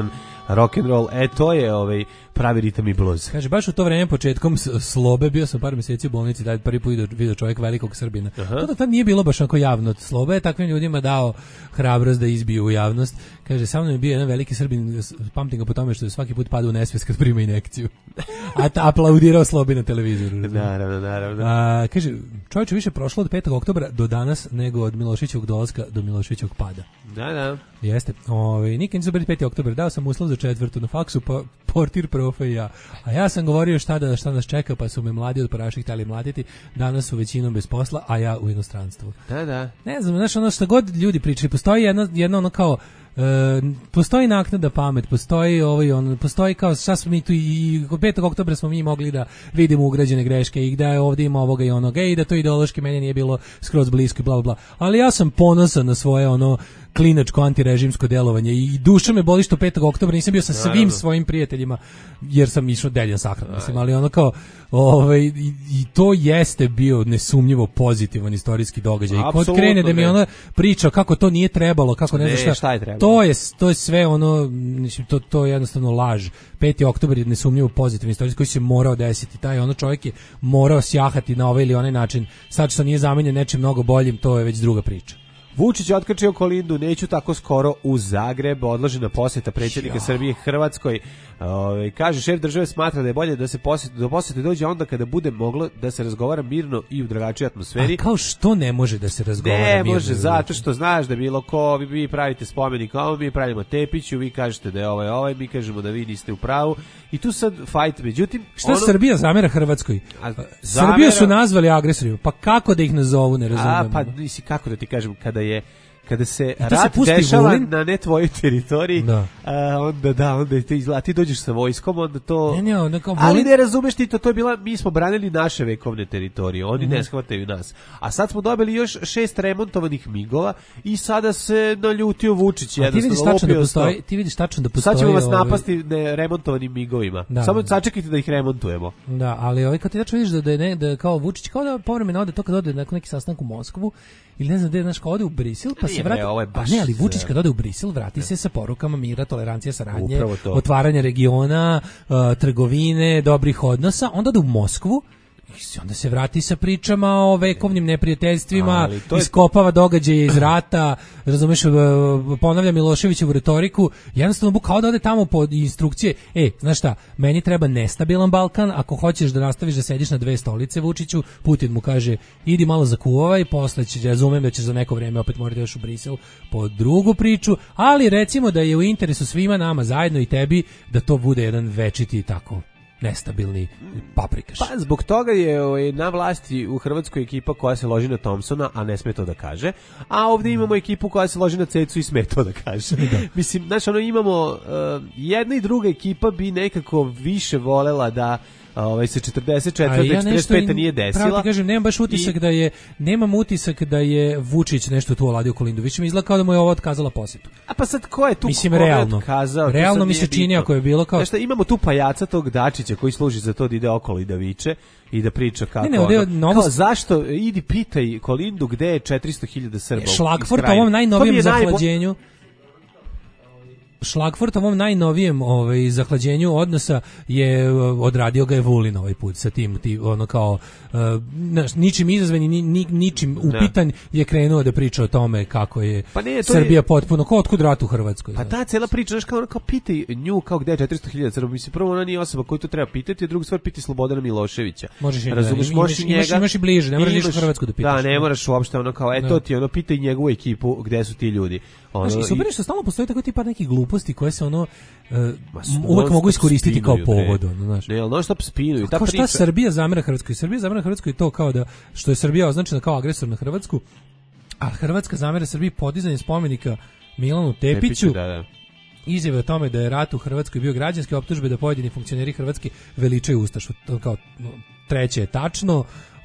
rock and roll. E, to je ovaj pravi ritam i blues. Kaže, baš u to vreme, početkom Slobe, bio sam par mjeseci u bolnici, da prvi put vidio čovjek velikog Srbina. To da tad nije bilo baš onako javno. Slobe je takvim ljudima dao hrabrost da izbiju u javnost. Kaže, sa mnom je bio jedan veliki Srbin, pamtim ga po tome što je svaki put pada u nesvijest kad prima injekciju. A ta aplaudirao Slobi na televizoru. Naravno, naravno. A, kaže, čovječe, više prošlo od petog oktobra do danas nego od Miloševićevog dolaska do Miloševićevog pada. Da, da. Jeste. Ovaj nikad nisu bili peti oktobar, dao sam uslov za četvrtu na faksu, pa portir profa i ja. A ja sam govorio šta da šta nas čeka, pa su me mladi od Paraših htjeli mlatiti. Danas su većinom bez posla, a ja u inostranstvu. Da, da. Ne znam, znaš, ono što god ljudi pričaju, postoji jedno, jedno ono kao Uh, postoji naknada pamet, postoji ovaj on, postoji kao šta smo mi tu i od petog oktobra smo mi mogli da vidimo ugrađene greške i da je ovdje ima ovoga i onoga i da to ideološki meni nije bilo skroz blisko i bla bla. Ali ja sam ponosan na svoje ono klinačko antirežimsko delovanje i duša me boli što petog oktobra nisam bio sa svim Naravno. svojim prijateljima jer sam išao deljen sahran, mislim, ali ono kao ovaj i, i to jeste bio nesumnjivo pozitivan istorijski događaj. I kod krene da mi ona priča kako to nije trebalo, kako ne, ne znam šta, šta je trebalo. To je to je sve ono, to to je jednostavno laž. peti oktobar je nesumnjivo pozitivan istorijski koji se morao desiti. Taj ono čovjek je morao sjahati na ovaj ili onaj način. Sad što nije zamenjen nečim mnogo boljim, to je već druga priča. Vučić otkačio Kolindu, neću tako skoro u Zagreb, odložena posjeta predsjednika ja. Srbije Hrvatskoj. Ove, kaže, šef države smatra da je bolje da se posjeti, do posjete dođe onda kada bude moglo da se razgovara mirno i u drugačijoj atmosferi. A kao što ne može da se razgovara ne mirno? Ne može, zato što znaš da bilo ko, vi, vi pravite spomenik ovom, mi pravimo Tepiću, vi kažete da je ovaj ovaj, mi kažemo da vi niste u pravu. I tu sad fight, međutim... Šta ono, Srbija zamera Hrvatskoj? A, zamera, Srbiju su nazvali agresorima, pa kako da ih nazovu, ne razumijem. A, pa nisi, kako da ti kažem, kada je kada se rat se dešava vulin? Na ne tvojoj teritoriji, da. A, onda da, onda ti izgleda, ti dođeš sa vojskom, onda to... Ne, ne, onda kao vulin... Ali ne razumeš ti to, to je bila, mi smo branili naše vekovne teritorije, oni mm. ne shvataju nas. A sad smo dobili još šest remontovanih migova i sada se naljutio Vučić, jednostavno lupio da postoji, ti vidiš tačno da postoji... Sad ćemo vas ovaj... napasti ne, remontovanim migovima. Da, samo da. Sačekajte da ih remontujemo. Da, ali ovaj, kad ti tačno vidiš da, da, je ne, da kao Vučić, kao da povremeno ode to kad ode na neki sastanak u Moskvu, ili ne znam gde, znaš, kao ode u Brisel, pa se vrati... Pa ne, ali Vučić kad ode u Brisel, vrati ne. se sa porukama mira, tolerancije, saradnje, otvaranja regiona, uh, trgovine, dobrih odnosa, onda ode u Moskvu, i onda se vrati sa pričama o vekovnim neprijateljstvima, iskopava događaje iz rata, razumeš, ponavlja Miloševićevu retoriku, jednostavno kao da ode tamo pod instrukcije, e, znaš šta, meni treba nestabilan Balkan, ako hoćeš da nastaviš da sediš na dve stolice Vučiću, Putin mu kaže, idi malo zakuvaj, posle će, razumem da ćeš za neko vrijeme opet morati još u Brisel po drugu priču, ali recimo da je u interesu svima nama zajedno i tebi da to bude jedan večiti tako nestabilni paprikaš. Pa zbog toga je ovaj, na vlasti u Hrvatskoj ekipa koja se loži na Thompsona, a ne sme to da kaže, a ovdje imamo ekipu koja se loži na Cecu i sme to da kaže. Da. Mislim, znači ono imamo uh, jedna i druga ekipa bi nekako više volela da ovaj se četrdeset četvrte i četrdeset pete nije desila. Pravo ti kažem, nemam baš utisak i... da je nemam utisak da je Vučić nešto tu oladio Kolindu. Više mi izgleda kao da mu je ovo otkazala posjetu. A pa sad ko je tu Mislim, realno, otkazao? Realno mi se čini ako je bilo kao... Znaš šta, imamo tu pajaca tog Dačića koji služi za to da ide okolo i da viče i da priča kako ne, ne, ovdje, ono, novo... kao, zašto, idi pitaj Kolindu gde je četiristo hiljada Srba. Šlagfort u ovom najnovijem zahlađenju Šlagfort ovom najnovijem ovaj zahlađenju odnosa je odradio ga je Vulin ovaj put sa tim ti ono kao uh, ničim izazvani ni, ni, ničim upitan je krenuo da priča o tome kako je pa ne, Srbija je... potpuno kao otkud rat u Hrvatskoj. Pa ta cela priča znači kao, kao pitaj nju kao gde je četiristo hiljada Srba, mislim prvo ona nije osoba koju to treba pitati, a drugu stvar piti Slobodana Miloševića. Možeš i razumeš, možeš njega. Imaš, imaš i bliže, ne moraš ništa u Hrvatsku da pitaš. Da, ne moraš uopšte ono kao eto ti ono pitaj njegovu ekipu gde su ti ljudi. Ono, znači, super je što stalno postoji tako tipa neki gluposti koje se ono uh, uvek mogu iskoristiti kao povod, ono, znaš. Ne, al non stop spinuju. Ta priča. Šta Srbija zamera Hrvatskoj? Srbija zamera Hrvatskoj to kao da što je Srbija označena kao agresor na Hrvatsku, a Hrvatska zamera Srbiji podizanje spomenika Milanu Tepiću. Tepiću da, da. Izjave o tome da je rat u Hrvatskoj bio građanski, optužbe da pojedini funkcioneri Hrvatske veličaju ustašu. To kao treće je tačno.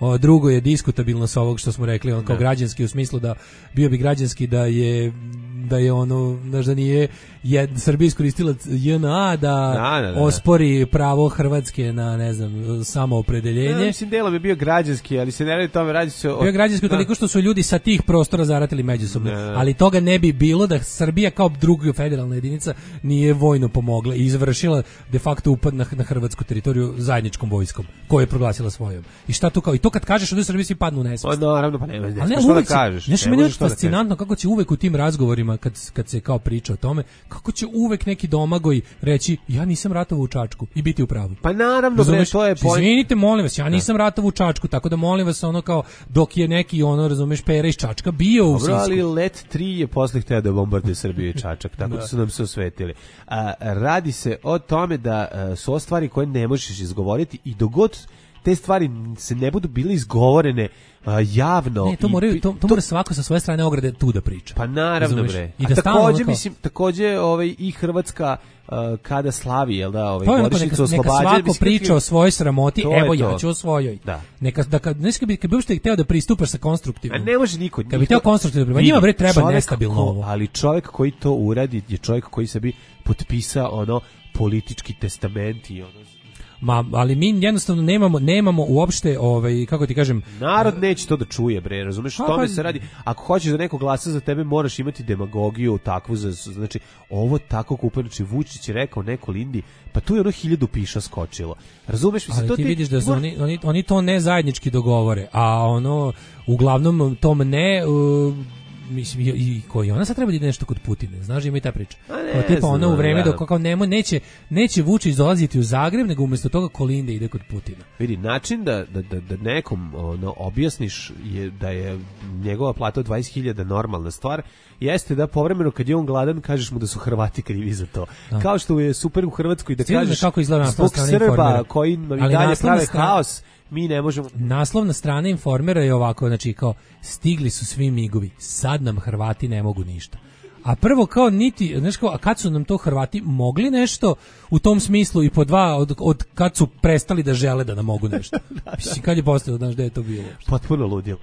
o, drugo je diskutabilno sa ovog što smo rekli, on kao građanski u smislu da bio bi građanski da je da je ono, znaš da nije jed, Srbija iskoristila J N A da, da, da, da ospori pravo Hrvatske na, ne znam, samoopredeljenje. Ja, mislim, delom je bio građanski, ali se ne radi tome, radi se o... Bio građanski toliko što su ljudi sa tih prostora zaratili međusobno, da. Ali toga ne bi bilo da Srbija kao druga federalna jedinica nije vojno pomogla i izvršila de facto upad na, na hrvatsku teritoriju zajedničkom vojskom, koju je proglasila svojom. I šta to kao, i to kad kažeš da Srbiji svi padnu u nesvest. Pa naravno, pa nema, ne, ne, što da kažeš. Nešto meni je fascinantno kako će uvek u tim razgovorima kad, kad se kao priča o tome, kako će uvek neki Domagoj reći ja nisam ratovao u Čačku i biti u pravu. Pa naravno, bre, to je point. Izvinite, molim vas, ja nisam ratovao u Čačku, tako da molim vas ono kao dok je neki ono, razumeš, Pera iz Čačka bio u Sisku. Dobro, ali Let tri je posle hteo da bombarduje Srbiju i Čačak, tako da su nam se osvetili. A, radi se o tome da a, su stvari koje ne možeš izgovoriti i dogod te stvari se ne budu bile izgovorene a, javno. Ne, to, moraju, to, to mora svako sa svoje strane ograde tu da priča. Pa naravno, razumeš? Bre. I da takođe, mislim, takođe ovaj, i Hrvatska uh, kada slavi, jel da, ovaj, godišnjicu oslobađanja. Neka svako priča o svojoj sramoti, evo ja ću o svojoj. Da. Neka, da kad, neš, kad bi, kad bi uopšte hteo da pristupaš sa konstruktivnom. A ne može niko. Kad bi hteo konstruktivno, njima bre treba nestabilno ovo. Ali čovjek koji to uradi je čovjek koji se bi potpisao ono politički testament i ono. Ma, ali mi jednostavno nemamo nemamo uopšte ovaj kako ti kažem, narod neće to da čuje, bre, razumeš, o tome se radi. Ako hoćeš da neko glasa za tebe, moraš imati demagogiju takvu, za, znači ovo tako kupano, znači Vučić je rekao neko Lindi, pa tu je ono hiljadu piša skočilo. Razumeš, mislim, to ti ti vidiš da su mora... oni, oni oni to ne zajednički dogovore, a ono uglavnom tom ne uh, mislim i, i koji ona sad treba da ide nešto kod Putina, znaš, ima i ta priča. Kao tipa ona u vreme dok kao nemo neće neće Vučić dolaziti u Zagreb, nego umjesto toga Kolinda ide kod Putina. Vidi, način da da da, da nekom ono objasniš je da je njegova plata od dvadeset hiljada normalna stvar, jeste da povremeno kad je on gladan kažeš mu da su Hrvati krivi za to. A. Kao što je super u Hrvatskoj da kažeš kako izgleda zbog Srba koji i dalje prave haos. Mi ne možemo. Naslovna strana Informera je ovako, znači kao stigli su svi migovi, sad nam Hrvati ne mogu ništa. A prvo kao niti, znaš kao, a kad su nam to Hrvati mogli nešto u tom smislu i po dva od, od kad su prestali da žele da nam mogu nešto. Mislim, kad je postalo, znaš da je to bilo? Potpuno ludilo.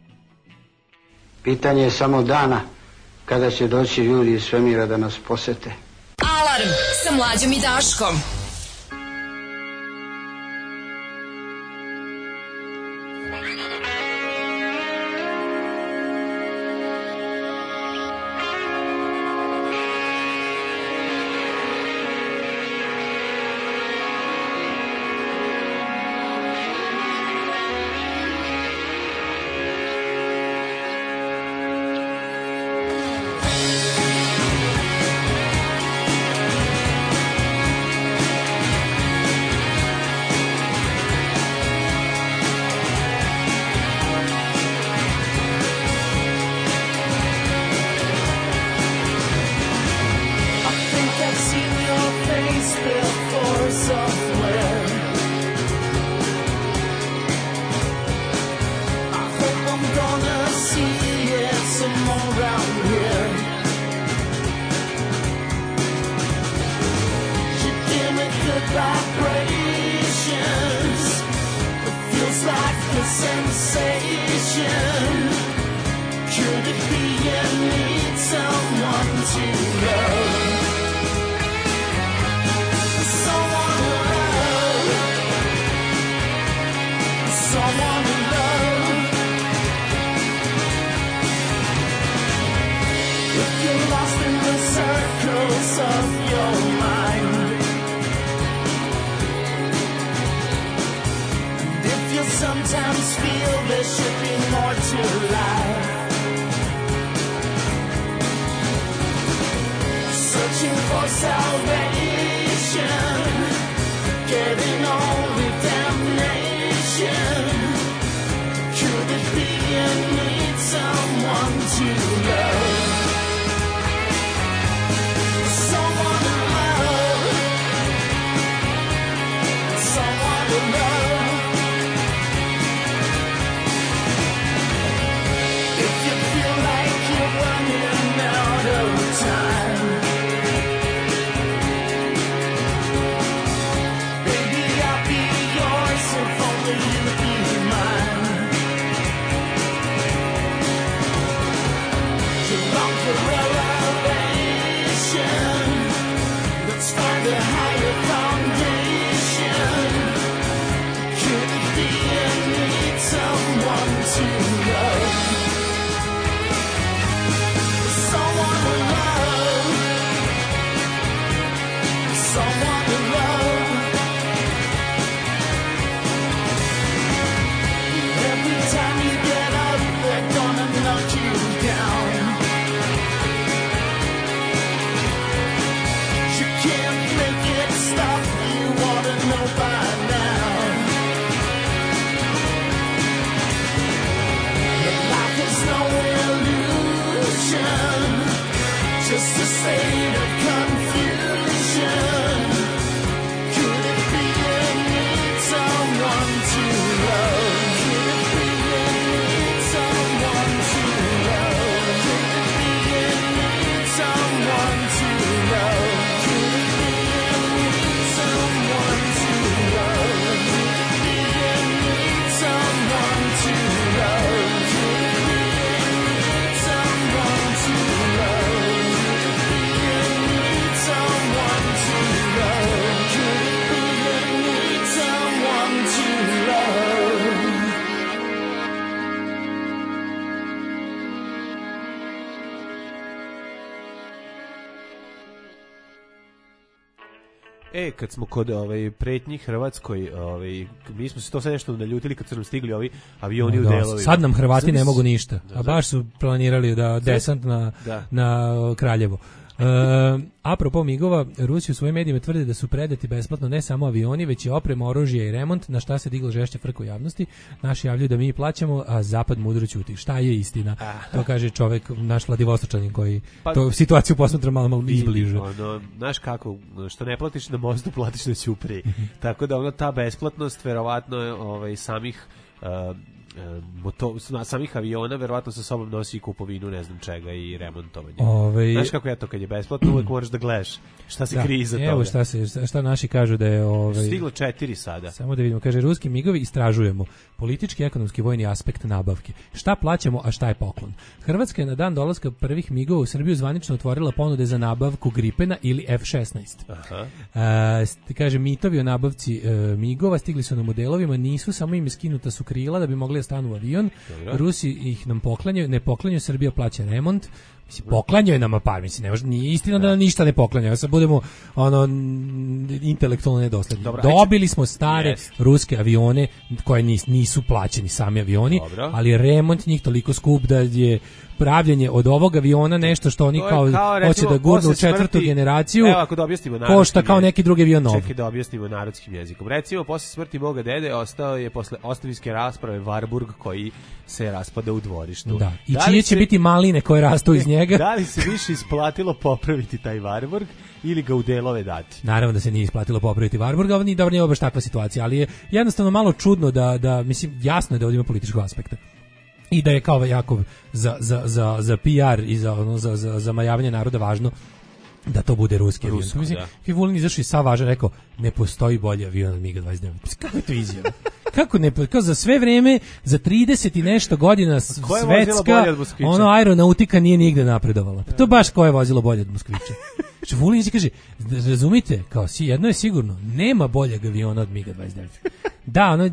Pitanje je samo dana kada će doći ljudi iz svemira da nas posete. Alarm sa Mlađom i Daškom. Sometimes feel there should be more to life. Searching for salvation, getting only damnation. Could it be you need someone to love? Someone to love. Someone to love. the higher foundation. Could it be I need someone to love? Someone to love. Someone to love. Every time you get up, they're gonna knock you down. You can't make it stop, you ought to know by now. But life is no illusion, just a state of confusion. Could it be you need someone to love? Could it be you need someone to love? Could it be you need someone to love? Could it be you need someone to love? Could it be you need someone to love? Could it be you need someone to love? Could it be you need someone to love? Could it be you need someone to love? E, kad smo kod ovaj, pretnji Hrvatskoj, ovaj, mi smo se to sad nešto naljutili kad su nam stigli ovi avioni da, u delovima. Sad nam Hrvati sad ne s... mogu ništa, da, a baš su planirali da desant na, da. na Kraljevo. E, apropo migova, Rusi u svojim medijima tvrde da su predati besplatno ne samo avioni, već i oprema, oružje i remont, na šta se digla žešća frka u javnosti. Naši javljaju da mi plaćamo, a Zapad mudro ćuti. Šta je istina? To kaže čovek, naš Vladivostočanin koji pa, to situaciju posmatra malo malo izbliže. Ono, znaš kako, što ne platiš na mostu, platiš na ćupriji. Tako da ono, ta besplatnost verovatno je ovaj, samih uh, moto, samih aviona verovatno sa sobom nosi i kupovinu ne znam čega i remontovanje. Ove... Znaš kako je to kad je besplatno, uvek moraš da gledaš šta se da, krije iza toga. Evo šta, se, šta naši kažu da je... Ovaj... Stiglo četiri sada. Samo da vidimo, kaže, ruski migovi istražujemo politički, ekonomski, vojni aspekt nabavke. Šta plaćamo, a šta je poklon? Hrvatska je na dan dolaska prvih migova u Srbiju zvanično otvorila ponude za nabavku Gripena ili F šesnaest. Aha. A, kaže, mitovi o nabavci e, migova stigli su na modelovima, nisu samo im skinuta su krila da bi mogli da stanu u avion. Dobro. Rusi ih nam poklanjaju, ne poklanjaju, Srbija plaća remont. Mislim, poklanjaju nama par, mislim, ne može, nije istina da nam ništa ne poklanjaju, sad budemo ono, intelektualno nedosledni. Dobro, dobili smo stare jest. ruske avione koje nis, nisu plaćeni sami avioni, dobro. Ali remont njih toliko skup da je pravljenje od ovog aviona nešto što oni kao, kao recimo, hoće da gurnu u četvrtu smrti, generaciju, evo, ako da objasnimo košta kao neki drugi avion nov. Čekaj da objasnimo narodskim jezikom. Recimo, posle smrti moga dede ostao je posle ostavinske rasprave Varburg koji se raspada u dvorištu. Da. I da čije će se... biti maline koje rastu iz njega? Da li se više isplatilo popraviti taj Varburg ili ga u delove dati? Naravno da se nije isplatilo popraviti Varburg, ali ni dobro nije baš takva situacija, ali je jednostavno malo čudno da, da mislim, jasno je da ovdje ima političkog aspekta. I da je kao jako za, za, za, za P R i za, ono, za, za, za majavanje naroda važno da to bude ruski avion. Rusko, mislim, da. Vulin izašao i sav važan rekao, ne postoji bolji avion od MiG dvadeset devet. Kako je to izjava? Kako ne, kao za sve vreme, za trideset i nešto godina svetska, ono aeronautika nije nigde napredovala. To baš ko je vozilo bolje od Moskvića. Što Vulin kaže, razumite, kao si jedno je sigurno, nema boljeg aviona od MiG dvadeset devet. Da, ono,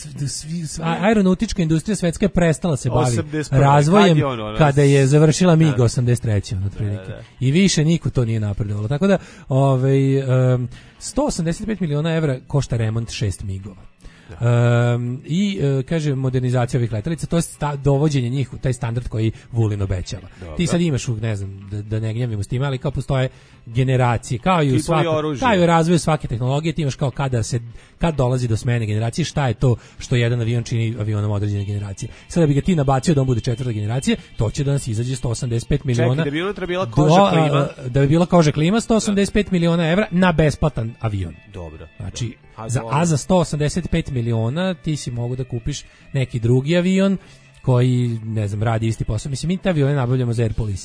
aeronautička industrija svetska je prestala se bavi razvojem kada je završila MiG osamdeset treće otprilike. Da, da. I više niko to nije napredovalo. Tako da, ovaj, um, sto osamdeset pet miliona evra košta remont šest migova. Um, i uh, kaže modernizacija ovih letelica, to je sta, dovođenje njih u taj standard koji Vulin obećava. Dobro. Ti sad imaš, ne znam, da, da ne gnjavimo s time, ali kao postoje generacije, kao i u svakom, kao i u razvoju svake tehnologije, ti imaš kao kada se, kad dolazi do smene generacije, šta je to što jedan avion čini avionom određene generacije. Sada da bi ga ti nabacio da on bude četvrta generacija, to će da nas izađe sto osamdeset pet miliona. Čekaj, da bi unutra bila koža klima. Da bi bila koža klima, sto osamdeset pet miliona evra na besplatan avion. Dobro. Znači, a za, a za sto osamdeset pet miliona ti si mogu da kupiš neki drugi avion koji, ne znam, radi isti posao. Mislim, mi te avione nabavljamo za air policing.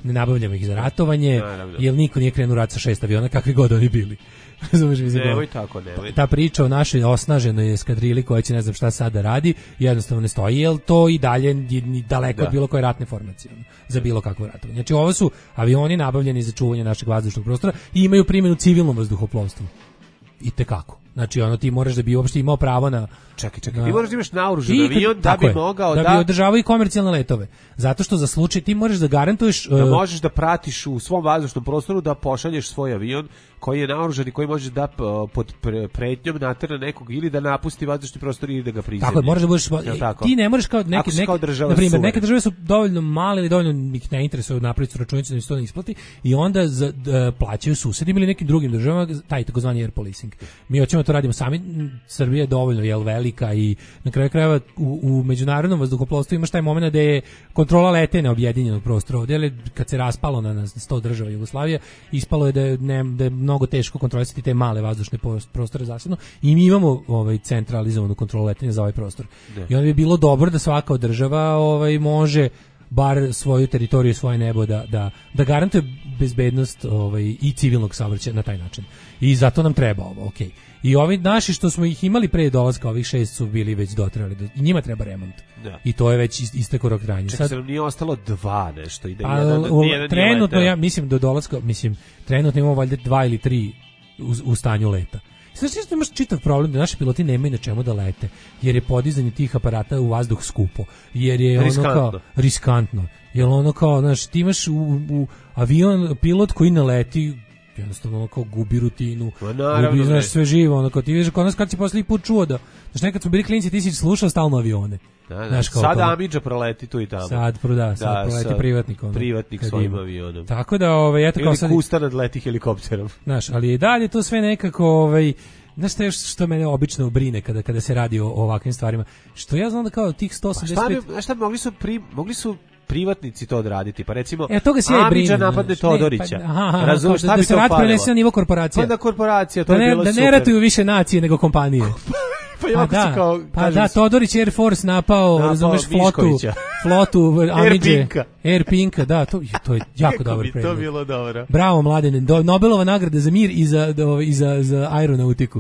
ne nabavljamo ih za ratovanje, Naravno. jer niko nije krenuo rat sa šest aviona, kakvi god oni bili. Razumeš mi? Nemoj tako, nemoj. Ta priča o našoj osnaženoj eskadrili koja će ne znam šta sada radi, jednostavno ne stoji, jer to i dalje je daleko Da. od bilo koje ratne formacije ono, za bilo kakvo ratovanje. Znači ovo su avioni nabavljeni za čuvanje našeg vazdušnog prostora i imaju primjenu u civilnom vazduhoplovstvu. I tekako. Znači ono ti moraš da bi uopšte imao pravo na Čekaj, čekaj, na, ti moraš da imaš naoružan I- avion da tako bi je, mogao da da... bi održavao i komercijalne letove. Zato što za slučaj ti moraš da garantuješ da uh, možeš da pratiš u svom vazdušnom prostoru da pošalješ svoj avion koji je naoružan i koji može da uh, pod pre- pretnjom natera nekog ili da napusti vazdušni prostor ili da ga prizemlji. tako je, možeš da budeš Jel tako? ti ne možeš kao Ako neke si neke kao država na primjer suveren. neke države su dovoljno male ili dovoljno ih ne interesuje napraviti računicu da im se to ne isplati i onda za, da plaćaju susedima ili nekim drugim državama taj takozvani air policing. Mi hoćemo to radimo sami. Srbija je dovoljno jel velika i na kraju krajeva u, u međunarodnom vazduhoplovstvu imaš taj momenat da je kontrola letenja objedinjenog prostora. Ovdje je, kad se raspalo na, na sto država Jugoslavije, ispalo je da je, ne, da je mnogo teško kontrolisati te male vazdušne prostore zasebno i mi imamo ovaj centralizovanu kontrolu letenja za ovaj prostor. Ne. I onda bi bilo dobro da svaka od država ovaj može bar svoju teritoriju, svoje nebo da, da, da garantuje bezbednost ovaj, i civilnog saobraćaja na taj način. I zato nam treba ovo, okej. I ovi naši što smo ih imali pre dolaska, ovih šest su bili već dotrajali. I njima treba remont. Da. I to je već is- istekao rok trajanja. Čak se nam nije ostalo dva nešto. I da Pa, jedan, u- nijedan nije trenutno, leteo. ja mislim do dolaska, mislim, trenutno imamo valjda dva ili tri u, u stanju leta. Znači, što imaš čitav problem da naši piloti nemaju na čemu da lete, jer je podizanje tih aparata u vazduh skupo, jer je Riskantno. ono kao riskantno, jer ono kao, znaš, ti imaš u, u avion pilot koji ne leti, jednostavno ono kao gubi rutinu, Ma naravno, gubi, znaš, ne. sve živo, ono kao ti vidiš, kod nas kad si poslednji put čuo da, znaš, nekad smo bili klinci, ti si slušao stalno avione. Da, da. Znaš, kao Sad pa- Amidža proleti tu i tamo. Sad proda, sad Da, proleti sad privatnik. Ono, privatnik kad svojim ima. avionom. Tako da, ovaj, eto kao Ili sad... Kusta nadleti helikopterom. Znaš, ali i dalje to sve nekako, ovaj, znaš šta još što mene obično brine kada kada se radi o, o ovakvim stvarima, što ja znam da kao tih sto osamdeset Šta pet... bi, znaš šta bi mogli su pri, mogli su privatnici to odraditi, pa recimo E, toga se ja i Amidža brinem, napadne znaš. Todorića. Ne, pa, aha, aha, Razumeš, kao šta da, bi da se to rat falilo? prenese na nivo korporacija. Pa da korporacija, to da je ne, bilo da super. ne ratuju više nacije nego kompanije. Pa jako da, se kao, pa kažem, da, Todorić Air Force napao, Napao razumeš, flotu, Miškovića. flotu Air Amidže. Pinka. Air Pinka, da, to, to je jako Kako dobar bi predlog. to bilo dobro. Bravo, Mladene, Do- Nobelova nagrada za mir i za, do- i za, za aeronautiku.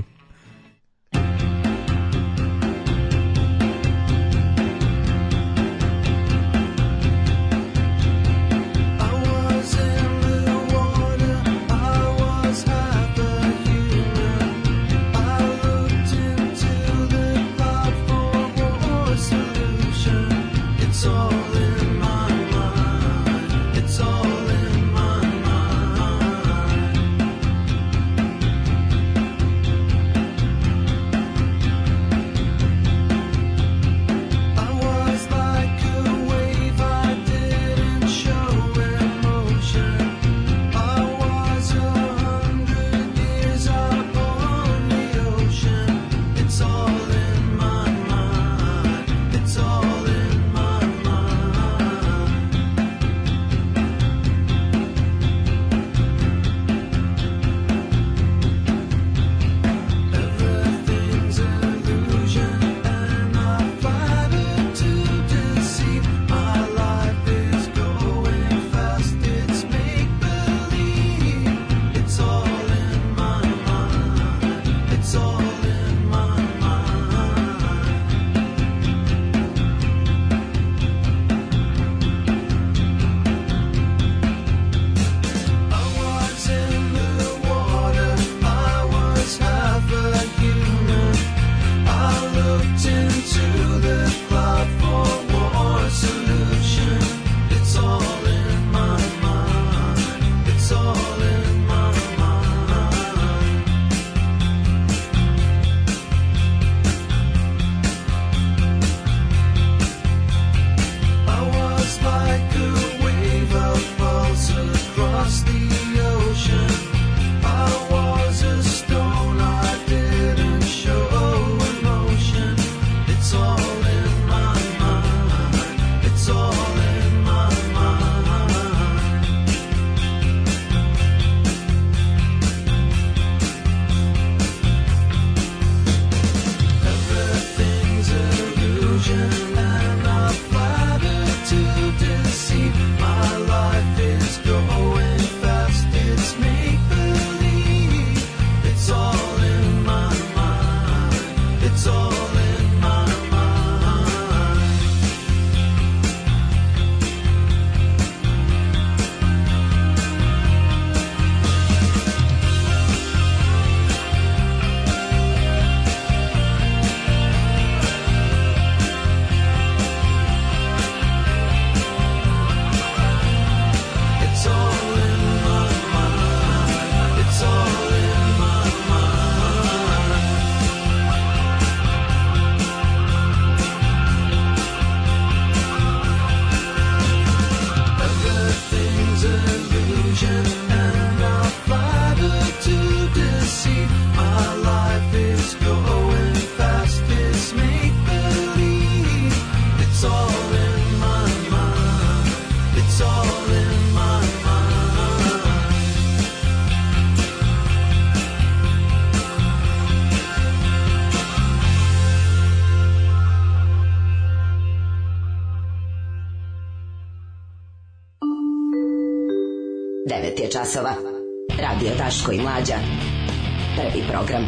devet je časova. Radio Daško i Mlađa. Prvi program.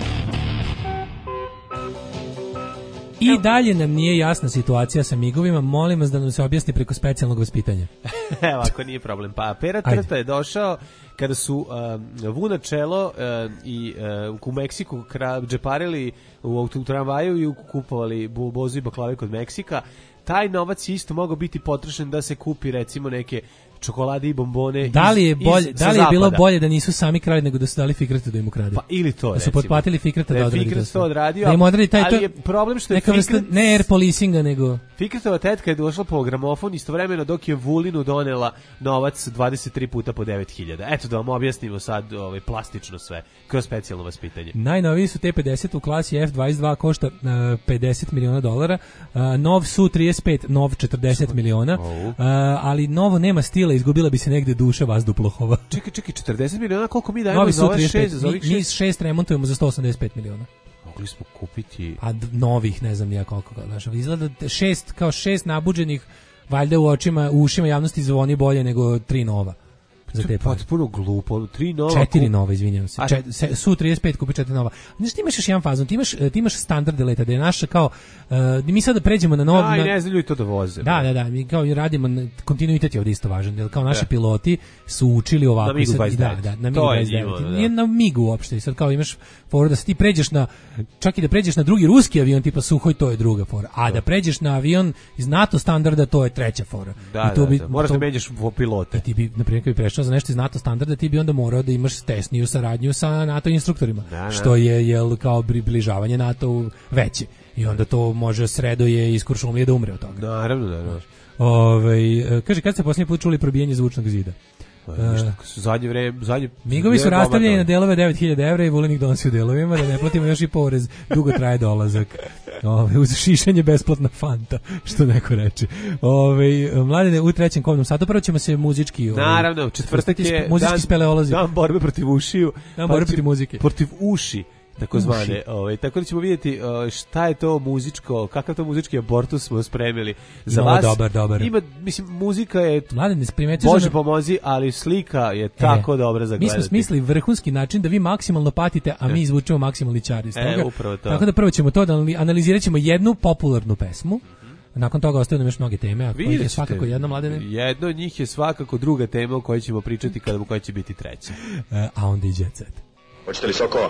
I dalje nam nije jasna situacija sa migovima, molim vas da nam se objasni preko specijalnog vaspitanja. Evo, ako nije problem. Pa Pera Trta je došao kada su uh, Vuna Čelo uh, i uh, u Meksiku kra- džeparili u, u tramvaju i kupovali bozu i baklave kod Meksika. Taj novac je isto mogao biti potrošen da se kupi recimo neke čokolade i bombone. Da li je iz, bolje, iz, da li je bilo bolje da nisu sami krali nego da su dali Fikratu da im ukrade? Pa ili to, da su potplatili Fikrata da, da odradi Fikrat to odradio. Da im odradi taj, ali je problem što je neka vrsta, Fikrat, ne air policinga nego Fikratova tetka je došla po gramofon istovremeno dok je Vulinu donela novac dvadeset tri puta po devet hiljada. Eto da vam objasnimo sad ovaj, plastično sve kroz specijalno vaspitanje. Najnoviji su T pedeset u klasi F dvadeset dva, košta uh, pedeset miliona dolara, uh, nov S U trideset pet, nov četrdeset miliona, uh, ali novo nema stila, izgubila bi se negde duša vazduplahova. Čekaj, čekaj, četrdeset miliona, koliko mi dajemo za ove šest? Za ovih mi, mi šest remontujemo za sto osamdeset pet miliona. Mogli smo kupiti... A novih, ne znam ja koliko. Znaš, izgleda šest, kao šest nabuđenih, valjda u očima, u ušima javnosti zvoni bolje nego tri nova. Za te pare. Potpuno glupo. Tri nova. Četiri kup... nova, izvinjavam se. Čet, se S U trideset pet kupi četiri nova. Znaš, ti imaš još jedan fazon, ti imaš, ti imaš standarde leta, da je naša kao, uh, mi sada pređemo na nov... Aj, na... ne znam ljudi to da voze. Da, da, da, mi kao i radimo, kontinuitet je ovdje isto važan, jer kao naši da. piloti su učili ovako. Na Migu dvadeset devet. Da, da, na Migu dvadeset devet. Nije na Migu uopšte, sad kao imaš foru da se ti pređeš na, čak i da pređeš na drugi ruski avion, tipa Suhoj, to je druga fora. A da, da pređeš na avion iz NATO standarda, to je treća fora. Da, I to da, bi, da. Moraš to, da menjaš pilote. I ti bi, na primjer, kad bi prešao za nešto iz NATO standarda, ti bi onda morao da imaš tesniju saradnju sa NATO instruktorima, da, da. Što je jel, kao približavanje NATO veće. I onda to može sredoje iz Kuršumlije da umre od toga. Naravno, da, da. Ove, kaže, kad ste posljednji put čuli probijanje zvučnog zida? Uh, zadnje vreme, zadnje... Migovi su rastavljeni na delove devet hiljada evra i Vulinik donosi u delovima, da ne platimo još i porez, dugo traje dolazak. Ove, uz šišanje besplatna fanta, što neko reče. Ove, mladine, u trećem kovnom satu prvo ćemo se muzički... Ove, naravno, četvrtak je dan, speleolozi. Dan borbe protiv ušiju. Dan borbe protiv muzike. Protiv uši. Tako zvane, ovaj, tako da ćemo vidjeti uh, šta je to muzičko, kakav to muzički abortus smo spremili za no, vas. Dobar, dobar. Ima, mislim, muzika je, Mladen, Bože za... pomozi, ali slika je tako e, dobra za gledati. Mi smo smislili vrhunski način da vi maksimalno patite, a mi izvučemo maksimalni čar iz toga. E, upravo to. Tako da prvo ćemo to da analizirat ćemo jednu popularnu pesmu. Nakon toga ostaju nam još mnoge teme, a kojih je svakako jedna, Mladene? Jedno od njih je svakako druga tema o kojoj ćemo pričati kada koja će biti treća. E, a onda i Jet Set. Hoćete li sokova?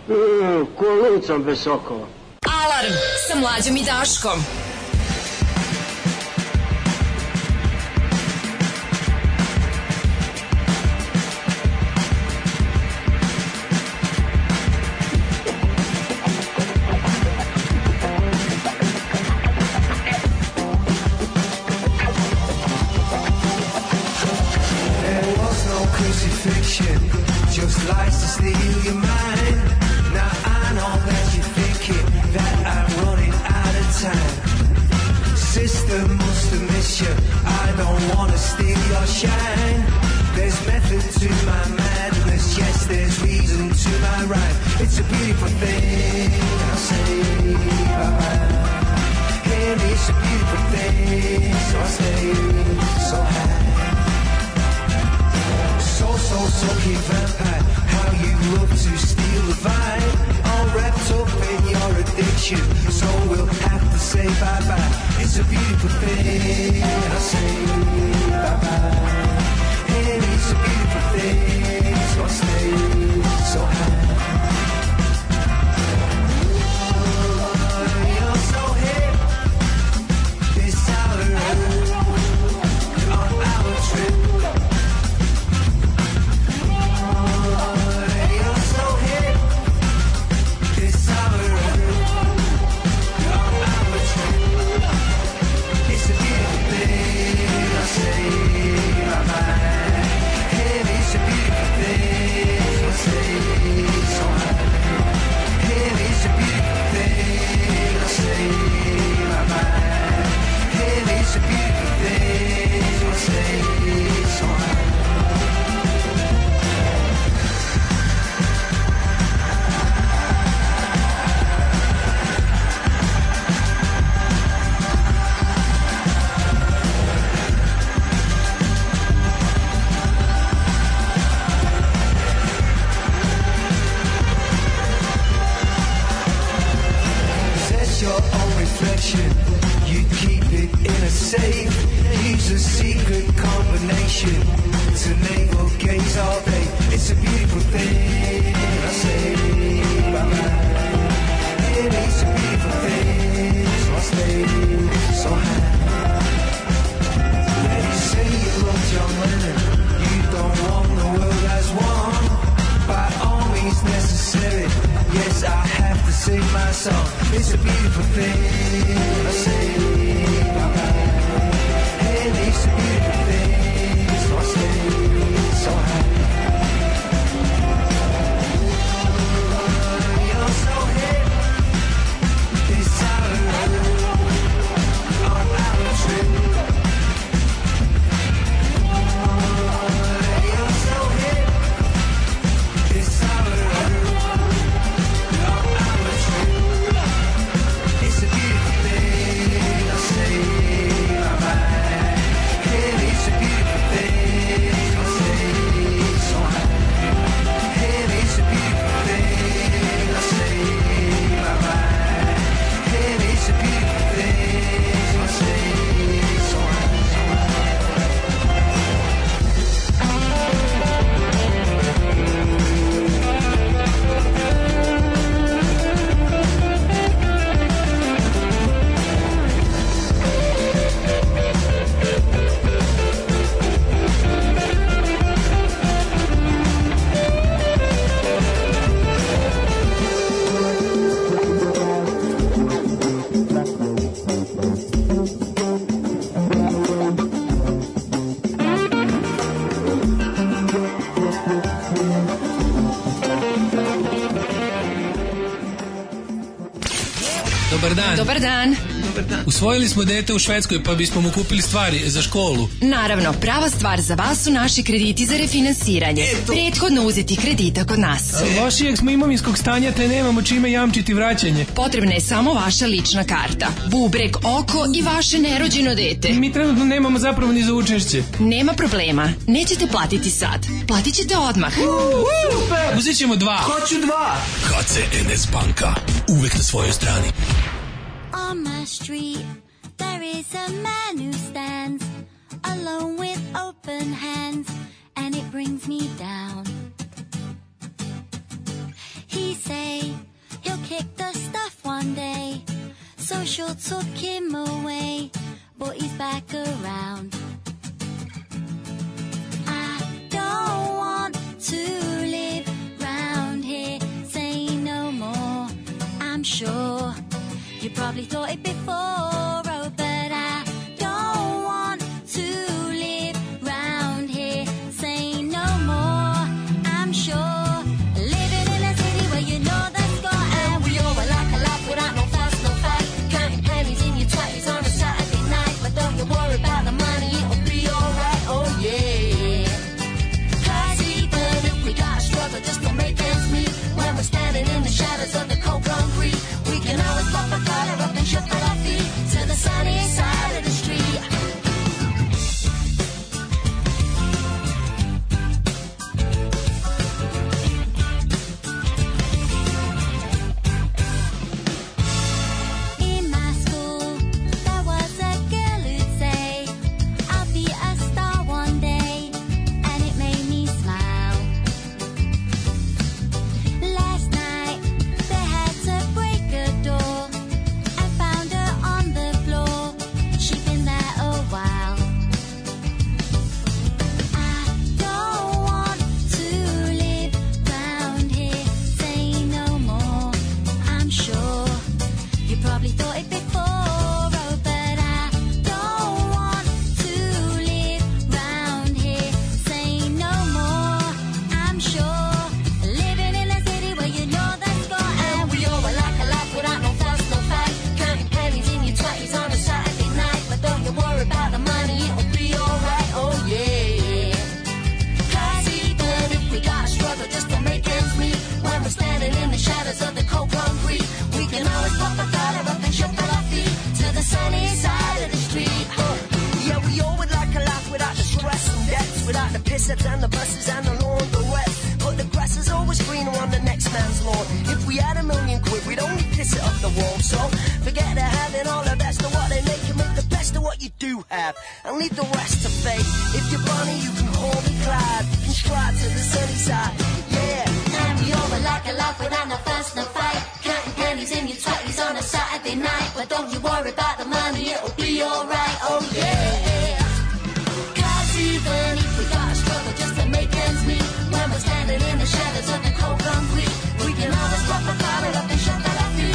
Mm, ko lucam bez sokova. Alarm sa Mlađom i Daškom. There was no crucifixion, just lies to steal your mind. Now I know that you're thinking that I'm running out of time. Sister must have missed you, I don't wanna steal your shine. There's method to my madness, yes there's reason to my rhyme. It's a beautiful thing, I'll say bye-bye. Hey, it's a beautiful thing, so I stay so high. So, so, so, keep vampire, how you love to steal the vibe. All wrapped up in your addiction, so we'll have to say bye-bye. It's a beautiful thing, I say bye-bye. And it's a beautiful thing, so I stay so high. Oh, you're so hip, this hour on our trip. sing my song. It's a beautiful thing. I say, bye-bye. Hey, it's a beautiful thing. So I say, so happy. You're so hip. It's our love on our trip. You're so hip. It's our love on our trip. It's a beautiful thing. I say bye-bye. Hey, it's a beautiful thing. I say so happy. Hey, it's a beautiful thing. I say bye-bye. Hey, it's a beautiful thing. I say so Dobar dan. Dobar dan. Usvojili smo dete u Švedskoj pa bismo mu kupili stvari za školu. Naravno, prava stvar za vas su naši krediti za refinansiranje. Prethodno uzeti kredita kod nas. Lošijeg smo imovinskog stanja te nemamo čime jamčiti vraćanje. Potrebna je samo vaša lična karta, bubreg, oko i vaše nerođeno dete. Mi trenutno nemamo zapravo ni za učešće. Nema problema, nećete platiti sad. Platit ćete odmah. Super! Uzet ćemo dva. Hoću dva. K C N S banka. Uvek na svojoj strani. On my street, there is a man who stands alone with open hands, and it brings me down. He say he'll kick the stuff one day, social took him away, but he's back around. I don't want to live round here, say no more, I'm sure. You probably thought it before, oh, but I don't want to live round here. Say no more, I'm sure. Living in a city where you know the score, and we all like a laugh without no fuss, no fight. Counting pennies in your twenties on a Saturday night, but don't you worry about the money, it'll be alright, oh yeah. 'Cause even if we gotta struggle just to make ends meet, when we're standing in the shadows of the cold concrete, we can always pop a collar up and shuffle our feet to the sunny side of the street. In my school, there was a girl who'd say, I'll be a star one day, and it made me smile. Last night, they had to break a door and found her on the floor. She'd been there a while. I don't want to live round here, say no more, I'm sure. You probably thought it before, oh, but I don't want to live round here, say no more, I'm sure. Living in a city where you know the score, and we all were like a laugh without no fuss, no fight. Counting pennies in your twenties on a Saturday night, but don't you worry about the money, it'll be alright, oh yeah. 'Cause even if we gotta struggle just to make ends meet, when we're standing in the shadows of the cold concrete, we can always pop a collar up and shuffle our feet to the sunny side of the street. Uh, yeah, we all would like a laugh without the stress and debts, without the piss-ups and the buses and the laundrettes. But the grass is always greener on the next man's lawn. If we had a million quid, we'd only piss it off the wall. So forget the having all the best of what they make, and make the best of what you do have, and leave the rest to fate. If you're Bonnie, you can call me Clyde. You can stride to the sunny side, yeah. And we all were like a laugh without no fuss, no fight. Counting pennies in your twenties on a Saturday night, but don't you worry about the money, it'll be alright, oh yeah. 'Cause even if we gotta struggle just to make ends meet, when we're standing in the shadows of the cold concrete, we can always pop a collar up and shuffle our feet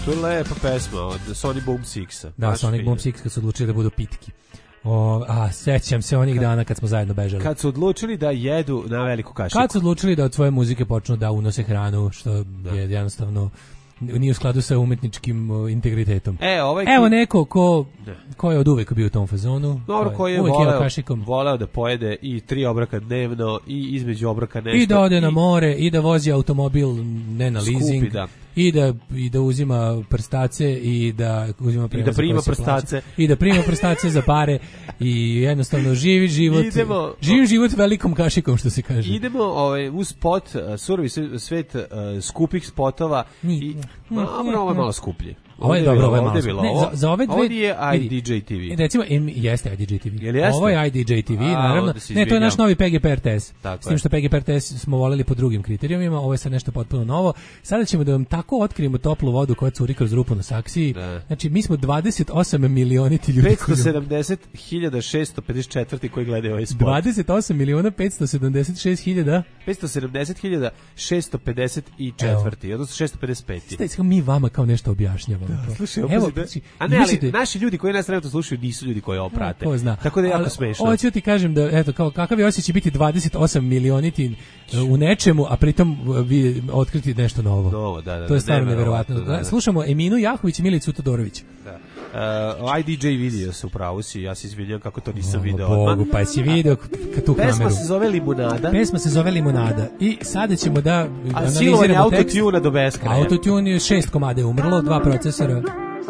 To je lepa pesma od Sonic Boom Sixa. Da, Sonic Boom Six kad su odlučili da budu pitki. O, a, sećam se onih dana kad smo zajedno bežali. Kad su odlučili da jedu na veliku kašiku. Kad su odlučili da od svoje muzike počnu da unose hranu, što da. je jednostavno nije u skladu sa umetničkim uh, integritetom. E, ovaj Evo neko ko, ko je od uvek bio u tom fazonu. Dobro, koji je voleo, voleo da pojede i tri obroka dnevno i između obroka nešto. I da ode i, na more, i da vozi automobil ne na skupi, leasing. Da. I da, i da uzima prstace i da uzima i da prima prstace i da prima prstace za pare i jednostavno živi život idemo, živi život velikom kašikom što se kaže. Idemo ovaj uz spot uh, surovi svet uh, skupih spotova i malo ovo je malo skuplji. Ovo je dobro, ovo je malo. Ne, za, za ove dve ovdje je I D J T V. Recimo, em, jeste I D J T V. Jeste? Ovo je I D J T V, A, naravno. Ne, to je naš novi P G P R T S. Tako S tim što P G P R T S smo voleli po drugim kriterijumima, ovo je sad nešto potpuno novo. Sada ćemo da vam tako otkrijemo toplu vodu koja curi kroz rupu na saksiji. Da. Znači, mi smo dvadeset osam milioniti ljudi. petsto sedamdeset hiljada šesto pedeset četiri koji gledaju ovaj spot. dvadeset osam miliona petsto sedamdeset šest hiljada petsto sedamdeset hiljada šesto pedeset četiri, odnosno šesto pedeset pet. Staj, mi vama kao nešto objašnjavamo. Da, slušaj, evo, znači, a ne, ali naši ljudi koji nas trenutno slušaju nisu ljudi koji ovo prate. Ko zna. Tako da je jako smešno. Hoću ti kažem da, eto, kao, kakav je osjećaj biti dvadeset osam milioniti u nečemu, a pritom vi otkriti nešto novo. Novo, da, da. To je stvarno neverovatno. Da, da. Slušamo Eminu Jahović i Milicu Todorović. Da. Uh, I D J video se upravo si, ja se izvinjam kako to nisam o, video. Bogu, pa si video kad tu kameru. Pesma se zove Limunada. Pesma se zove Limunada. I sada ćemo da a silovanje autotuna do beskraja. Autotune je šest komada je umrlo, dva procesora.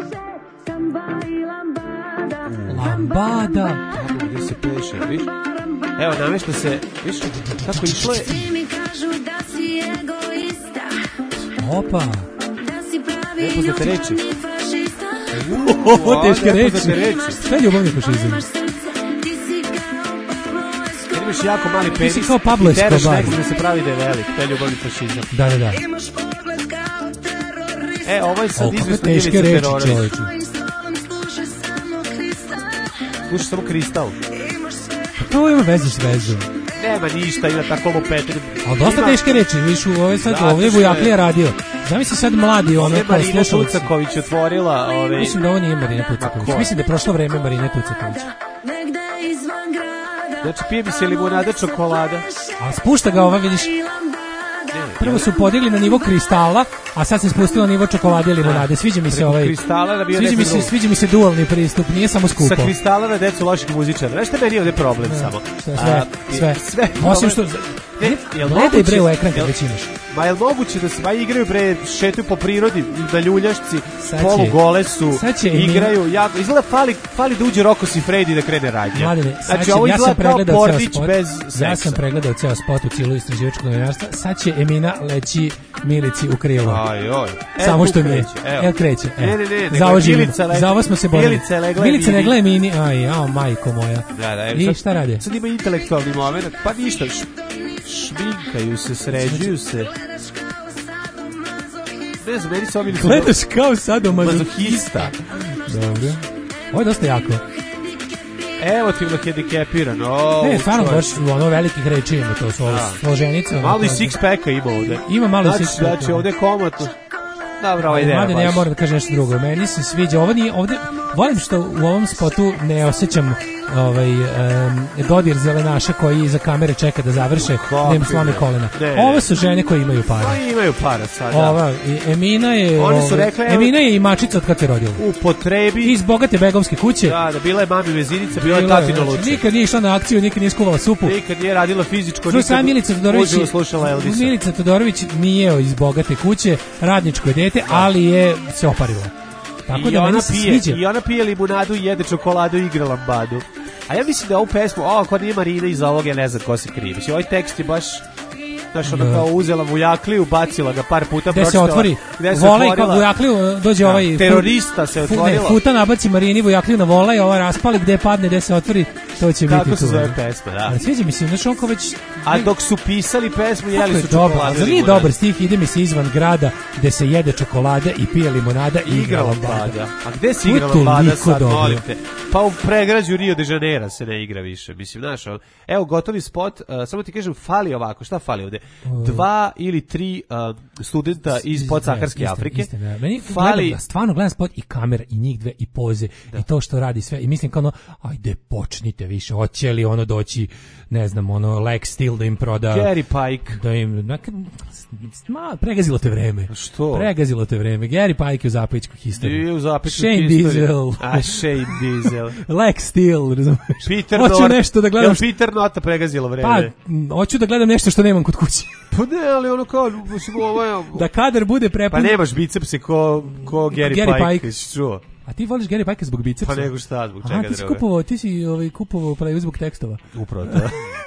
Lambada. Kako gdje se pleše, viš? Evo, namešta se, viš, kako išlo je. Opa. Nepoznate reči. Ovo, teške reči. Šta je ljubavni fašizam? Kad imaš jako mali penis, ti si kao Pablo Escobar. Teraš nekog da se pravi da je velik, to je ljubavni fašizam. Da, da, da. E, ovo je sad izvjesno Milica Terorović. Slušaj samo Kristal. To ima veze s vezom. Nema ništa, ima tako lupete. Ali dosta ima... teške reči, viš, ovo je sad, ovdje Vujaklija radio. Zamisli sad mladi, ono kao slušalici. Marina Tucaković otvorila... Ove... Mislim da ovo nije Marina Tucaković. Mislim da je prošlo vreme Marina Tucaković. Znači, pije mi se limunada, čokolada. A spušta ga ova, vidiš. Prvo su podigli na nivo kristala, a sad se spustilo na nivo čokolade i limonade. Sviđa mi se ovaj. Sviđa mi se, sviđa mi se dualni pristup, nije samo skupo. Sa kristala na decu loših muzičara. Znaš šta meni je ovdje problem ne, samo? Sve, a, sve. sve. Osim što... Ne, jel gledaj bre u ekran kad već imaš. Ma jel moguće da se ba igraju bre, šetuju po prirodi, na ljuljašci, polugole su, igraju, jako, izgleda fali, fali da uđe Rocco Siffredi da krene radnja. Mladine, znači ovo ja izgleda kao pornić bez seksa. Ja sam pregledao ceo spot u cilu istraživačkog novinarstva, sad će Emina leći Milici u krilo. Aj, oj. E, samo što nije. Evo kreće. E. Ne, ne, ne. Za ovo živim. Za ovo smo se borili. Milica legla Milica ne gleda Emini. Aj, jao, majko moja. Da, da, i šta rade? Sad ima intelektualni moment. Pa ništa, šminkaju se, sređuju se. Ne znam, meni su ovili... Gledaš kao sadomazohista. Dobro. Ovo je dosta jako. Emotivno hendikepiran. Oh, ne, stvarno, baš ono velikih reči ima to, su ovo složenice. Malo i six-packa ima ovde. Ima malo znači, six-packa. Znači, ovde je komotno. Dobro, ova ideja baš. Ja moram da kažem nešto drugo. Meni se sviđa. Ovo nije, ovde, volim što u ovom spotu ne osjećam ovaj, um, dodir zelenaša koji iza kamere čeka da završe, da im slame kolena. Ne. Ovo su žene koje imaju para. Oni imaju para sad. Ova, Emina je, Oni su rekle, Emina je i mačica od kad se rodila. U potrebi. Iz bogate begovske kuće. Da, da, bila je mami vezinica, bila je tatino luče. Znači, nikad nije išla na akciju, nikad nije skuvala supu. Nikad nije radila fizičko, nikad nikad Milica Todorović, slušala Elvisa. Milica Todorović nije iz bogate kuće, radničko je dete, ali je se oparila. Tako I da ona meni se pije, sviđa. I ona pije limunadu i jede čokoladu i igra lambadu. A ja mislim da ovu pesmu, o, ako nije Marina iz ovog, ja ne znam ko se krije. Mislim, ovaj tekst je baš, znaš, ona kao uzela Vujakliju, bacila ga par puta, gde se otvori, volej kao Vujakliju, dođe ovaj... Terorista se otvorila. Ne, puta nabaci Marini Vujakliju na volej, ova raspali, gde padne, gde se otvori, to će kako biti se tu. zove pesma, da. Ali sviđa mi se, znaš, on kao već... A dok su pisali pesmu, jeli su dobro, čokolade. ali nije dobar stih, ide mi se izvan grada gde se jede čokolada i pije limonada i igra lambada. A gde se igra lambada sad, molim te? Pa u pregrađu Rio de Janeiro se ne igra više, mislim, znaš, evo, gotovi spot, uh, samo ti kažem, fali ovako, šta fali ovde? Dva ili tri uh, studenta iz podsaharske Afrike. Istina, ja. Meni fali... gledam, stvarno gledam spot i kamera i njih dve i poze da. I to što radi sve i mislim kao ono, ajde počnite više, hoće li ono doći, ne znam, ono Lex Steel da im proda Gary Pike da im ma, pregazilo te vreme. Što? Pregazilo te vreme. Gary Pike u zapećku historiju. I u zapećku Shane Diesel. A Shane Diesel. Lex Steel, razumeš? Peter hoću North. nešto da gledam. Jel Peter Nota pregazilo vreme? Pa, hoću da gledam nešto što nemam kod kuće. Pa ne, ali ono kao, ovo je... Da kadar bude prepun... Pa nemaš bicepse ko, ko Gary, Gary Pike. Pike. Čuo. A ti voliš Gary Pike zbog bicepsa? Pa nego šta, zbog čega druga. A ti si kupovao, ti si ovaj, kupovao pravi zbog tekstova. Upravo to.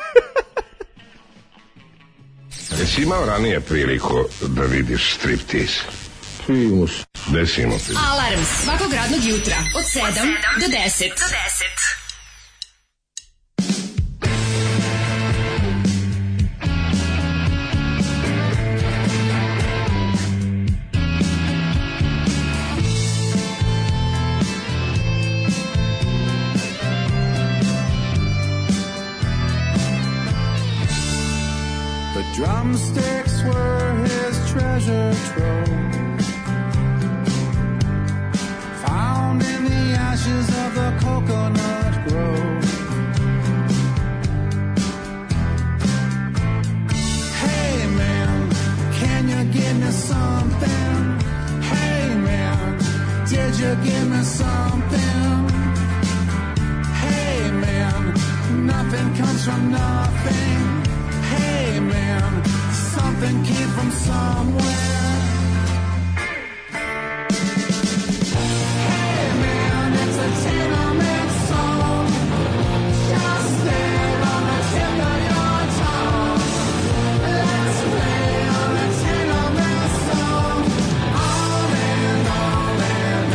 Jesi imao ranije priliku da vidiš striptease? Primus. Desimo ti. Alarm svakog radnog jutra od sedam do deset. Do deset. Drumsticks were his treasure trove, found in the ashes of the coconut grove. Hey man, can you give me something? Hey man, did you give me something? Hey man, nothing comes from nothing. Hey man, something came from somewhere. Hey man, it's a tenement song, just there on the tip of your tongue. Let's play on the tenement song, on and on and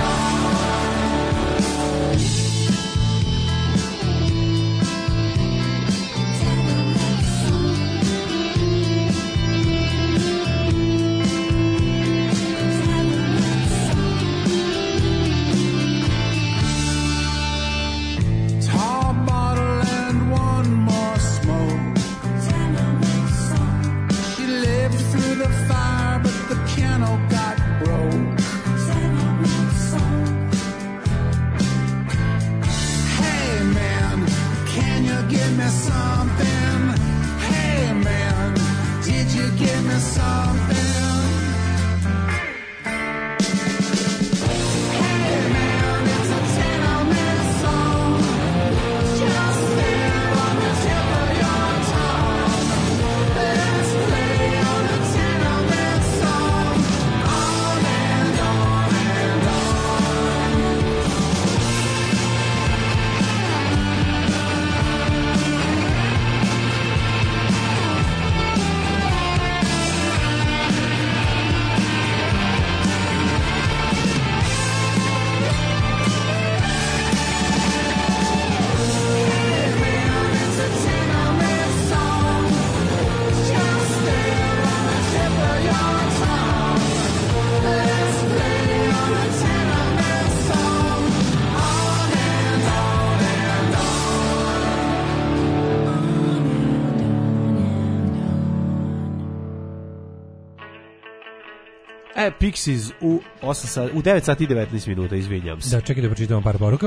E, Pixies u, osam sati, u devet sati i devetnaest minuta, izvinjam se. Da, čekaj da pročitamo par poruka.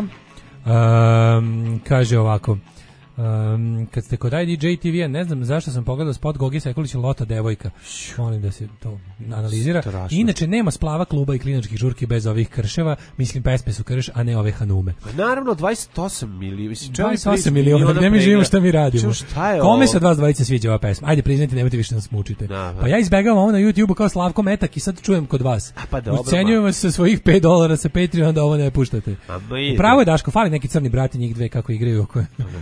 Um, kaže ovako. Um, kad ste kod I D J T V-a, ne znam zašto sam pogledao spot Gogi Sekulić Lota devojka. Molim da se to analizira. Strašno. Inače, nema splava kluba i kliničkih žurki bez ovih krševa. Mislim, pesme su krš, a ne ove hanume. Naravno, dvadeset osam miliona. dvadeset osam miliona, gde mi živimo, šta mi radimo. Šta je Kome ovo? se od vas dvojice sviđa ova pesma? Ajde, priznajte, nemojte više nas mučite. Da, pa ja izbegavam ovo na YouTubeu kao Slavko Metak i sad čujem kod vas. A pa dobro. Ucenjujem vas sa svojih pet dolara sa Patreon da ovo ne puštate. Pravo je Daško, fali neki crni brati njih dve kako igraju oko, oko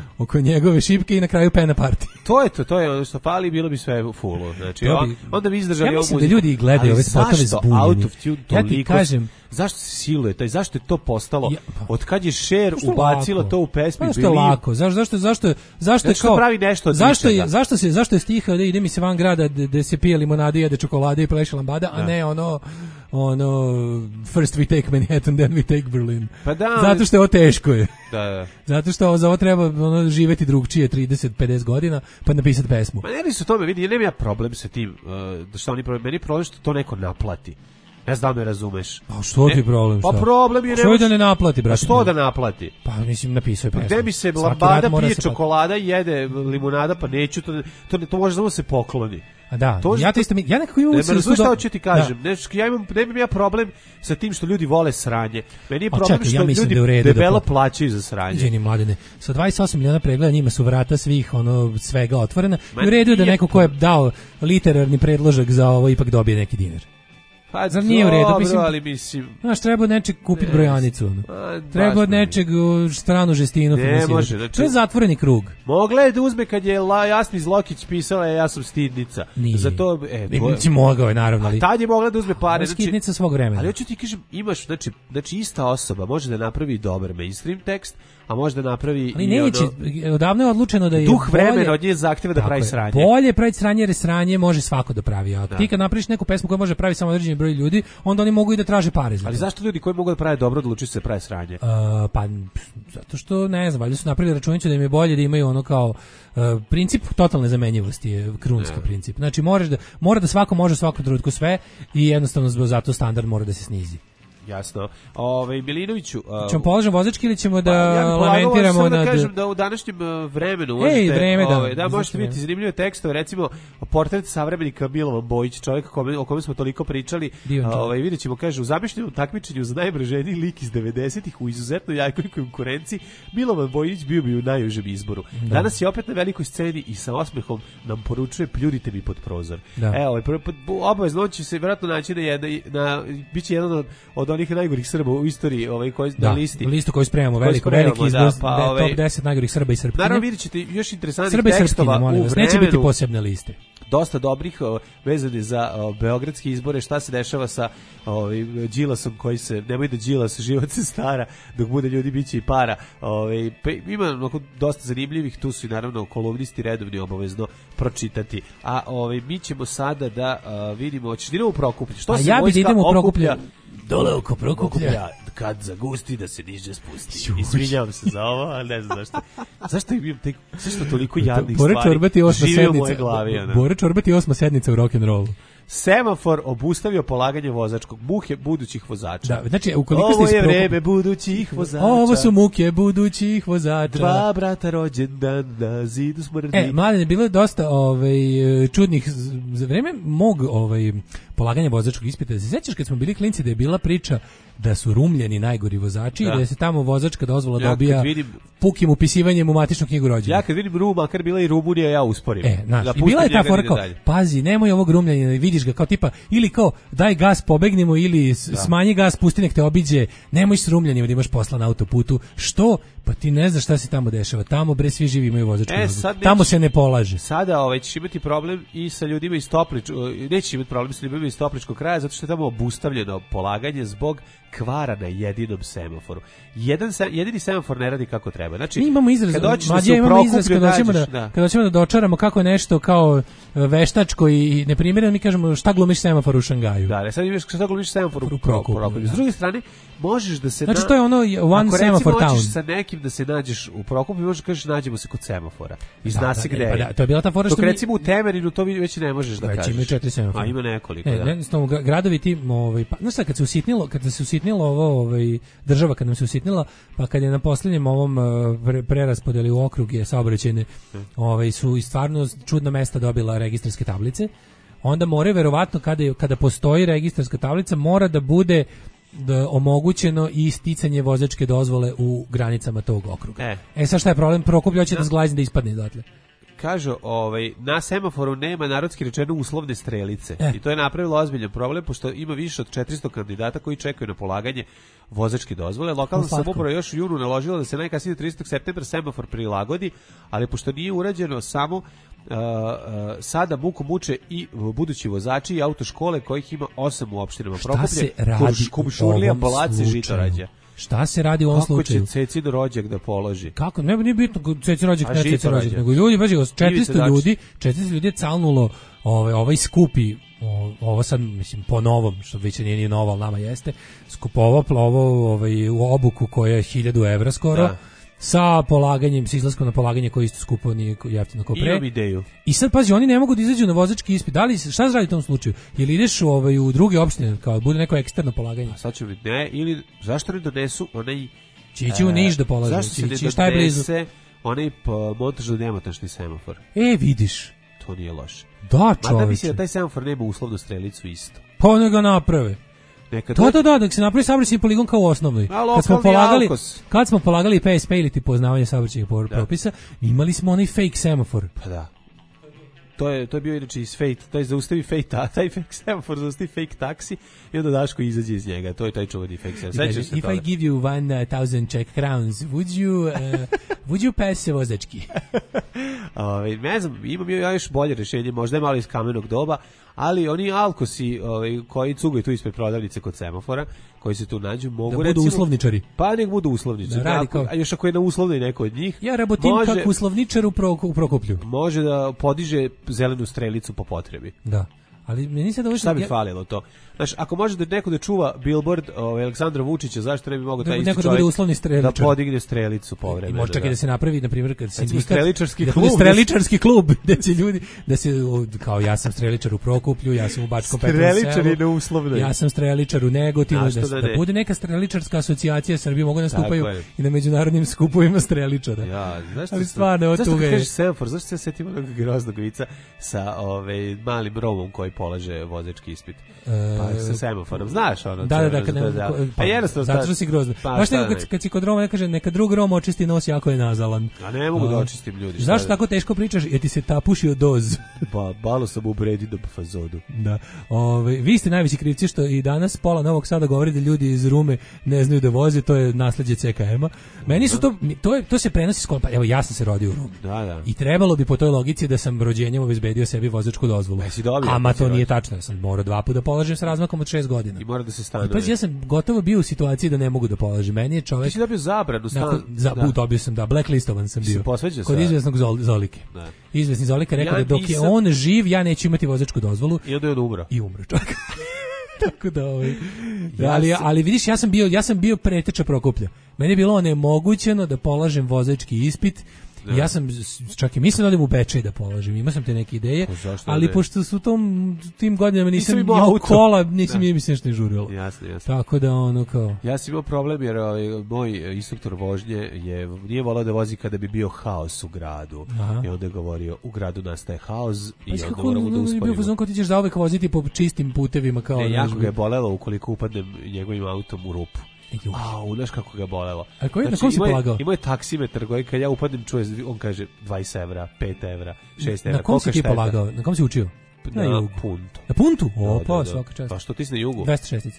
njegove šipke i na kraju pena party. To je to, to je ono što fali, bilo bi sve u fullu. Znači, To bi- onda bi izdržali Ja ovu mislim da muziku. ljudi gledaju Ali ove spotove zašto zbunjeni? Out of Tune Ja ti toliko- kažem- zašto se siluje taj, zašto je to postalo? Ja, pa- Od kad je Cher Zašto je ubacila lako? to u pesmi Zašto je Believe? lako? Zašto zašto zašto zašto je Zato što kao pravi nešto od zašto je ničega. zašto se zašto je stiha da ide mi se van grada da se pije limonada i jede čokolade i pleše lambada, a Da. ne ono ono first we take Manhattan then we take Berlin. Pa da, Zato što je ovo teško je. Da, da. Zato što za ovo treba ono živeti drugčije trideset pedeset godina pa napisati pesmu. Ma ne bi se tome, vidi, nemam ja problem sa tim, uh, da šta oni problem, meni je problem što to neko naplati. Ne znam da me razumeš. A što ti je problem? Pa šta? problem je... Što je da ne naplati, A brate? što da naplati? Pa mislim napisao je Pa pesmu. gde mi se Svaki lambada rad mora pije se čokolada i jede limunada, pa neću, to, to, to može samo da se pokloni. A da, To- ja to isto mi, ja nekako imam Ne, utisak me da su razumeš šta do- hoću ti kažem? Ne, ja imam, nemam ja problem sa tim što ljudi vole sranje. Meni je A problem čekaj, što ja mislim ljudi da je u redu da debelo po- plaćaju za sranje. Izvini, mladene, sa dvadeset osam miliona pregleda njima su vrata svih ono svega otvorena. Ma I u redu je da nije neko ko je dao literarni predložak za ovo ipak dobije neki dinar. Pa Zar nije u redu? dobro, Mislim, ali mislim... Znaš, treba od nečeg kupiti Ne, brojanicu. Ono. a, Treba baš od mi nečeg uh, stranu žestinu Ne finansirati. može, znači- To je zatvoreni krug. Mogla je da uzme kad je La, Jasni Zlokić pisala ja sam stidnica. Nije. Zato, e, Ne, to je- mislim, mogao je, naravno, ali- A tad je mogla da uzme pare. Ovo je skitnica svog vremena. Ali hoću ti kažem, imaš, znači, znači ista osoba može da napravi dobar mainstream tekst, a može da napravi Ali i neće, ono, odavno je odlučeno da je duh bolje- vremena od nje zahteva da Tako pravi je, sranje. Bolje je praviti sranje, jer sranje može svako da pravi. A Da. ti kad napraviš neku pesmu koju može pravi samo određeni broj ljudi, onda oni mogu i da traže pare za Ali to. zašto ljudi koji mogu da prave dobro odlučuju se da prave sranje? Uh, pa pff, zato što ne znam, valjda su napravili računicu da im je bolje da imaju ono kao uh, princip totalne zamenjivosti je krunski princip. Znači možeš da mora da svako može u svakom trenutku sve i jednostavno zbog zato standard mora da se snizi. Jasno. Ovaj Milinoviću, uh, Ćemo položiti vozački ili ćemo da Pa, ja bih polagao, lamentiramo samo da nad... kažem da u današnjem uh, vremenu Ej, možete, vreme, da. ovaj, da možete Zašto vidjeti ne? zanimljive tekstove, recimo portret savremenika Milova Bojić, čovjek kome, o kome smo toliko pričali. Divan čovjek. Ovaj vidjet ćemo, kaže, u zamišljenom takmičenju za najmraženiji lik iz devedesetih u izuzetno jakoj konkurenciji Milovan Bojić bio bi u najužem izboru. Da. Danas je opet na velikoj sceni i sa osmehom nam poručuje pljudite mi pod prozor. Da. Evo, ovaj, prvo- obavezno će se vjerojatno naći na, jedna, na biće jedan od, od onih najgorih Srba u istoriji, ovaj koji Da, na listi. listu koju spremamo, Koju veliko, spremamo, veliki izbor, da, pa, de- ovaj, top deset najgorih Srba i Srpkinja. Naravno vidjet ćete još interesantnih Srba i Srpkinja, tekstova molim u vas, vremenu. neće biti posebne liste. Dosta dobrih o, vezane za o, beogradske izbore, šta se dešava sa ovaj Đilasom koji se, nemoj da Đilas život se stara, dok bude ljudi biće i para. Ovaj pe, ima onako dosta zanimljivih, tu su i naravno kolumnisti redovni obavezno pročitati. A ovaj mi ćemo sada da a, vidimo, hoćeš da idemo u Prokuplje. Što A se ja bi da vojska idem u Prokuplje. okuplja Dole oko Prokuplja. kad zagusti da se niže spusti. Izvinjavam se za ovo, ali ne znam zašto. Zašto imam tek, zašto toliko jadnih Bore stvari Čorbati osma žive u sednica. mojoj glavi. ono. Bore Čorbati osma sednica u rock'n'rollu. Semafor obustavio polaganje vozačkog, muke budućih vozača. Da, znači, ukoliko Ovo ste je iz Prokuplja- vreme budućih vozača. Ovo su muke budućih vozača. Dva brata rođendan na zidu smrdi. E, mladene, bilo je dosta ovaj, čudnih, z- za vreme mog ovaj, polaganja vozačkog ispita. Se sećaš kad smo bili klinci da je bila priča da su Rumljani najgori vozači Da. i da se tamo vozačka dozvola Ja kad dobija vidim- pukim upisivanjem u matičnu knjigu rođenja. Ja kad vidim Rum, makar bila i Rumunija, ja usporim. E, znaš, Da i pustim bila je ta njega da fora ide kao, dalje. pazi, nemoj ovog Rumljanina, vidiš ga kao tipa, ili kao, daj gas, pobegnemo, ili s- smanji gas, pusti nek te obiđe, nemoj s Rumljanima da imaš posla na autoputu. Što? Pa ti ne znaš šta se tamo dešava. Tamo, bre, svi živi imaju vozačku E, dozvolu. sad Tamo neće- se ne polaže. Sada ovaj, ćeš imati problem i sa ljudima iz Topličkog, neće imati problem sa ljudima iz Topličkog kraja, zato što je tamo obustavljeno polaganje zbog kvara na jedinom semaforu. Jedan se, jedini semafor ne radi kako treba. Znači, Mi imamo izraz, kad dođeš da mlađe se u imamo izraz Prokuplju kad hoćemo da, nađeš, da. kad hoćemo da dočaramo kako je nešto kao e, veštačko i neprimjereno, mi kažemo šta glumiš semafor u Šangaju. Da, ne, sad imaš šta glumiš semafor u U Prokuplju, Prokuplju. da. S druge strane, možeš da se... Znači, na- to je ono one Ako semaphore recimo town. hoćeš sa nekim da se nađeš u Prokuplju, možeš da kažeš nađemo se kod semafora. I zna Da, se da, gde pa je. da, to je bila ta fora što Dok mi- recimo u Temerinu to vi već ne možeš da Već kažeš. imaju četiri semafora. A ima nekoliko, E, da. ne, jednostavno, gra- gradovi ti, ovaj, pa, znaš šta, kad se usitnilo, kad se usitnilo ovo, ovaj, država kad nam se usitnila, pa kad je na posljednjem ovom eh, pre, preraspodeli u okruge saobraćajne, ovaj, su i stvarno čudna mesta dobila registarske tablice, onda more verovatno kada, je- kada postoji registarska tablica mora da bude da omogućeno i sticanje vozačke dozvole u granicama tog okruga. E. E sad šta je problem? Prokuplje hoće da zglazni da ispadne odatle. kažu, ovaj, na semaforu nema narodski rečeno uslovne strelice. E. I to je napravilo ozbiljan problem, pošto ima više od četiristo kandidata koji čekaju na polaganje vozačke dozvole. Lokalna samouprava još u junu naložila da se najkasnije tridesetog septembra semafor prilagodi, ali pošto nije urađeno samo uh, uh, sada muku muče i budući vozači i autoškole kojih ima osam u opštinama Prokuplje, Šta se radi Kumšurlija, u ovom Balac i slučaju? Žitorađe. Šta se radi u ovom Kako slučaju? će Cecin rođak da položi? Kako? Ne, nije bitno Cecin rođak, A ne Cecin Žitorađe? rođak, nego ljudi, baš četiristo Ivica ljudi, četiristo ljudi je calnulo ovaj, ovaj skupi, o- ovo sad, mislim, po novom, što već nije ni novo, ali nama jeste, skupovo plovo ovaj, u obuku koja je hiljadu evra skoro, Da. sa polaganjem, sa izlaskom na polaganje koji isto skupo nije jeftino kao pre. Imam ideju. I sad pazi, oni ne mogu da izađu na vozački ispit. Da li šta se radi u tom slučaju? Jel ideš u ovaj u druge opštine kao bude neko eksterno polaganje? Sad će biti ne, ili zašto ne donesu onaj... Će ići u Niš da polaže? Zašto se Će ne ići- šta je blizu? donese onaj po- montažno-demontažni semafor? E, vidiš. To nije loše. Da, Mada čoveče. mislim da taj semafor nema uslovnu strelicu isto. Pa ne ga naprave. Neka Da, da, da, da se napravi saobraćajni poligon kao u osnovnoj. A Kad smo lokalni polagali, Alkos. kad smo polagali P S P ili ti poznavanje saobraćajnih por- propisa, imali smo onaj fake semafor. Pa da. To je, to je bio inače iz Fate, taj zaustavi Fate, a taj fake semafor zaustavi fake taksi i onda Daško izađe iz njega. To je taj čuveni fake semafor. Sećaš se If toga? I give you one thousand Czech crowns, would you, uh, would you pass vozački? Ovaj, ne znam, imam ja još bolje rješenje, možda je malo iz kamenog doba, ali oni alkosi ovaj, koji cugaju tu ispred prodavnice kod semafora, koji se tu nađu, mogu Da budu recimo, uslovničari. Pa nek budu uslovničari. Da radi Ako- kao- a još ako je na uslovnoj neko od njih, Ja rabotim može, kako uslovničar u, pro, u Prokuplju. može da podiže zelenu strelicu po potrebi. Da. Ali meni se da Šta bi ja- falilo to? Znaš, ako može da neko da čuva billboard ovaj, Aleksandra Vučića, zašto ne bi mogao Da- taj isti neko da čovjek bude uslovni streličar. da podigne strelicu povremeno? I može čak i da se napravi, na primjer, kad Recimo sindikat, streličarski da klub. bude streličarski klub, da će ljudi, da se, o, kao ja sam streličar u Prokuplju, ja sam u Bačkom Petrovom Streličar selu, je neuslovno. ja sam streličar u Negotinu, A da, što da, da da ne? bude neka streličarska asocijacija Srbije, mogu da nastupaju Tako je. i na međunarodnim skupovima streličara. Ja, zašto Ali se- stvarno, evo zašto tuga kad je. kažeš semafor, zašto se setim onog groznog vica sa ovaj malim Romom koji polaže vozački ispit? Pa sa semaforom, znaš ono? Da, da, da, to- kad ne, da. ko- Pa jednostavno zato šta- što si grozno. Pa, Baš šta nego da kad, ne? kad si kod Roma, ne kaže, neka drug Rom očisti nos jako je nazalan. A ne mogu da A, očistim ljudi. šta Zašto da- tako teško pričaš? Jer ti se tapušio doz. Pa, balo sam u bredi do fazodu. Da. Ove, vi ste najveći krivci što i danas pola Novog Sada govori da ljudi iz Rume ne znaju da voze, to je nasleđe C K M-a. Meni su to, mi- to, je, to se prenosi s pa evo ja sam se rodio u Rumi. Da, da. I trebalo bi po toj logici da sam rođenjem obezbedio sebi vozačku dozvolu. Jesi dobio Ama kad si to nije rođen? tačno, ja sam morao dva puta da polažem s razmakom od šest godina. I mora da se I stanuje. pazi, ja sam gotovo bio u situaciji da ne mogu da polažem. Meni je čovek... Ti si dobio zabranu stan. Nakon, za, Da. dobio sam, da, blacklistovan sam Si bio. posveđao Kod se? izvesnog Zol, Zolike. Da. Izvesni Zolika rekao Ja da dok je nisam- on živ, ja neću imati vozačku dozvolu. I onda je on umro. I umro čovjek. Tako da, ovaj, Ja ali, sam- ali vidiš, ja sam bio, ja sam bio preteča Prokuplja. Meni je bilo onemogućeno da polažem vozački ispit. Da. Ja sam s- čak i mislio da odem u Bečej da polažem. Imao sam te neke ideje, Pa zašto ali ne? pošto su tom tim godinama nisam Nisam imao imao auto. kola, nisam Da. mi se nešto ne žurilo. Jasno, jasno. Tako da ono kao Ja sam imao problem jer ovaj, moj instruktor vožnje je, nije volao da vozi kada bi bio haos u gradu. Aha. I onda je govorio, u gradu nastaje haos i Pa onda kako moramo da on je bio usporimo. fazon kao ti ćeš zauvek voziti po čistim putevima kao Ne, znaš, jako ga je bolelo ukoliko upadnem njegovim autom u rupu. Juh. A, znaš kako ga bolelo. A koji- na kom si imao je- polagao? Imao je taksimetar koji kad ja upadnem čuje, on kaže dvadeset evra, pet evra, šest evra. Na kom si kolika ti šteta? polagao? Na kom si učio? Na, jugu. puntu. Na puntu? O, Da, pa, da, da. svaka čast. Pa što ti si na jugu? dvesta šest.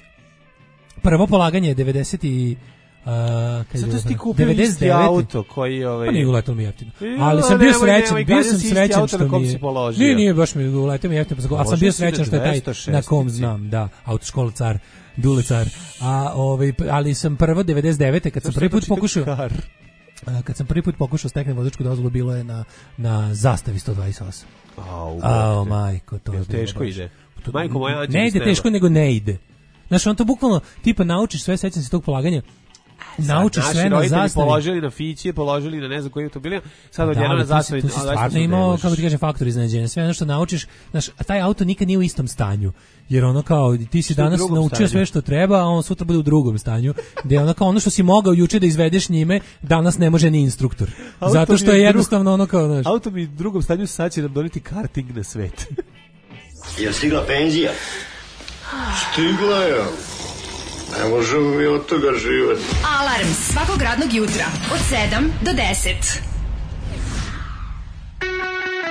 Prvo polaganje je devedeset i Uh, kad je Zato si ti bilo? kupio isti devedeset devete. auto koji ovaj... Pa nije uletelo mi jeftino. E, Ali sam bio nemoj, srećan, nemoj, bio gađa sam si isti srećan auto na što kom mi si je... položio. Nije, nije, baš mi uleteo mi jeftino, ali sam Položio bio si na srećan što je taj dvesta šest na kom znam, da, autoškola car, Dule car. A, ovaj, ali sam prvo devedeset devete kad sam Zašto prvi put tako čitam pokušao... kar? A, kad sam prvi put pokušao steknem vozačku dozvolu, bilo je na, na Zastavi sto dvadeset osam. Au, Ao, brate. majko, to je Jel bilo teško baš- ide? Majko moja, anđeli ne ide s neba. teško, nego ne ide. Znaš, on to bukvalno, tipa naučiš sve, sećam se tog polaganja, naučiš Naši sve na roditelji zastavi. položili na fiće, položili na ne znam koji automobil, sad Da, odjednom ali na tu si- zastavi. tu si a, zašto stvarno ne imao, možeš? kako ti kaže, faktor iznenađenja. Sve ono što naučiš, znaš, a taj auto nikad nije u istom stanju. Jer ono kao, ti si Što je u danas drugom naučio stanju? sve što treba, a on sutra bude u drugom stanju. Gde ono kao ono što si mogao juče da izvedeš njime, danas ne može ni instruktor. Auto Zato mi što je je drugo- jednostavno ono kao, znaš, Auto mi u drugom stanju sad će nam doneti karting na svet. Je stigla penzija? Stigla je. Ne možemo mi od toga živati. Alarm svakog radnog jutra od sedam do deset.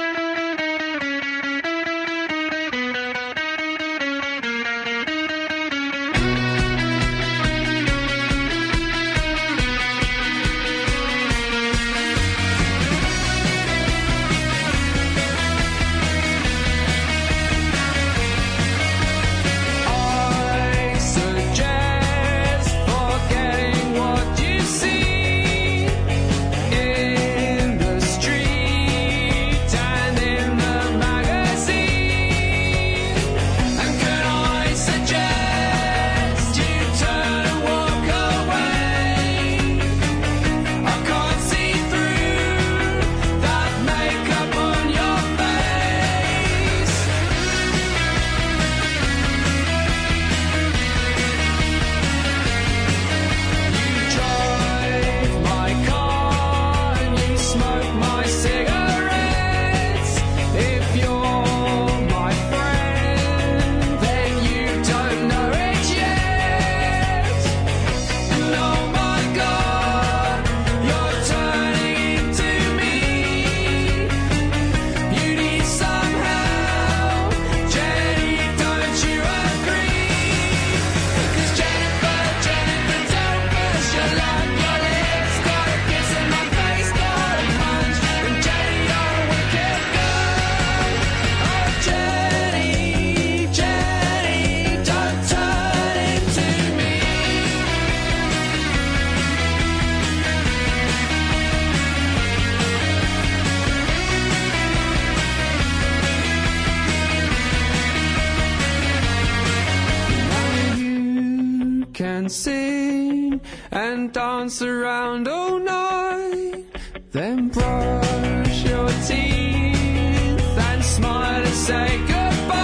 dancing and dance around all night. Then brush your teeth and smile and say goodbye.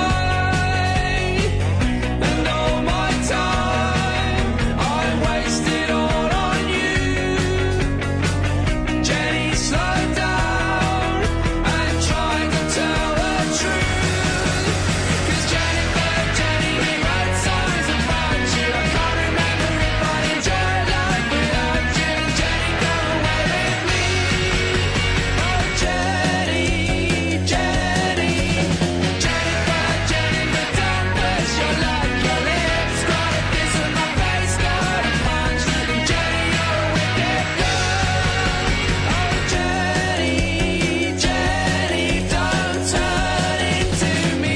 And all my time I wasted all on you. Jenny, slow down and try to tell the truth. 'Cause Jennifer, Jenny, we wrote songs about you. I can't remember if I enjoyed life without you. Jenny, go away with me. Oh, Jenny, Jenny, Jennifer, Jennifer, don't waste your luck. Your lips got a kiss on my face, got a punch. And Jenny, you're a wicked girl. Oh, Jenny, Jenny, don't turn into me.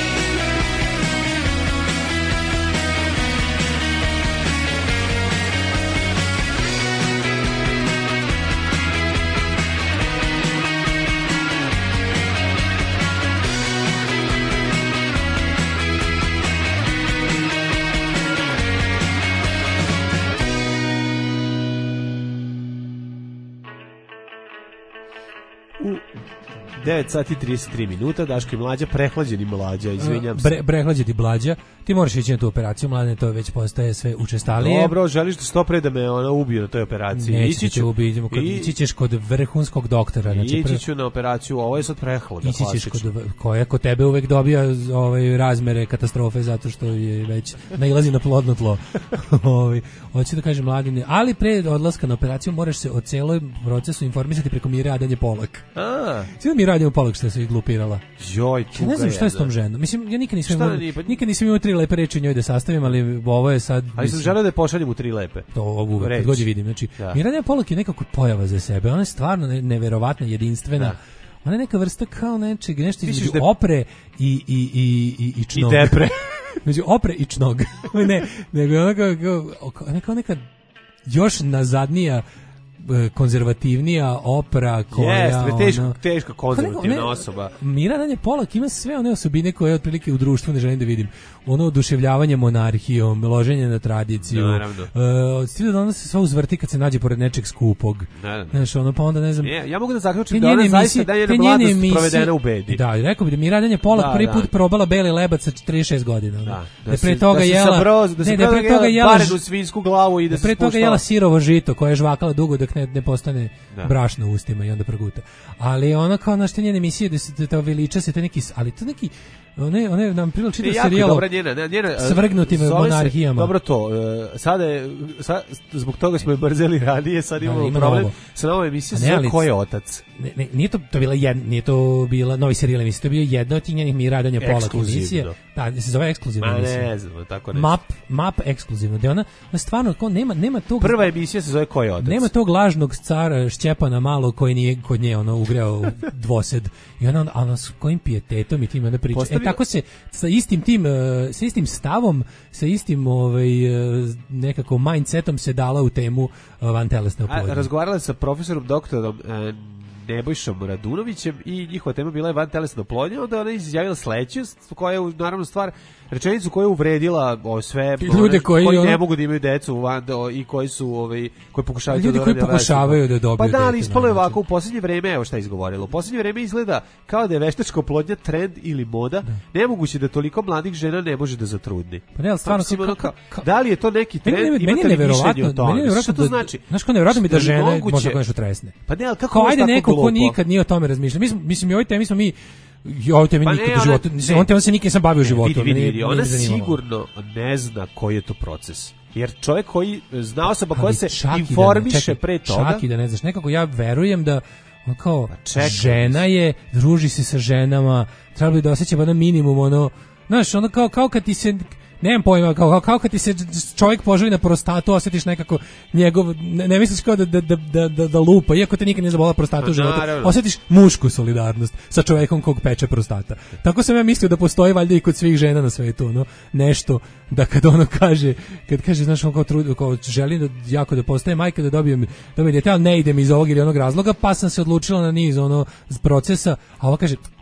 devet sati trideset tri minuta, Daško i Mlađa, prehlađeni Mlađa, izvinjam se. Bre, prehlađeni Mlađa. Ti moraš ići na tu operaciju, Mladene, to već postaje sve učestalije. Dobro, želiš da sto pre da me ona ubije na toj operaciji. Neće Ići te ću, ubiti, idemo kod, i- ići ćeš kod vrhunskog doktora. Znači, ići ću na operaciju, ovo je sad prehlada, Ići ćeš klasično. kod koja kod tebe uvek dobija ovaj razmere katastrofe zato što je već nailazi na plodno tlo. Ovaj hoću da kažem Mladine, ali pre odlaska na operaciju moraš se o celom procesu informisati preko Mire Adanje Polak. A, Sve mi Adanje Polak što se i glupirala. joj, Ja tuga ne znam šta je s tom jedna. ženom. Mislim ja nikad nisam Šta imao, nije, pa- nikad nisam imao tri lepe reči o njoj da sastavim, ali ovo je sad Ali sam mislim, želeo da je pošaljem u tri lepe. to ovo uvek, Reč. kad god je vidim. Znači, Da. Mirjana Polak je nekako pojava za sebe. Ona je stvarno ne, neverovatna, jedinstvena. Da. Ona je neka vrsta kao nečeg, nešto Misliš između da- opre i, i, i, i, i čnog. I depre. Među opre i čnog. ne, nego je ona kao, kao, kao, neka, neka još nazadnija e, konzervativnija opera koja Jeste, teško, ono- teška konzervativna ne- osoba. Mirjana Polak ima sve one osobine koje otprilike u društvu ne želim da vidim. Ono oduševljavanje monarhijom, loženje na tradiciju. Naravno. Uh, od stila da ona se sva uzvrti kad se nađe pored nečeg skupog. Da, da. Znaš, ono pa onda ne znam. Ne, ja mogu da zaključim te da ona njene zaista emisije- da je te njena njene mladost emisije- provedena u bedi. Da, rekao bi da Mirjana Polak Da, prvi da. put probala beli lebac sa trideset šest godina. ono. Da, Da, je pre se- toga da se jela. sa broz- da se ne, pre da je pre toga jela barenu svinjsku glavu i da da se pre toga spuštala. jela sirovo žito koje je žvakala dugo dok ne, ne postane Da. brašno u ustima i onda proguta. Ali ona kao na što njene emisije da se da to veliča se te neki, ali to neki one one nam priliči Ne, da jako je serijal dobra njena, ne, njena, Svrgnutim zove se- monarhijama. Dobro to, e, sada je, sad, zbog toga smo je mrzeli radije, sad Da, imamo ima problem novo. sa novom emisijom, A ne, zove ali- Ko je otac? Ne, ne, nije to, to bila jed, nije to bila novi serijal emisija, to je bio jedna od tih njenih mi radanja Polak Ekskluzivno. emisije. Da, se zove ekskluzivna Ma emisija. ne znam, tako ne. Map, map ekskluzivno. Da ona, ona stvarno kao nema nema tog Prva emisija se zove Ko je otac? nema tog lažnog cara Šćepana malo koji nije kod nje ono ugreo u dvosed. I ona ona s kojim pijetetom i tim ona priča. Postavio- E tako se sa istim tim e, sa istim stavom, sa istim ovaj e, nekako mindsetom se dala u temu e, vantelesne A, oplodnje. razgovarala sa profesorom doktorom e, Nebojšom Radunovićem i njihova tema bila je vantelesna oplodnja, onda ona je izjavila sledeću, koja je naravno stvar, rečenicu koja je uvredila o sve I ljude koji, koji ono- ne mogu da imaju decu van, o, i koji su ovaj koji pokušavaju to Ljudi da koji urade pokušavaju razliku. da dobiju Pa da, ali dete, ispalo je naravno. ovako u poslednje vreme, evo šta je izgovorila. U poslednje vreme izgleda kao da je veštačka oplodnja trend ili moda. Nemoguće da toliko mladih žena ne može da zatrudni. Pa ne, ali stvarno, mislim, ono kao- kao, da li je to neki Meni, trend? je- meni je Imate li mišljenje neverovatno, o tome? meni je Šta neverovatno to da, znači? znaš kao neverovatno mi da Što je žene moguće? možda konačno tresne. Pa ne, ali kako Kao može ajde tako neko ko glupo? nikad nije o tome razmišljao. Mislim, mislim i o ovoj temi smo mi i o ovoj temi Pa ne, nikad u ona- životu. Mislim, ne. on, te, on se nikad nisam bavio Ne, životom. Vidi, vidi, nije- vidi. nije Ona me zanimalo. sigurno ne zna koji je to proces. Jer čovjek koji zna osoba koja Ali se čak i da ne- informiše čekaj, pre toga. Čak i da ne znaš, nekako ja verujem da on kao čekaj. žena je, druži se sa ženama, treba bi da osjeća na minimum ono, znaš, ono kao, kao kad ti se nemam pojma, kao, kao, kao kad ti se čovjek poželi na prostatu, osjetiš nekako njegov, ne, ne misliš kao da, da, da, da, da lupa, iako te nikad nije zabola prostata Pa u životu, naravno. osjetiš mušku solidarnost sa čovjekom kog peče prostata. Tako sam ja mislio da postoji valjda i kod svih žena na svetu, ono, nešto, da kad ono kaže, kad kaže, znaš, on kao, trud, kao želim da, jako da postaje majka, da dobijem, dobijem dete, ali ne idem iz ovog ili onog razloga, pa sam se odlučila na niz, ono, procesa, a ova kaže,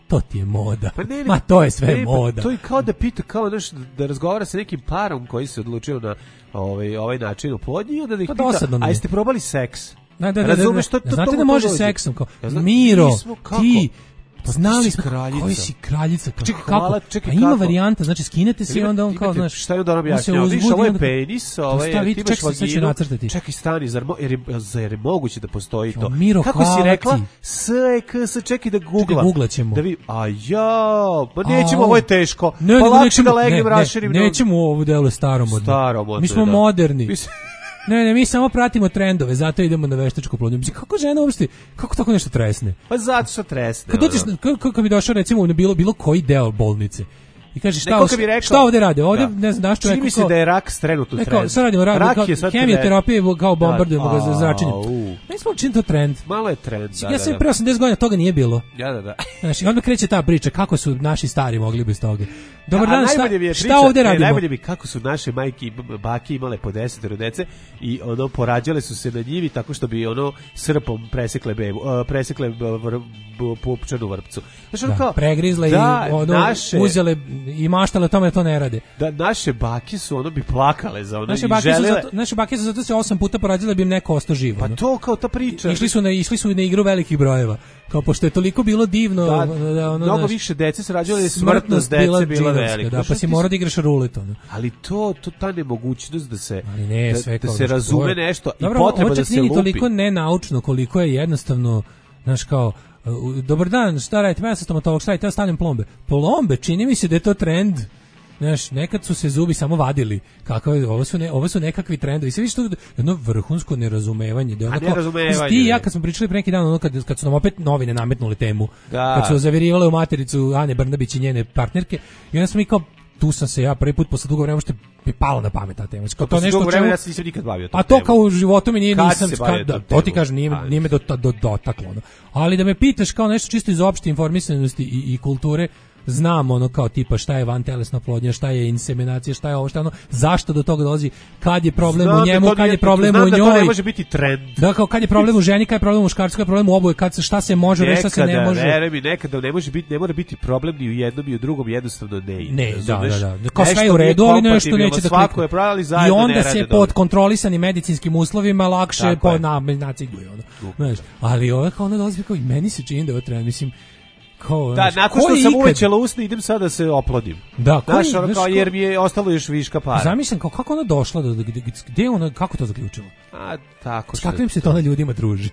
to ti je moda. Pa ne, ne, Ma to je sve ne, moda. To je kao da pita, kao znaš, da razgovara sa nekim parom koji se odlučio na ovaj, ovaj način oplodnje i onda da ih Pa pita, dosadno mi a je. jeste probali seks? Da, da, da, Razumeš, da, to- da, to- znate to- da to može dođe. seksom kao Ja znam, Miro, nismo, kako? ti Pa znali ti smo si kraljica. koji si kraljica kako, Čekaj, kako? hvala, čekaj, a ima kako? varijanta, znači skinete se i Ima- onda on kao imate- znaš šta je onda on on se objašnjava? Viš, uzbudi ovo i je onda- penis, ovo je, Stavi, ti imaš čekaj, sad ću vaginu. nacrtati. Čekaj, stani, zar, mo, jer, je, zar je moguće da postoji to? Jo, Miro, Kako si hvala rekla? ti. S, E, K, S, čekaj da googla. googlat ćemo. Da vi, a ja, pa nećemo, A, ovo je teško. Ne, pa nego lakše nećemo, da legnem, ne, raširim. ne, nećemo u ovu delu staromodno. Staromodno, Mi smo da. moderni. Mi s- Ne, ne, mi samo pratimo trendove, zato idemo na veštačku oplodnju. Mislim, kako žena uopšte, kako tako nešto tresne? Pa zato što tresne. Kad dođeš, ono. na- kako kako bi došao recimo na bilo bilo koji deo bolnice i kaže šta, Neko kad bi rekao- šta ovde rade? Ovde Da. ne znam daš čovjek. Čini mi se da je rak trenutno Neko, trend. sad radimo rak, Rak kao, je sad hemioterapija trend. kao bombardujemo ga za Da, zračenjem. au. Mi smo učinili to trend. Malo je trend, da, Ja da, sam da. pre osamdeset godina toga nije bilo. Ja, da, da. Znači, onda kreće ta priča kako su naši stari mogli bez toga. Dobar A dan, šta, najbolje mi je šta priča- ovde ne, radimo? najbolje mi kako su naše majke i b- bake imale po desetero dece i ono porađale su se na njivi tako što bi ono srpom presekle bebu, uh, presekle b- vr, b- pupčanu vrpcu. Znači, ono Da, kao, pregrizle da, i ono, naše, uzele i maštale o tome da to ne rade. da naše bake su ono bi plakale za ono Naše i bake, su želele. zato, naše bake su zato se osam puta porađile da bi im neko ostao živ. Pa ono. to kao ta priča. Išli su na išli su na igru velikih brojeva. Kao pošto je toliko bilo divno Da, da, ono, mnogo znaš, više dece se rađale, smrtnost dece bila bila džinovska, velika. Da, Znaš, pa ti si morao da igraš rulet. Ono. Ali to, to ta nemogućnost da se Ali ne, da, sve da kao se nešto, razume ovo je- nešto Dobro, i potreba ovo da čak se nije ni lupi. toliko nenaučno koliko je jednostavno, znaš kao, uh, dobar dan, šta radite? Ja sam stomatolog, šta radite? Ja stavljam plombe. Plombe, čini mi se da je to trend. Znaš, nekad su se zubi samo vadili. Kako je, ovo su ne, ovo su nekakvi trendovi. Sve vidiš to jedno vrhunsko nerazumevanje, da je A ono kao- nerazumevanje, Mislim, ti i ja ne. kad smo pričali pre neki dan ono kad kad su nam opet novine nametnuli temu. Da. Kad su zavirivale u matericu Ane Brnabić i njene partnerke i onda smo mi kao tu sam se ja prvi put posle dugo vremena što mi palo na pamet ta tema. Kao to Posle nešto dugo o čemu- vremena ja se nisam nikad bavio tom a to temom. kao u životu mi nije Kad nisam se bavio ka- da, tom to ti temom? kažem nije, me- A, nije me do, do, dotaklo ono. Ali da me pitaš kao nešto čisto iz opšte informisanosti i, i kulture, znam ono kao tipa šta je vantelesna oplodnja, šta je inseminacija, šta je ovo, šta je ono, zašto do toga dolazi, kad je problem Znam u da njemu, to kad nije- je problem znam u da to njoj. ne može biti trend. Da, kao kad je problem u ženi, kad je problem u muškarcu, kad je problem u oboje, kad se šta se može reći, šta se ne Nekada, može. veruj mi, nekada ne može biti, ne mora biti problem ni u jednom i u drugom, jednostavno ne ide. Ne, da, razumeš? da, da. Kao sve Nešto je u redu, nije ali nešto kompatibilno, neće da svako klikne. je pravi, ali I zajedno onda ne se rade pod dobro. kontrolisanim medicinskim uslovima lakše Tako po je. na, naciguje. Ono. Znaš, ali ovo kao ono dolazi kao i meni se čini da je ovo treba, mislim, kao, Da, znaš, nakon ko što je sam ikad- uvećala usne, idem sada da se oplodim. Da, ko Znaš, je- ono znaš, kao, ko- jer mi je ostalo još viška para. Zamislim kao kako ona došla do gde, gde je ona, kako to zaključila? A, tako S što... kakvim se to na ljudima druži?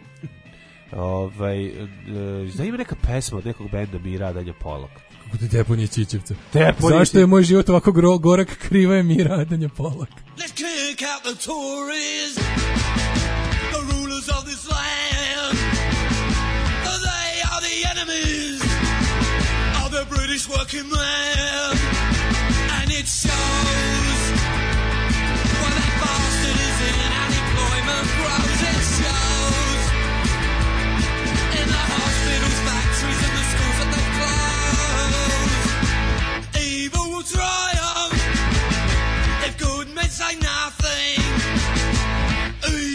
Ovaj, e, da ima neka pesma od nekog benda Mira Adanja Polak. Kako te deponije Čičevca? Deponije Zašto je moj život ovako gro, gorak, kriva je Mira Adanja Polak? Let's kick out the Tories, the rulers of this land. They are the enemies of the British working man. And it shows when that bastard is in unemployment grows. It shows in the hospitals, factories, and the schools that they close. Evil will triumph if good men say nothing.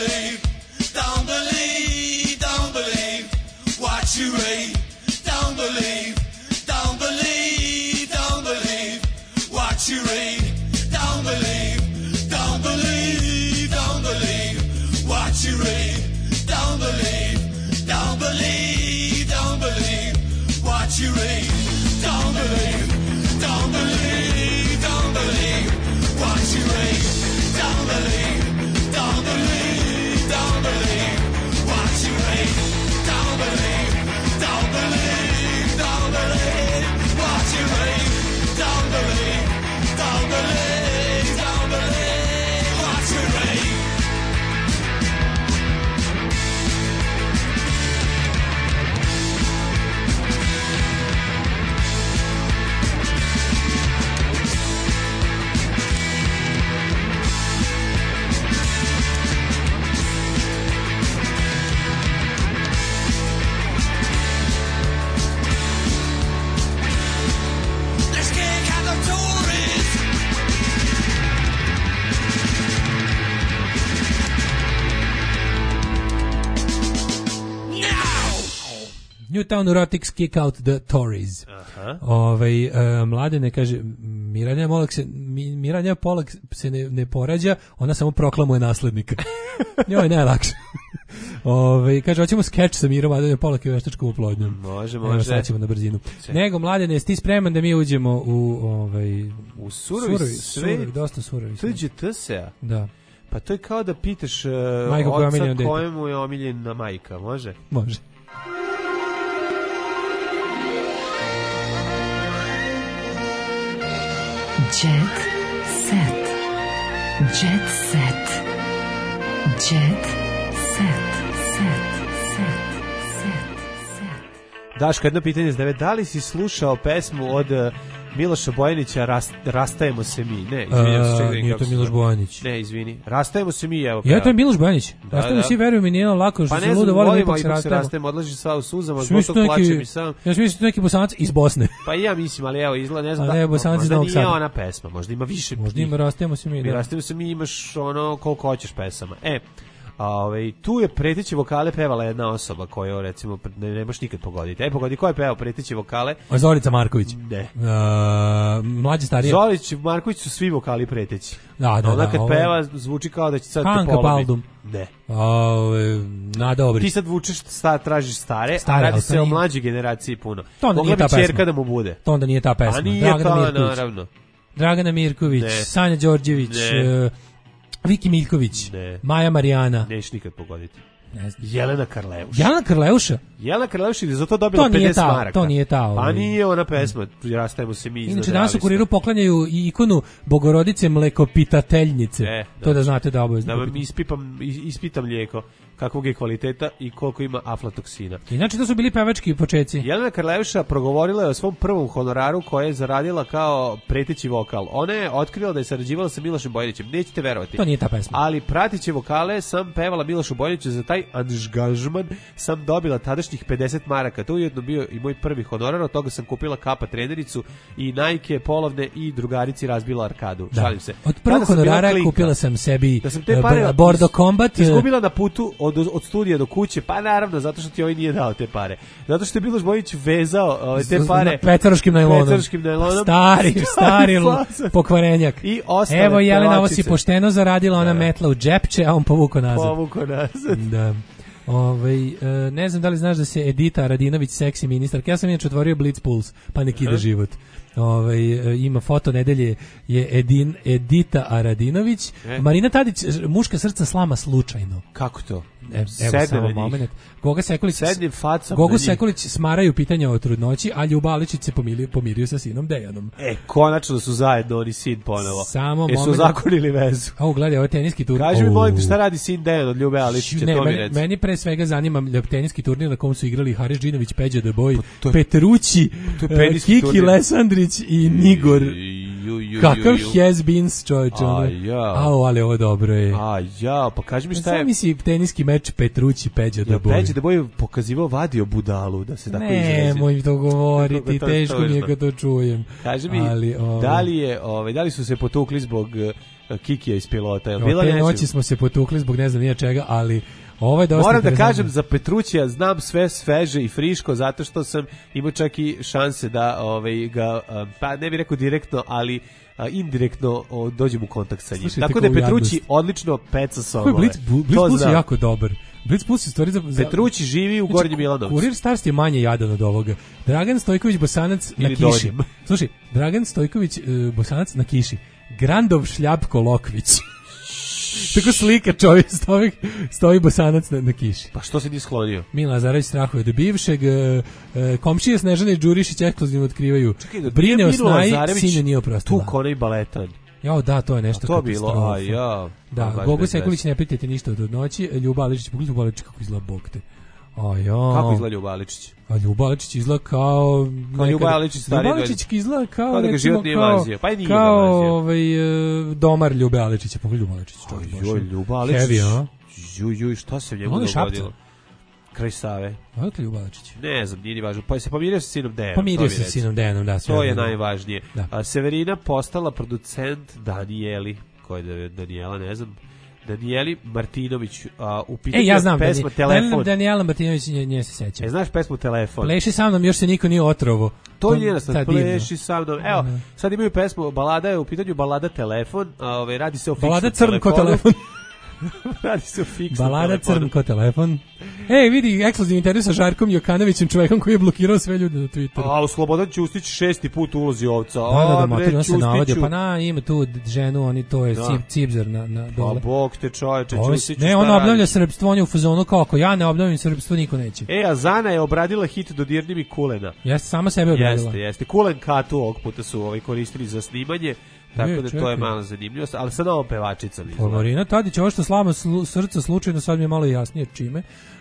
believe, don't believe, don't believe what you read. Don't believe, don't believe, don't believe what you read. Don't believe, don't believe, don't believe what you read. Don't believe, don't believe, don't believe what you read. Don't believe, don't believe, don't believe what you read. Don't believe, don't believe, don't believe what you read. Don't believe, don't believe, don't believe what you read. Don't believe, don't believe, don't believe what you read. Let's kick out the tourists. Newtown Neurotics Kick Out the Tories. Aha. Ovaj e, Mladene kaže Miranja Polak se Mi- Miranja Polak se ne, ne porađa, ona samo proklamuje naslednika. Njoj je najlakše. Ovaj kaže hoćemo skeč sa Mirom Mladenom Polak i veštačkom oplodnjom. Može, Evo, može. sad ćemo na brzinu. Sve. Nego Mladene, jesi ti spreman da mi uđemo u ovaj U surovi surovi, svet? surovi, dosta surovi. To je G T S-a? Da. Pa to je kao da pitaš uh, Majka koja je oca omiljeno dete. kojemu je omiljena majka, može? Može. Jet set. Jet set. Jet set. Set. Set. Set. Daško, jedno pitanje za devet. Da li si slušao pesmu od uh, Miloša Bojanića Rast, Rastajemo se mi? Ne, izvinjam se. A, čekaj, nije kako to se Miloš zove. Bojanić. Ne, izvini. Rastajemo se mi, evo. Ja, to je Miloš Bojanić. Da, Rastavimo da. svi, veruju mi, nije lako, što Pa se ne ludo znam, volimo, volimo, ipak se ipak se rastajemo. rastajemo, odlaži sva u suzama, Što misli zbog to tog plaćem neki, i sam. ja mislim to neki Bosanac iz Bosne. Pa i ja mislim, ali evo, izgleda, ne znam A da, ne, Bosanac iz možda Novog nije Sada. ona pesma, možda ima više. Možda njih. ima Rastajemo se mi, Mi da. Rastajemo se mi, imaš ono koliko hoćeš pesama. E, a, ovaj, tu je preteće vokale pevala jedna osoba koju, recimo, ne, ne možeš nikad pogoditi. E, pogodi, ko je pevao preteće vokale? A Zorica Marković. Ne. Uh, mlađe starije. Zolić i Marković su svi vokali preteći. Da, da, Ona da, kad ovo je- peva, zvuči kao da će sad te Hanka polomi. Paldum. Ne. Ove, Nada Obrić. Ti sad vučeš, sta, tražiš stare, Stare, a radi ali se to o nije- mlađoj generaciji puno. To onda Mogla nije bi ta pesma. ćerka da mu bude. To onda nije ta pesma. A nije Dragana ta, Mirković. naravno. Dragana Mirković, Ne. Sanja Đorđević, Ne. uh, Viki Miljković, Ne. Maja Marijana. Neš nikad pogoditi. Ne znam. Jelena Karleuša. Jelena Karleuša? Jelena Karleuša je za to dobila To nije pedeset ta, maraka. to nije ta, Pa ovaj. nije ona pesma, rastajemo se mi iznad Inače danas u realista. Kuriru poklanjaju i ikonu Bogorodice mlekopitateljnice. E, to da znate da obavezno. Da vam kupite. ispipam, is- ispitam mlijeko, kakvog je kvaliteta i koliko ima aflatoksina. Inače to su bili pevački počeci. Jelena Karleuša progovorila je o svom prvom honoraru koje je zaradila kao preteći vokal. Ona je otkrila da je sarađivala sa Milošem Bojanićem. Nećete verovati. To nije ta pesma. Ali prateće vokale sam pevala Milošu Bojaniću, za taj angažman sam dobila tadašnjih pedeset maraka. To je ujedno bio i moj prvi honorar, od toga sam kupila kapa trenericu i Nike polovne i drugarici razbila arkadu. Da. Šalim se. Od prvog Tada sam bila honorara klinka. kupila sam sebi Da sam te eh, pare Bordo iz- Combat. eh, izgubila na putu od, od studija do kuće, pa naravno zato što ti ovaj nije dao te pare. Zato što je Miloš Bojić vezao ove, te Z- pare na pecaroškim najlonom. pecaroškim najlonom. Stari, stari fazon. pokvarenjak. I ostale Evo Jelena, ovo si pevačice. pošteno zaradila, ona metla u džepče, a on povukao nazad. Povukao nazad. Da. Ovaj, e, ne znam da li znaš da se Edita Radinović seksi ministarka. Ja sam inače otvorio Blitz Puls, pa nek ide život. Ovaj, e, ima foto nedelje je Edin, Edita Aradinović. E. Marina Tadić, muška srca slama slučajno. Kako to? E, evo Sedne samo na njih. moment. Goga Sekulić, Sednim facom na Gogu njih. Sekulić smaraju pitanja o trudnoći, a Ljuba Aličić se pomirio, pomirio sa sinom Dejanom. E, konačno su zajedno oni sin ponovo. Samo E, su moment. zakonili vezu. A gledaj, ovo je teniski turnir. Kaži mi, Au. molim te, šta radi sin Dejan od Ljube Aličića, Ne, to mi meni, reci. meni pre svega zanima teniski turnir na kom su igrali Haris Džinović, Peđa De Boj, to je- Petrući, to je eh, peniski Kiki turnir. Lesandrić i Nigor. ju, ju, Kakav ju, ju. has beens, čovječe. A, ono. ja. Au, ali ovo dobro je. A ja, pa kaži mi šta je... Sam misli teniski meč Petrući Peđa Ja, Doboj. Peđa Doboj pokazivao, vadio budalu, da se tako izrazi. Ne, moj to govoriti, To- to- teško mi je to- kad to čujem. Kaži mi, Ali, ovaj, da li je, ovaj, da li su se potukli zbog uh, Kikija iz pilota? Jel no, bila te nečeg? noći smo se potukli zbog ne znam nije čega, ali ovo je dosta Moram da interesantno. kažem za Petrućija, znam sve sveže i friško zato što sam imao čak i šanse da ovaj, ga, a, pa ne bih rekao direktno, ali a, indirektno o, dođem u kontakt sa njim. Slušajte Tako da je koju Petrući jadnost. odlično peca Ko je somove. Blitz, Blitz To Plus je znam. jako dobar. Blitz Plus je stvari za... za... Petrući živi u Gornjem Milanovcu. Kurir Starst je manje jadan od ovoga. Dragan Stojković Bosanac na Ili kiši. Dodim. Slušaj, Dragan Stojković uh, Bosanac na kiši. Grandov Šljapko Lokvić. Tako slika čovjek stoji, stoji Bosanac na, na kiši. Pa što se ti sklonio? Milan Lazarević strahuje od bivšeg, e, e, komšije Snežane i Đurišić ekskluzivno otkrivaju. Čekaj, da Brine nije o Milo snaji, Lazarević sinju nije oprostila. Tu konaj baletan. Jao, da, to je nešto A to bilo, katastrofa. a ja. Da, A, baš Gogo bez Sekulić, veze. ne pitajte ništa od noći. Ljuba Aličić, pogledaj Ljuba Aličić kako izgleda, bog te. A ja. Kako izgleda Ljuba Aličić? A Ljuba Aličić izgleda kao... Kao Ljuba Aličić stariji Ljuba od- Aličić izgleda kao, Kao da ga recimo, život nije kao, mazio. Pa i nije ga kao mazio. ovaj, e, domar Ljube Aličića. Pogledaj Ljuba Aličić. čovjek, baš Joj, je Ljuba Aličić. Heavy, a? Juj, juj, šta se njemu On je dogodilo? Šapca. Kraj Save. Odakle Ljuba Aličić? Ne znam, nije ni važno. Pa se pomirio sa sinom Dejanom. Pomirio to mi se sa reci. sinom Dejanom, da, sve To je jedno. najvažnije. Da. A, Severina postala producent Danijeli. Ko je da- Danijela, ne znam. Danijeli Martinović. A, u pitanju E, ja znam, je pesma Dani- Telefon. Danijela Martinović, nje, nje se seća. E, znaš pesmu Telefon? Pleši sa mnom, još se niko nije otrovo. To je njena ta stvar, divna. pleši sa mnom. Evo, Da. sad imaju pesmu, balada je u pitanju balada Telefon, a ove, radi se o fiksnom Balada crn ko telefonu. telefon. Radi se o fiksnom Balada telefonu. crn ko telefon. Ej, vidi, ekskluzivni intervju sa Žarkom Jokanovićem, čovekom koji je blokirao sve ljude na Twitteru. A u Slobodan Ćustić šesti put ulazi ovca. Da, da, da, A, bre, mater, on se Ćustiću. navadio. Pa na, ima tu ženu, oni to je Da. cip, cipzer na, na Pa dole. bog te čoveče, Ovo je- Ćustiću, ne, šta on obnavlja radiš? srpstvo, on je u fazonu kao ako ja ne obnavljam srpstvo, niko neće. E, a Zana je obradila hit Dodirni mi kulena. Jeste, sama sebe obradila. Jeste, jeste. Kulen Katu ovog puta su ovaj koristili za snimanje, tako E, da to čekaj. je malo zanimljivo, ali sa novom pevačicom Pa izgleda. Marina Tadić, ovo što slama slu, srca slučajno, sad mi je malo jasnije čime.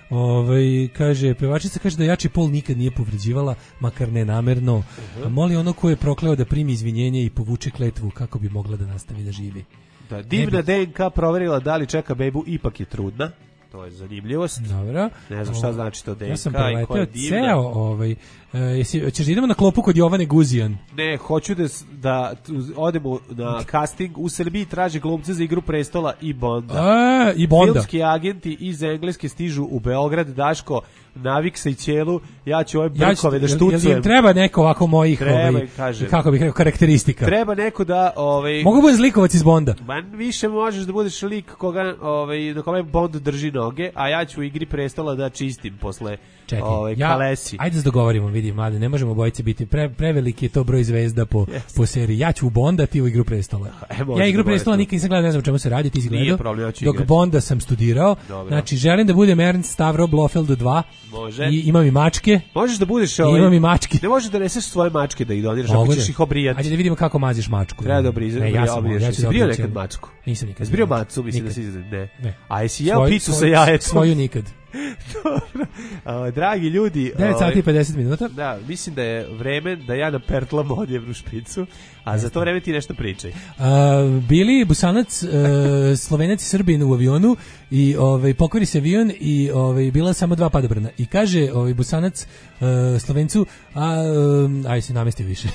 Ovaj kaže, pevačica kaže da jači pol nikad nije povređivala, makar ne namerno. A moli ono ko je prokleo da primi izvinjenje i povuče kletvu kako bi mogla da nastavi da živi. Da, divna D N K proverila da li čeka bebu, ipak je trudna. To je zanimljivost. Dobro. Ne znam šta znači to D N K Ja sam i ko je preleteo divna. ceo, ovaj, e, jesi, ćeš da idemo na klopu kod Jovane Guzijan? Ne, hoću da, s- da tu odemo na casting. U Srbiji traže glumce za Igru prestola i Bonda. A, i Bonda. Filmski agenti iz Engleske stižu u Beograd. Daško, navik se i cijelu. Ja ću ove Ja ću, brkove da jel, jel im štucujem. treba neko ovako mojih Treba, ovaj, kažem. kako bih rekao, karakteristika? Treba neko da... Ovaj, Mogu bude zlikovac iz Bonda. Ma više možeš da budeš lik koga, ovaj, na kome Bond drži noge, a ja ću u Igri prestola da čistim posle Čekaj, ovaj, ja, kalesi. ajde da se dogovorimo, vidi, mlade, ne možemo obojice biti, pre, preveliki je to broj zvezda po, Jeste. po seriji. Ja ću u Bonda, ti u Igru prestola. E, može Ja Igru da bude prestola to. nikad nisam gledao, ne znam o čemu se radi, ti si Nije gledao. problem, ja ću Dok igrati. Bonda sam studirao. Dobro. Znači, želim da budem Ernst Stavro Blofeld dva. Može. I imam i mačke. Možeš da budeš I ovaj... imam i mačke. Ne možeš da neseš svoje mačke da ih doniraš, Mogu ako da. ćeš ih obrijati. Ajde da vidimo kako maziš mačku. Treba da obriz- Ne, ja sam, obriješ. ja ću Jesi da brio obrijem nekad cijelu. mačku? Nisam nikad. Jesi brio brio macu, mislim Nikad. da si... Ne. Ne. A jesi jeo Svoj- picu sa svoj- jajetom? Svoju nikad. Dobro. A, dragi ljudi... devet ovaj, sati i pedeset minuta. Da, mislim da je vreme da ja napertlam odjevnu špicu, a za to vreme ti nešto pričaj. A, bili Busanac, e, Slovenac i Srbin u avionu i ovaj pokvari se avion i ovaj bila samo dva padobrana. I kaže ovaj Busanac e, Slovencu, a um, aj se namesti više.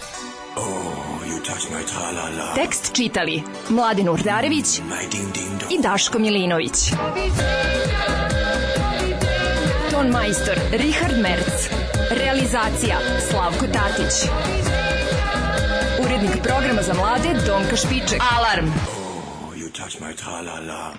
Tekst čitali Mladin Urdarević i Daško Milinović. Ton majstor Richard Merc. Realizacija Slavko Tatić. Urednik programa za mlade Donka Špiček. Alarm! You touch my tra-la-la.